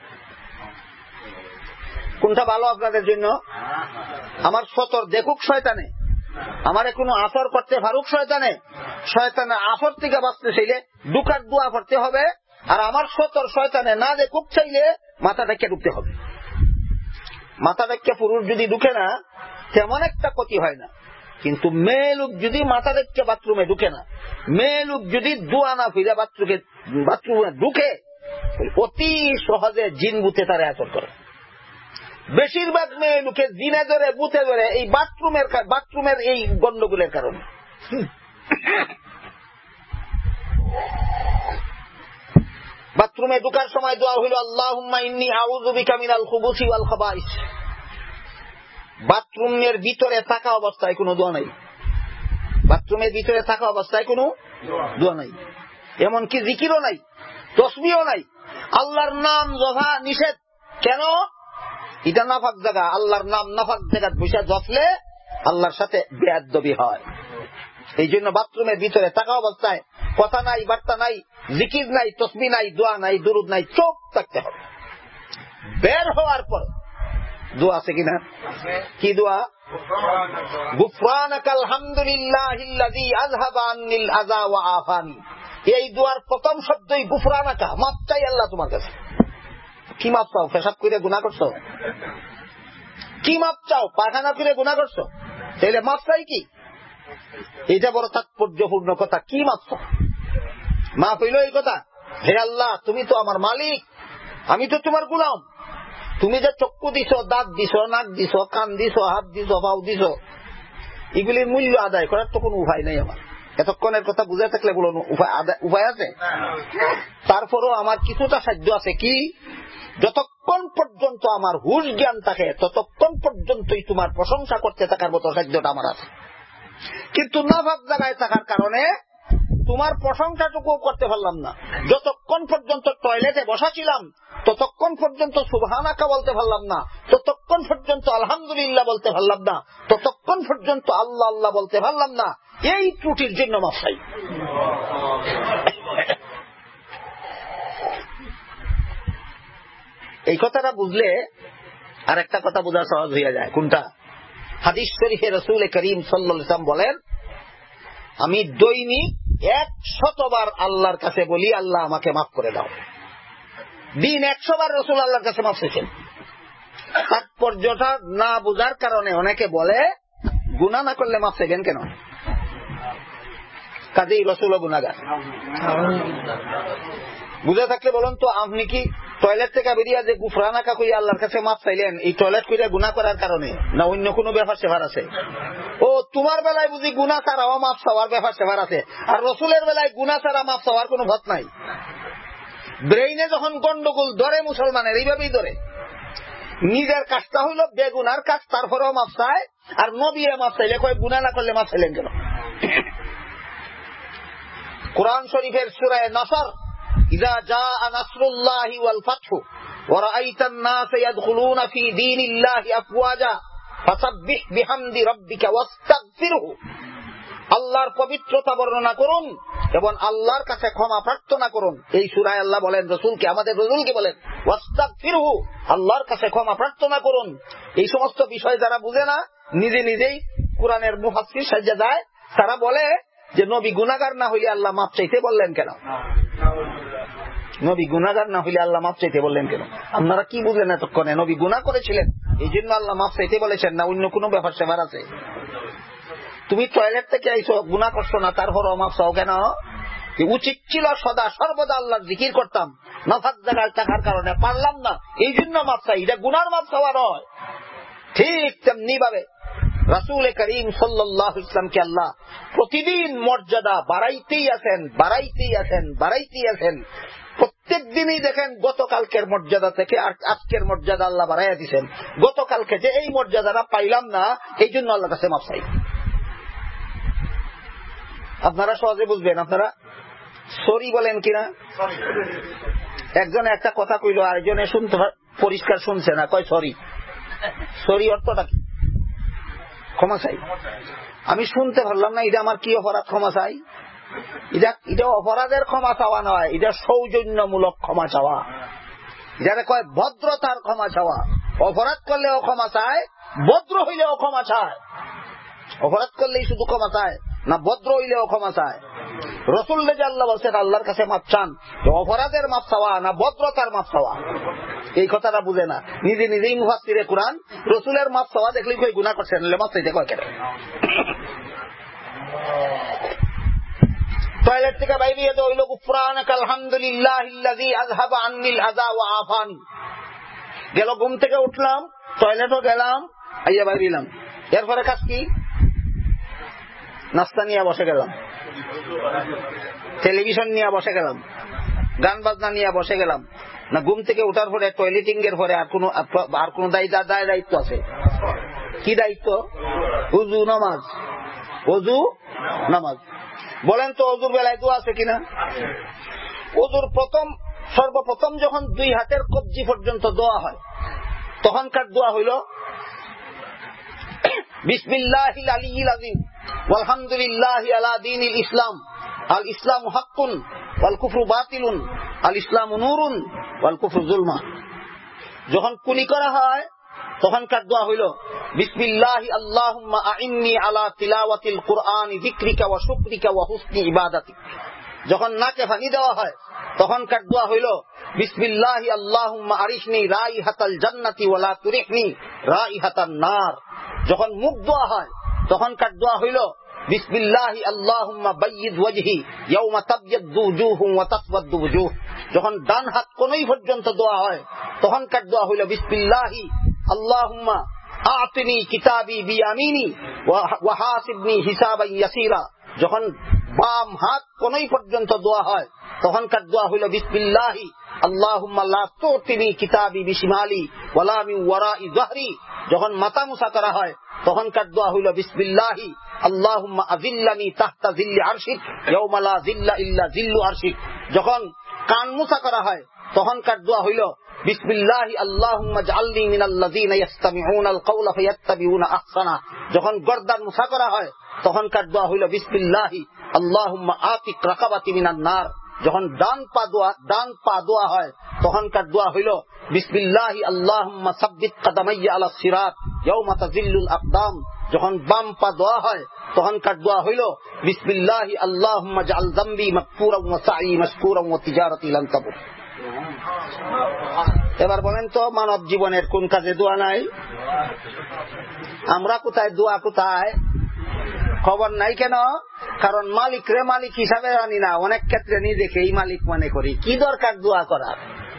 কোনটা ভালো আপনাদের জন্য? আমার সতর দেখুক শয়তানে, আমারে কোনো আসর করতে পারুক শয়তানে। শয়তানের আসর থেকে বাঁচতে চাইলে ঢুকার দোয়া পড়তে হবে, আর আমার সতর শয়তানে না দেখুক চাইলে মাথা ডেকে ঢুকতে হবে। মাথা ডেকে পুরুষ যদি ঢুকে না তেমন একটা ক্ষতি হয় না, কিন্তু মেয়ে লোক যদি মাথা ডেকে বাথরুমে ঢুকে না, মেয়ে লোক যদি দোয়া না ফিরে বাথরুমে বাথরুমে ঢুকে, অতি সহজে জিন ভূতে তারা আসর করে। বেশিরভাগ মেয়ে লোকে জিনে ধরে ভূতে ধরে এই বাথরুমের বাথরুমের এই গন্ডগোলের কারণে। বাথরুমে ঢোকার সময় দোয়া হইল আল্লাহুম্মা ইন্নী আউযু বিকা মিনাল খুবুসি ওয়াল খাবাইস। বাথরুমের ভিতরে থাকা অবস্থায় কোনো দোয়া নাই। বাথরুমের ভিতরে থাকা অবস্থায় কোনো দোয়া নাই, এমনকি জিকিরও নাই, তাসবিহও নাই। আল্লাহর নাম জপা নিষেধ। কেন? এটা নাফাক জায়গা। আল্লাহর নাম নাফাক জায়গায় বসে জপলে আল্লাহর সাথে বেয়াদবি হয়। এই জন্য বাথরুমের ভিতরে থাকা অবস্থায় কথা নাই, বার্তা নাই, জিকির নাই, তাসবিহ নাই, দোয়া নাই, দুরুদ নাই, চুপ থাকতে হবে। বের হওয়ার পর দোয়া আছে কিনা? কি দোয়া? গুফরানাকাল হামদুলিল্লাহিল্লাযী আযহাবা আন্নিল আযা ওয়া আফানি। এই দোয়ার প্রথম শব্দই গুফরানাকা, মাফ চাই আল্লাহ তোমার কাছে। কি মাপ চাও? পেশাব করে গুনাহ করছো? কি মাপ চাও? পায়খানা করে গুনাহ করছো? তাহলে মাপ চাই কি? এটা বড় তাৎপর্যপূর্ণ কথা। কি মাপ চাও? মাপ হইল এই কথা? হে আল্লাহ, তুমি তো আমার মালিক, আমি তো তোমার গোলাম। তুমি যে চক্ষু দিছো, দাঁত দিছো, নাক দিছো, কান দিছো, হাত দিছো, পাও দিছো, এগুলির মূল্য আদায় করার তো কোনো উপায় নেই আমার। এতক্ষণের কথা বুঝে থাকলে বলো উপায় আছে? তারপরও আমার কিছুটা সাধ্য আছে। কি? যতক্ষণ পর্যন্ত আমার হুঁশ জ্ঞান থাকে ততক্ষণ পর্যন্তই তোমার প্রশংসা করতে থাকার মতো সাধ্যটা আমার আছে। কিন্তু নাফাক জায়গায় থাকার কারণে তোমার প্রশংসাটুকু করতে পারলাম না। যতক্ষণ পর্যন্ত টয়লেটে বসা ছিলাম ততক্ষণ পর্যন্ত সুবহানাকা বলতে পারলাম না, ততক্ষণ পর্যন্ত আলহামদুলিল্লাহ বলতে পারলাম না, ততক্ষণ পর্যন্ত আল্লাহ আল্লাহ বলতে পারলাম না। এই ত্রুটির জন্য মাফ চাই। এই কথাটা বুঝলে আর একটা কথা বোঝা সহজ হয়ে যায়। কোনটা? হাদিস শরীফে রাসূল করিম সাল্লাল্লাহু আলাইহি ওয়াসাল্লাম বলেন, আমি দৈনিক একশতবার আল্লাহর কাছে বলি, আল্লাহ আমাকে মাফ করে দাও। দিন একশো বার রাসূল আল্লাহর কাছে মাফ চেয়েছেন। তাৎপর্যটা না বোঝার কারণে অনেকে বলে গুনাহ না করলে মাফ চাইবেন কেন? কাজেই রাসূলও গুনাহগার। বুঝে থাকলে বলুন তো, আপনি কি টয়লেট থেকে বেরিয়ে যে গুফরানাকা কইয়া আল্লাহর কাছে মাফ চাইলেন এই টয়লেট কইরা গুনাহ করার কারণে, না অন্য কোনো ব্যাপার সেবার আছে? ও তোমার বেলায় বুঝি গুনাহ ছাড়াও মাফ চাওয়ার ব্যাপার সেবার আছে, আর রাসূলের বেলায় গুনাহ ছাড়া মাফ চাওয়ার কোনো ভাত নাই। ব্রেইনে যখন গন্ডগোল ধরে মুসলমানের এইভাবেই ধরে, নিজের কাজটা হইল বেগুনার কাজ, তারপরেও মাফ চায়, আর নবীরে মাফ চাইলে কয় গুনাহ না করলে মাফ চাইলেন কেন? কুরআন শরীফের সূরা নাসর, ইযা জাআ নাসরুল্লাহি ওয়াল ফাতহু ওয়া রাআইতান নাসা ইয়াদখুলুনা ফি দীনিল্লাহি আফওয়াজা ফাসাব্বিহ বিহামদি রাব্বিকা ওয়াস্তাগফিরহু। আল্লাহর পবিত্রতা বর্ণনা করুন এবং আল্লাহর কাছে ক্ষমা প্রার্থনা করুন। এই সূরায় আল্লাহ বলেন রাসূলকে, আমাদের রাসূলকে বলেন ওয়াস্তাগফিরহু, আল্লাহর কাছে ক্ষমা প্রার্থনা করুন। এই সমস্ত বিষয় যারা বুঝে না, নিজে নিজেই কোরআনের মুফাসসির সাজা যায়, তারা বলে যে নবী গুনাহগার না হইলে আল্লাহ মাফ চাইতে বললেন কেন? নবী গুনাহগার না হইলে আল্লাহ মাফ চাইতে বললেন কেন? আপনারা কি বুঝলেন এতক্ষণে? নবী গুনাহ করেছিলেন এই জন্য আল্লাহ মাফ চাইতে বলেছেন, না অন্য কোনো ব্যাপার সেবার আছে? তুমি টয়লেট থেকে আইছো, গুনাহ করছো না, তারপরও মাফ চাও কেন? উচিত ছিল সদা সর্বদা আল্লাহর জিকির করতাম, নাফাক জায়গায় থাকার কারণে পারলাম না, এই জন্য মাফ চাই। এটা গুনার মাফ চাওয়া নয়। ঠিক তেমনি ভাবে রাসূল করিম সাল্লাল্লাহু আলাইহি ওয়াসাল্লামকে আল্লাহ প্রতিদিন মর্যাদা বাড়াইতেই আছেন, বাড়াইতেই আছেন, বাড়াইতেই আছেন। প্রত্যেক দিনই দেখেন গতকালকের মর্যাদা থেকে আর আজকের মর্যাদা আল্লাহ বাড়াইয়া দিচ্ছেন। গতকালকে যে এই মর্যাদাটা পাইলাম না, এই জন্য আল্লাহর কাছে মাফ চাই। আপনারা সহজে বুঝবেন। আপনারা সরি বলেন কিনা? একজনে একটা কথা কইল, আরেকজনে শুনতে পরিষ্কার শুনছে না, কয় সরি। সরি অর্থটা কি? ক্ষমা চাই। আমি শুনতে পারলাম না, এটা আমার কি অপরাধ? ক্ষমা চাই। এটা এটা অপরাধের ক্ষমা চাওয়া নয়, এটা সৌজন্যমূলক ক্ষমা চাওয়া। যারা কয় ভদ্রতার ক্ষমা চাওয়া। অপরাধ করলেও ক্ষমা চায়, ভদ্র হইলেও ক্ষমা চায়। অপরাধ করলেই শুধু ক্ষমা চায় না, ভদ্র হইলেও ক্ষমা চায়। রাসূল যে আল্লাহ বলছেন আল্লাহর কাছে মাফ চান, অপরাধের মাফ চাওয়া না ভদ্রতার মাফ চাওয়া। এই কথাটা বুঝে না, নিজে নিজেই মুফাসসিরে কুরআন রাসূলের মাফ চাওয়া দেখলেই কই গুনাহ করছেন, মাফ চাইতে কয় কেন? টয়লেট থেকে বাইরে তো হইল গুফরানাকা আলহামদুলিল্লাহিল্লাযী আযহাবা আন্নিল আযা ওয়া আফানি। গেল ঘুম থেকে উঠলাম, টয়লেটও গেলাম, আইয়া বাইরে এলাম, এরপরে কাজ কি? নাস্তা নিয়ে বসে গেলাম, টেলিভিশন নিয়ে বসে গেলাম, গান বাজনা নিয়ে বসে গেলাম। না ঘুম থেকে উঠার পরে টয়লেটিং এর পরে আর কোন আর কোন দায়িত্ব আছে? কি দায়িত্ব? ওযু নামাজ। ওযু নামাজ। বলেন তো ওযুর বেলায় দোয়া আছে কিনা? ওযুর প্রথম সর্বপ্রথম যখন দুই হাতের কবজি পর্যন্ত দোয়া হয়, তখনকার দোয়া হইল বিসমিল্লাহিল আলিয়্যিল আযীম ওয়ালহামদুলিল্লাহি আলা দীনিল ইসলাম আল ইসলামু হাক্কুন ওয়াল কুফরু বাতিলুন আল ইসলামু নূরুন ওয়াল কুফরু যুলমা। যখন কুলি করা হয় তখনকার দোয়া হইল বিসমিল্লাহি আল্লাহুম্মা আইন্নি আলা তিলাওয়াতিল কুরআনি যিকরিকা ওয়া শুকরিকা ওয়া হুসনি ইবাদাতিক। যখন নাকে পানি দেওয়া হয় তখনকার দোয়া হইল বিসমিল্লাহি আল্লাহুম্মা আরিশনি রাইহাতাল জান্নাতি ওয়া লা তুরিহনি রাইহাতান নার। যখন মুখ দোয়া হয় তখনকার দোয়া হইল বিসমিল্লাহি আল্লাহুম্মা বায়্যিদ ওয়াজহি ইয়াওমা তাবয়াদ্দু ওয়ুজুহুম ওয়া তাসওয়াদ্দু ওয়ুজুহ। যখন ডান হাত কোনই পর্যন্ত দোয়া হয় তখনকার দোয়া হইল বিসমিল্লাহি আল্লাহুম্মা আতিনি কিতাবি বিয়ামিনি ওয়া হাসিবনি হিসাবান ইয়াসীরা। যখন বাম হাত কোনই পর্যন্ত দোয়া হয় তখনকার দোয়া হইল বিসমিল্লাহি আল্লাহুম্মা লা তুতিনি কিতাবি বিশিমালি ওয়ালা মিন ওয়ারাই যাহরি। যখন মাথা মুছা করা হয় তখনকার দোয়া হইল বিসমিল্লাহি আল্লাহুম্মা আযিল্লানি তাহতা যিল্লি আরশিক ইয়াওমা লা যিল্লা ইল্লা যিল্লু আরশিক। যখন কান মুছা করা হয় তখনকার দোয়া হইল বিসমিল্লাহি আল্লাহুম্মা জাআলনি মিনাল্লাযীনা ইসতামিউনাল কাওলা ফায়াত্তাবিউনা আহসানা। যখন গর্দান মুছা করা হয় তখনকার দোয়া হইল বিসমিল্লাহি আল্লাহুম্মা আতিক রাকাবাতি মিনান নার। যখন ডান পা দোয়া ডান পা দোয়া হয় তখনকার দোয়া হইল বিসমিল্লাহি আল্লাহুম্মা সাব্বিত কাদামাইয়া আলাস সিরাত ইয়াওমা তাযিল্লুল আকদাম। যখন বাম পা দোয়া হয় তখনকার দোয়া হইল বিসমিল্লাহি আল্লাহুম্মা জাআল যামবি মাগফুরান ওয়া সাঈ মাশকুরান ওয়া তিজারাতি লান তাবুর। এবার বলেন তো মানব জীবনের কোন কাজে দোয়া নাই? আমরা কোথায় দোয়া কোথায় খবর নাই কেন? কারণ মালিক রে মালিক হিসাবে জানি না, অনেক ক্ষেত্রে নিজেকেই মালিক মনে করি। কি দরকার দোয়া করার?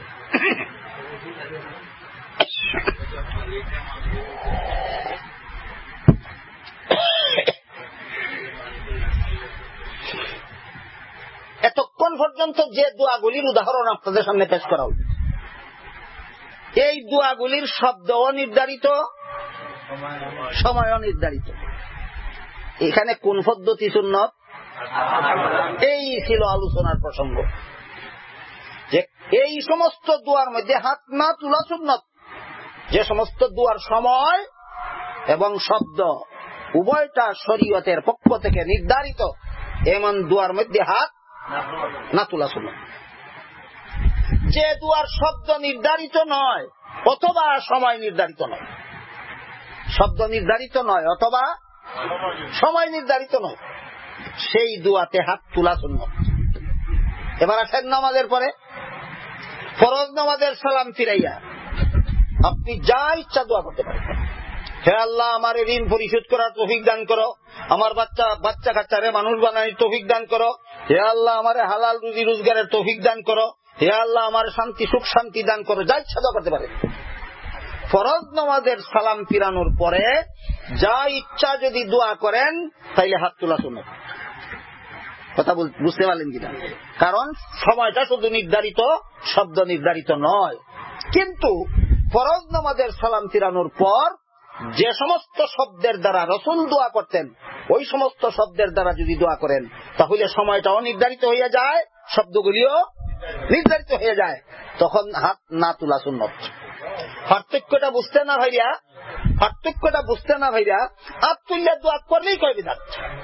এতক্ষণ পর্যন্ত যে দোয়াগুলির উদাহরণ আপনাদের সামনে পেশ করা হল, এই দোয়াগুলির শব্দ নির্ধারিত, সময় নির্ধারিত। এখানে কোন পদ্ধতি সুন্নত? এই ছিল আলোচনার প্রসঙ্গ যে এই সমস্ত দোয়ার মধ্যে হাত না তোলা সুন্নত। যে সমস্ত দোয়ার সময় এবং শব্দ উভয়টা শরীয়তের পক্ষ থেকে নির্ধারিত, এমন দোয়ার মধ্যে হাত না তোলা সুন্নত। যে দোয়ার শব্দ নির্ধারিত নয় অথবা সময় নির্ধারিত নয়, শব্দ নির্ধারিত নয় অথবা সময় নির্ধারিত নয়, সেই দোয়াতে হাত তোলা সুন্নত। এবার আসেন নামাজের পরে ফরজ নামাজের সালাম ফিরাইয়া আপনি যা ইচ্ছা দোয়া করতে পারেন। হে আল্লাহ, আমার ঋণ পরিশোধ করার তৌফিক দান করো, আমার বাচ্চা বাচ্চা কাচ্চারে মানুষ বানানোর তৌফিক দান করো, হে আল্লাহ আমার হালাল রুজি রোজগারের তৌফিক দান করো, হে আল্লাহ আমার শান্তি সুখ শান্তি দান করো, যা ইচ্ছা দোয়া করতে পারেন। ফরজ নামাজের সালাম ফিরানোর পরে যা ইচ্ছা যদি দোয়া করেন তাইলে হাত তোলা সুন্নাত। কথা বুঝতে পারলেন কিনা? কারণ সময়টা শুধু নির্ধারিত, শব্দ নির্ধারিত নয়। কিন্তু ফরজ নামাজের সালাম ফিরানোর পর যে সমস্ত শব্দের দ্বারা রাসূল দোয়া করতেন ওই সমস্ত শব্দের দ্বারা যদি দোয়া করেন তাহলে সময়টাও নির্ধারিত হয়ে যায়, শব্দগুলিও নির্ধারিত হয়ে যায়, তখন হাত না তোলা সুন্নত। পার্থক্যটা বুঝতে না ভাইয়া পার্থক্যটা বুঝতে না ভাইয়া হাত তুললে দোয়া করলেই কয় বিধান।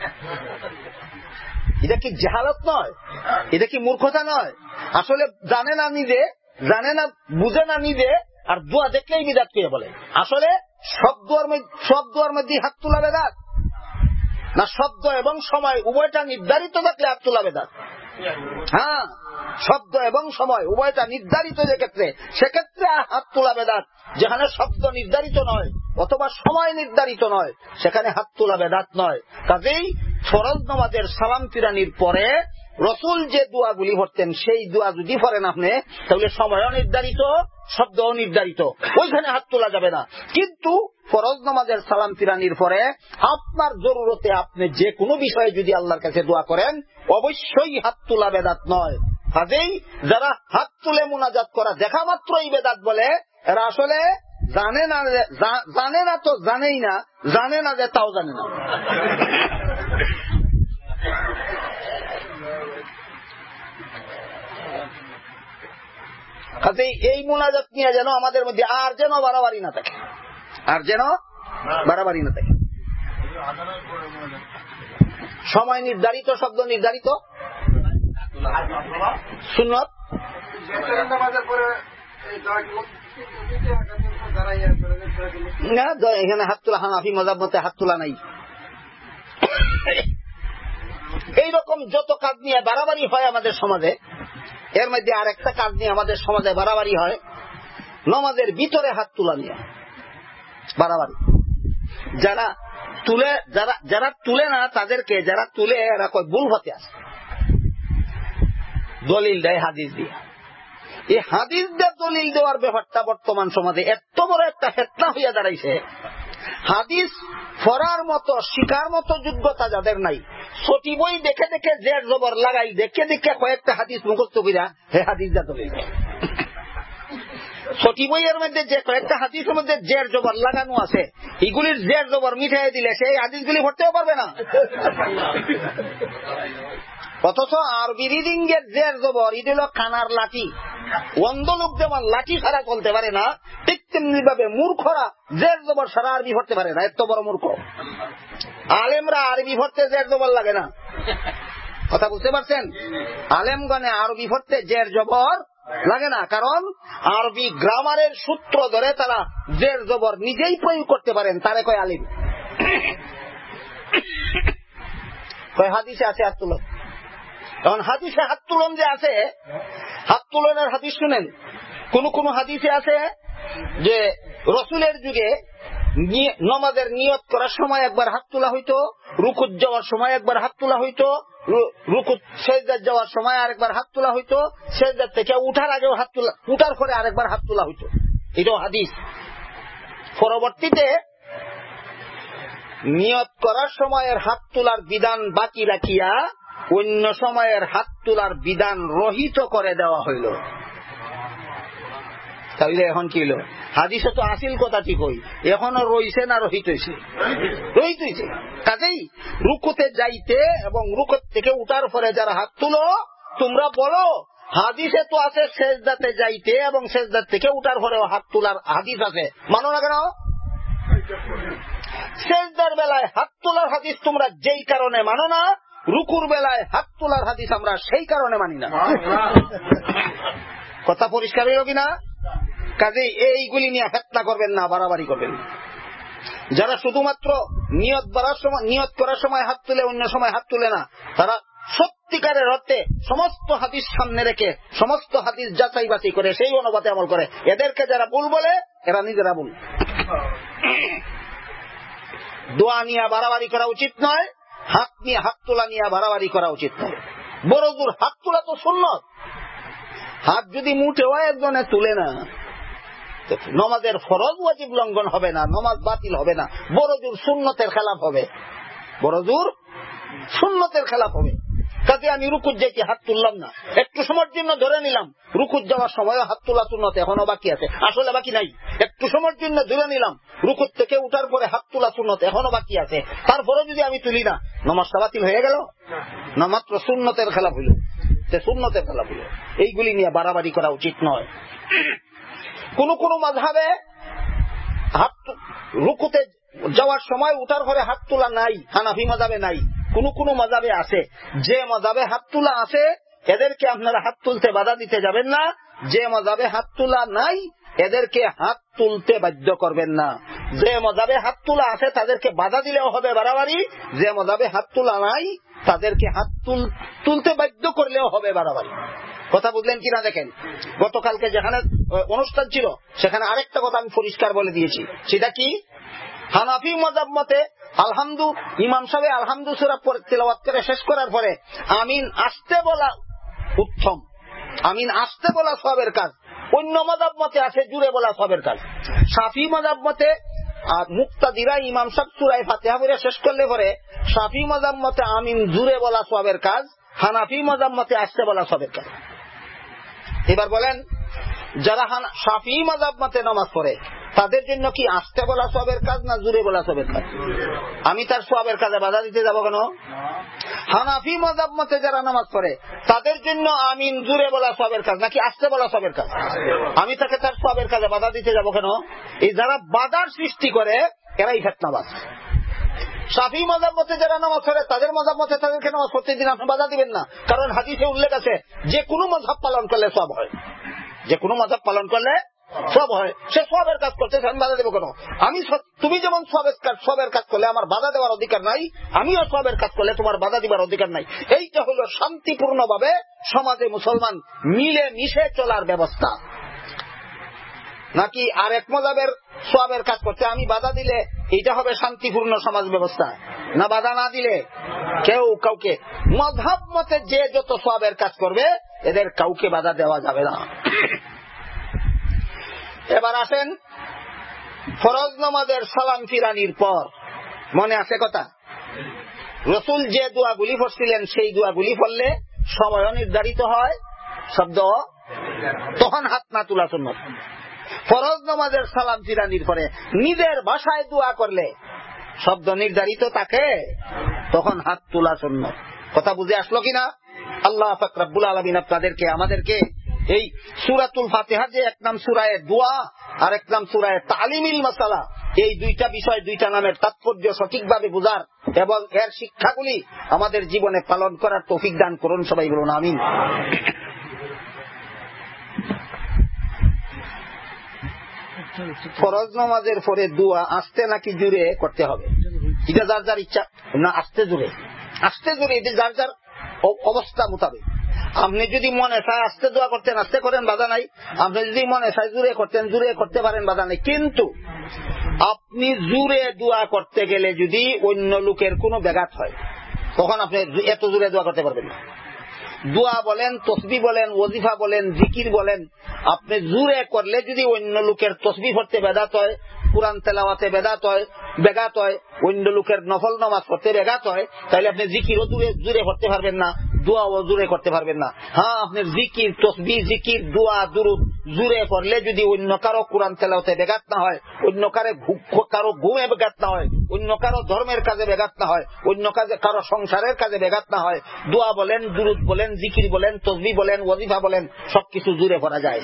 এটা কি জাহালত নয়? এটা কি মূর্খতা নয়? আসলে জানে না নিজে, জানে না বুঝে না নিজে, আর দোয়া দেখলেই বিদাত কে বলে। আসলে শব্দ শব্দ মধ্যে হাত তোলা বেদাত না, শব্দ এবং সময় উভয়টা নির্ধারিত থাকলে হাত তোলা বেদাত। হ্যাঁ, শব্দ এবং সময় উভয়টা নির্ধারিত যে ক্ষেত্রে, সেক্ষেত্রে হাত তোলা বেদাত। যেখানে শব্দ নির্ধারিত নয় অথবা সময় নির্ধারিত নয় সেখানে হাত তোলা বেদাত নয়। কাজেই ফরজ নামাজের সালাম ফিরানির পরে রাসূল যে দোয়াগুলি পড়তেন সেই দোয়া যদি পড়েন আপনি, তাহলে সময়ও নির্ধারিত, শব্দও নির্ধারিত, ওইখানে হাত তোলা যাবে না। কিন্তু ফরজ নামাজের সালাম ফিরানির পরে আপনার জরুরতে আপনি যে কোনো বিষয়ে যদি আল্লাহর কাছে দোয়া করেন অবশ্যই হাত তোলা বেদাত নয়। কাজেই যারা হাত তুলে মুনাজাত করা দেখা মাত্রই বেদাত বলে, এরা আসলে জানে না, জানে না তো জানেই না, জানে না যে তাও জানে না। কাজেই এই মুনাজাত নিয়ে যেন আমাদের মধ্যে আর যেন বাড়াবাড়ি না থাকে, আর যেন বাড়াবাড়ি না থাকে। সময় নির্ধারিত, শব্দ নির্ধারিত, সুন্নত। না, এখানে হাত তোলা হানাফি মাযহাব মতে হাত তোলা নাই। এইরকম যত কাজ নিয়ে বাড়াবাড়ি হয় আমাদের সমাজে, এর মধ্যে আর একটা কাজ নিয়ে আমাদের সমাজে বাড়াবাড়ি হয়, নামাজের ভিতরে হাত তোলা নিয়ে বাড়াবাড়ি। যারা তুলে যারা যারা তুলে না তাদেরকে, যারা তুলে এরা কয় ভুল হতে আসে, দলিল দেয় হাদিস দিয়ে। এই হাদিসদের দলিল দেওয়ার ব্যাপারটা বর্তমান সমাজে এত বড় একটা ফিতনা হইয়া দাঁড়াইছে। হাদিস পড়ার মতো শিকার মতো যোগ্যতা যাদের নাই, ছোটি বই দেখে দেখে জের জবর লাগাই দেখে দেখে কয়েকটা হাদিস মুখস্থ কইরা হে হাদিস দা দলিল। ছোটি বইয়ের মধ্যে যে কয়েকটা হাদিসের মধ্যে জের জবর লাগানো আছে, এগুলির জের জবর মিঠাই দিলে সেই হাদিসগুলি পড়তেও পারবে না। অথচ আরবি রিডিং এর জের জবর এটা হলো কানার লাঠি। অন্ধ লোক যেমন লাঠি ছাড়া চলতে পারে না, ঠিক তেমনি ভাবে মূর্খরা জের জবর সারা আরবি পড়তে পারে না, এত বড় মূর্খ। আলেমরা আরবি পড়তে জের জবর লাগে না, কথা বুঝতে পারছেন? আলেমগণে আরবি পড়তে জের জবর লাগে না, কারণ আরবি গ্রামারের সূত্র ধরে তারা জের জবর নিজেই প্রয়োগ করতে পারেন, তারে কয় আলিম। কয় হাদিসে আছে হাত তুলন। এখন হাদিসে হাত তুলন যে আছে, হাত তুলনের হাদিস শুনেন। কোন কোন হাদিসে আছে যে রসুলের যুগে নমাজের নিয়ত করার সময় একবার হাত তোলা হইতো, রুকুত যাওয়ার সময় একবার হাত তোলা হইতো, রুকুত সেজদায় যাওয়ার সময় আরেকবার হাত তোলা হইতো, সেজদা থেকে উঠার আগেও হাত তোলা, উঠার পরে আরেকবার হাত তোলা হইতো। এটাও হাদিস। পরবর্তীতে নিয়ত করার সময়ের হাত তোলার বিধান বাকি রাখিয়া অন্য সময়ের হাত তোলার বিধান রহিত করে দেওয়া হইল। তাহলে এখন কি হলো? হাদিসে তো আসিল কথা ঠিক হই, এখনো রইছে না রহিত হইছে? রহিত হইছে। কাজেই রুকুতে যাইতে এবং রুকুত থেকে উঠার পরে যারা হাত তুলো, তোমরা বলো হাদিসে তো আছে সেজদাতে যাইতে এবং সেজদার থেকে উঠার পরেও হাত তোলার হাদিস আছে, মানো না কেন? সেজদার বেলায় হাত তোলার হাদিস তোমরা যেই কারণে মানো না, রুকুর বেলায় হাত তোলার হাদিস আমরা সেই কারণে মানি না। কথা পরিষ্কার হইল কিনা? কাজেই এইগুলি নিয়ে ফিতনা করবেন না, বাড়াবাড়ি করবেন। যারা শুধুমাত্র নিয়ত করার সময় নিয়ত করার সময় হাত তুলে অন্য সময় হাত তুলে না, তারা সত্যিকারের অর্থে সমস্ত হাদিস সামনে রেখে সমস্ত হাদিস যাচাই বাছাই করে সেই অনুপাতে আমল করে। এদেরকে যারা ভুল বলে এরা নিজেরা ভুল। দোয়া নিয়ে বাড়াবাড়ি করা উচিত নয়, হাত নিয়ে হাত তোলা নিয়ে বাড়াবাড়ি করা উচিত নয়। বড় জোর হাত তোলা তো সুন্নত। হাত যদি মুঠে হয় একজনে তুলে না, নমাজের ফরজ ওয়াজিব লঙ্ঘন হবে না, নমাজ বাতিল হবে না, বড় জোর সুন্নতের খেলাফ হবে, বড় জোর সুন্নতের খেলাফ হবে। কাজে আমি রুকুত যাইতে হাত তুললাম না, একটু সময়ের জন্য ধরে নিলাম রুকুত যাওয়ার সময় হাত তোলা সুন্নত এখনো বাকি আছে, আসলে বাকি নাই। একটু সময়ের জন্য ধরে নিলাম রুকুত থেকে উঠার পরে হাত তোলা সুন্নত এখনো বাকি আছে, তারপরে যদি আমি তুলি না, নমাজটা বাতিল হয়ে গেল না? মাত্র সুন্নতের খেলাফ হইল, সুন্নতের খেলাফ হইল। এইগুলি নিয়ে বাড়াবাড়ি করা উচিত নয়। কোন কোন মাযহাবে হাত রুকুতে যাওয়ার সময় উঠার পরে হাত তোলা নাই, হানাফি মাযহাবে নাই। কোন কোন মাযহাবে আছে। যে মাযহাবে হাত তোলা আছে এদেরকে আপনারা হাত তুলতে বাধা দিতে যাবেন না, যে মাযহাবে হাত তোলা নাই এদেরকে হাত তুলতে বাধ্য করবেন না। যে মাযহাবে হাত তোলা আছে তাদেরকে বাধা দিলেও হবে বাড়াবাড়ি, যে মাযহাবে হাত তোলা নাই তাদেরকে হাত তুলতে বাধ্য করলেও হবে বাড়াবাড়ি। কথা বুঝলেন কিনা দেখেন। গতকালকে যেখানে অনুষ্ঠান ছিল সেখানে আরেকটা কথা আমি পরিষ্কার বলে দিয়েছি, সেটা কি? হানাফি মাযহাব মতে আলহামদু ইমাম সাহেব আলহামদু সূরা তেলাওয়াত করে শেষ করার পরে আমিন আস্তে বলা উত্তম, আমিন আস্তে বলা সওয়াবের কাজ। অন্য মাযহাব মতে আছে জুড়ে বলা সওয়াবের কাজ। শাফি মাযহাব মতে মুক্তাদিরা ইমাম সাহেব সূরা ফাতিহা পড়ে শেষ করলে পরে শাফি মাযহাব মতে আমিন জুড়ে বলা সওয়াবের কাজ, হানাফি মাযহাব মতে আস্তে বলা সওয়াবের কাজ। এবার বলেন, যারা শাফি মাযহাব মতে নামাজ পড়ে তাদের জন্য কি আস্তে বলা সওয়াবের কাজ না জুড়ে বলা সওয়াবের কাজ? আমি তার সওয়াবের কাজে বাধা দিতে যাব কেন? হানাফি মাযহাব মতে যারা নামাজ পড়ে তাদের জন্য আমিন জুড়ে বলা সওয়াবের কাজ নাকি আস্তে বলা সওয়াবের কাজ? আমি তাকে তার সওয়াবের কাজে বাধা দিতে যাব কেন? এই যারা বাধার সৃষ্টি করে এরাই ফিতনাবাজ। শাফি মাযহাব মতে যারা নামাজ পড়ে তাদের মাযহাব মতে তাদেরকে নামাজ পড়তে দিন আপনি বাধা দিবেন না, কারণ হাদিসে উল্লেখ আছে যে কোনো মাযহাব পালন করলে সওয়াব হয়, যে কোনো মাযহাব পালন করলে সওয়াব হয়। সে সওয়াবের কাজ করতে আমি বাধা দেব কেন? আমি তুমি যেমন সওয়াবের কাজ সওয়াবের কাজ করলে আমার বাধা দেওয়ার অধিকার নাই, আমিও সওয়াবের কাজ করলে তোমার বাধা দিবার অধিকার নাই। এইটা হলো শান্তিপূর্ণ ভাবে সমাজে মুসলমান মিলে মিশে চলার ব্যবস্থা। নাকি আরেক মাযহাবের সওয়াবের কাজ করতে আমি বাধা দিলে এটা হবে শান্তিপূর্ণ সমাজ ব্যবস্থা। না বাধা না দিলে কেউ কাউকে মাযহাব মতে যে যত সওয়াবের কাজ করবে এদের কাউকে বাধা দেওয়া যাবে না। এবার আসেন ফরজ নামাজের সালাম ফিরানির পর, মনে আছে কথা, রাসূল যে দোয়াগুলি পড়ছিলেন সেই দোয়াগুলি পড়লে সময় নির্ধারিত হয়, শব্দ তখন হাত না তোলা সুন্নাত। ফরজ নামাজের সালাম ফিরানির পরে নিজের ভাষায় দোয়া করলে শব্দ নির্ধারিত থাকে, তখন হাত তোলা সুন্নাত। কথা বুঝে আসলো কিনা? আল্লাহ পাক রব্বুল আলামিন আপনাদেরকে আমাদেরকে এই সূরাতুল ফাতিহা যে এক নাম সূরায়ে দোয়া আর এক নাম সূরায়ে তালিমিল মাসালা, এই দুইটা বিষয় দুইটা নামের তাৎপর্য সঠিকভাবে বুঝার এবং এর শিক্ষাগুলি আমাদের জীবনে পালন করার তৌফিক দান করুন। সবাই বলুন আমিন। ফরজ নামাজের পরে দোয়া আস্তে নাকি জোরে করতে হবে? এটা যার যার ইচ্ছা, না আস্তে জোরে, আস্তে জোরে, এটা যার যার অবস্থা মোতাবেক। আপনি যদি মনে চায় আস্তে দোয়া করতেন আস্তে করেন, বাধা নাই। আপনি যদি মনে চায় জোরে করতেন জোরে করতে পারেন, বাধা নাই। কিন্তু আপনি জোরে দোয়া করতে গেলে যদি অন্য লোকের কোনো ব্যাঘাত হয়, তখন আপনি এত জোরে দোয়া করতে পারবেন না। দোয়া বলেন, তসবিহ বলেন, ওয়াজিফা বলেন, জিকির বলেন, আপনি জোরে করলে যদি অন্য লোকের তসবিহ পড়তে ব্যাঘাত হয়, কুরআন তেলাওয়াতে ব্যাঘাত হয় ব্যাঘাত হয় অন্য লোকের নফল নামাজ পড়তে ব্যাঘাত হয়, তাহলে আপনি জিকিরও জোরে জোরে করতে পারবেন না, দোয়াও জোরে করতে পারবেন না। হ্যাঁ, আপনার জিকির, তসবিহ, জিকির, দোয়া, দুরূদ জোরে করলে যদি অন্য কারো কুরআন তেলাওয়াতে ব্যাঘাত না হয়, অন্য কারো কারো ঘুমে ব্যাঘাত না হয়, অন্য কারো ধর্মের কাজে ব্যাঘাত না হয়, অন্য কাজে কারো সংসারের কাজে ব্যাঘাত না হয়, দোয়া বলেন, দুরূদ বলেন, জিকির বলেন, তসবিহ বলেন, ওয়াজিফা বলেন, সবকিছু জোরে করা যায়।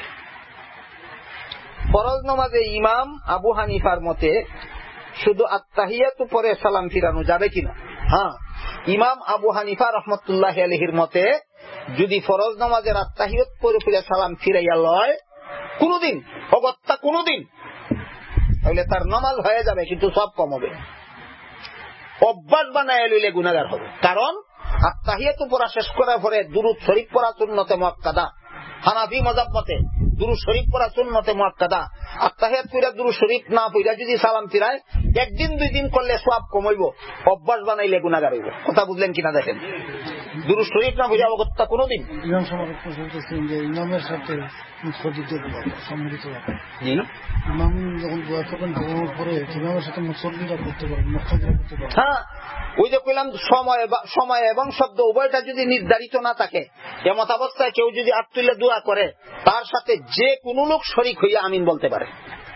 ফরজ নামাজে ইমাম আবু হানিফার মতে শুধু আত্তাহিয়াতু পরে সালাম ফিরানো যাবে কিনা? হ্যাঁ, ইমাম আবু হানিফা রাহমাতুল্লাহি আলাইহির মতে যদি ফরজ নামাজের আত্তাহিয়াত পরে পরে সালাম ফিরাইয়া লয় কোনদিন, অগত্যা কোনদিন, তাহলে তার নামাজ হয়ে যাবে, কিন্তু সব কম হবে। অভ্যাস বানায় লইলে গুনাহগার হবে। কারণ আত্তাহিয়াতু পড়া শেষ করার পরে দুরূদ শরীফ পড়া সুন্নতে মুআক্কাদা। হানাফি মাযহাব মতে দুরূদ শরীফ পড়া সুন্নতে মুআক্কাদা। আত্তাহিয়াত পড়া দুরূদ শরীফ না পড়া যদি সালাম ফিরায় একদিন দুই দিন করলে সওয়াব কমাইব, অভ্যাস বানাইলে গুনাহগার হইব। কথা বুঝলেন কিনা দেখেন? দুরূদ শরীফ না পড়া অগত্যা কোনদিন। ইমাম সাহেব বলতেছেন যে ইমামের সাথে মুসল্লিদের সম্মিলিত হবে। জি, ইমাম যখন দোয়া করবেন দোয়ার পরে ইমামের সাথে মুসল্লিরা করতে পারবেন, মুক্তাদিরা করতে পারবেন। হ্যাঁ, ওই যে কইলাম সময় সময় এবং শব্দ উভয়টা যদি নির্ধারিত না থাকে, এমত অবস্থায় কেউ যদি হাত তুলে দোয়া করে তার সাথে যে কোনো লোক শরীক হইয়া আমিন বলতে পারে।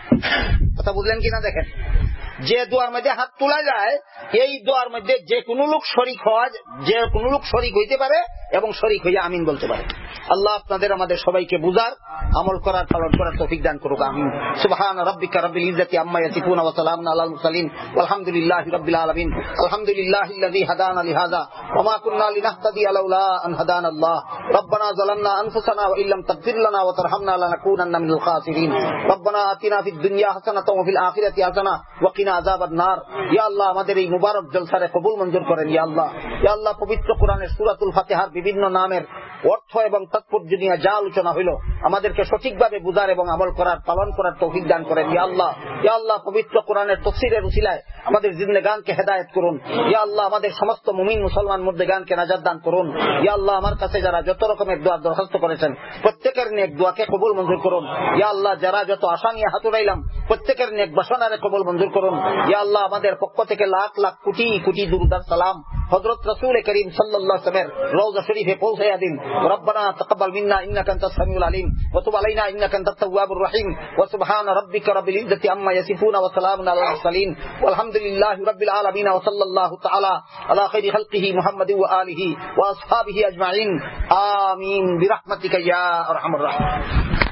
কথা বুঝলেন কিনা দেখেন? যে দোয়ার মধ্যে হাত তোলা যায় এই দোয়ার মধ্যে যে কোনো লোক শরীক হয়, যে কোনো লোক শরীক হইতে পারে এবং শরীক হইয়া আমিন বলতে পারে। আল্লাহ আপনাদের আমাদের সবাইকে বুঝার, আমল করার, পালন করার তৌফিক দান করুক। আমিন। সুবহান রাব্বিকা রাব্বিল ইজ্জাতি আম্মা ইয়াসিফুন ওয়া সালামুন আলাল মুরসালিন ওয়ালহামদুলিল্লাহি রাব্বিল আলামিন। আলহামদুলিল্লাহিল্লাযী হাদানা লিহাযা ওয়া মা কুন্না লিনাহতাদিয়া লাউলা আন হাদানাল্লাহ। রব্বানা যালামনা আনফুসানা ওয়া ইল্লাম তাগফির লানা ওয়া তারহামনা লানাকুনান্না মিনাল খাসিরিন। রব্বানা আতিনা ফিদ দুনিয়া হাসানাতাও ওয়া ফিল আখিরাতি হাসানাহ ওয়া কিনা আযাবান নার। ইয়া আল্লাহ, আমাদের এই মুবারক জলসারে কবুল মঞ্জুর করেন। ইয়া আল্লাহ, ইয়া আল্লাহ, পবিত্র কোরআনের সূরাতুল ফাতিহার বিভিন্ন নামের অর্থ এবং তাৎপর্য নিয়ে যা আলোচনা হইল আমাদেরকে সঠিকভাবে বুঝার এবং আমল করার, পালন করার তৌফিক দান করেন। ইয়া আল্লাহ, ইয়া আল্লাহ, পবিত্র কোরআনের তাফসীরের উসিলায় আমাদের জিন্দেগানকে হেদায়েত করুন। ইয়া আল্লাহ, আমাদের সমস্ত মুমিন মুসলমান মুর্দেগানকে নাজাত দান করুন। ইয়া আল্লাহ, আমার কাছে যারা যত রকমের দোয়া দরখাস্ত করেছেন প্রত্যেকের নেক দোয়াকে কবুল মঞ্জুর করুন। ইয়া আল্লাহ, যারা যত আশা নিয়ে হাত উঠাইলাম প্রত্যেকের নেক বাসনারে কবুল মঞ্জুর করুন। ইয়া আল্লাহ, আমাদের পক্ষ থেকে লাখ লাখ কোটি কোটি দুরূদ আর সালাম হযরত রাসূল করিম সাল্লাল্লাহু আলাইহি ওয়াসাল্লামের রওজা শরীফে পৌঁছায়া দিন। রব্বানা তাকাব্বাল মিন্না ইন্নাকা আনতাস সামিউল আলিম ওয়া তুব আলাইনা ইন্নাকা আনতাত তাওয়াবুর রহিম ওয়া সুবহানা রাব্বিকা রাব্বিল ইজ্জাতি আম্মা ইয়াসিফুন ওয়া সালামুন আলাল মুরসালিন ওয়ালহামদুলিল্লাহি রাব্বিল আলামিন ওয়া সাল্লাল্লাহু তাআলা আলা খাইরি খালকিহি মুহাম্মাদিন ওয়া আলিহি ওয়া আসহাবিহি আজমাইন। আমিন বিরহমাতিকা ইয়া আরহামার রাহিমিন।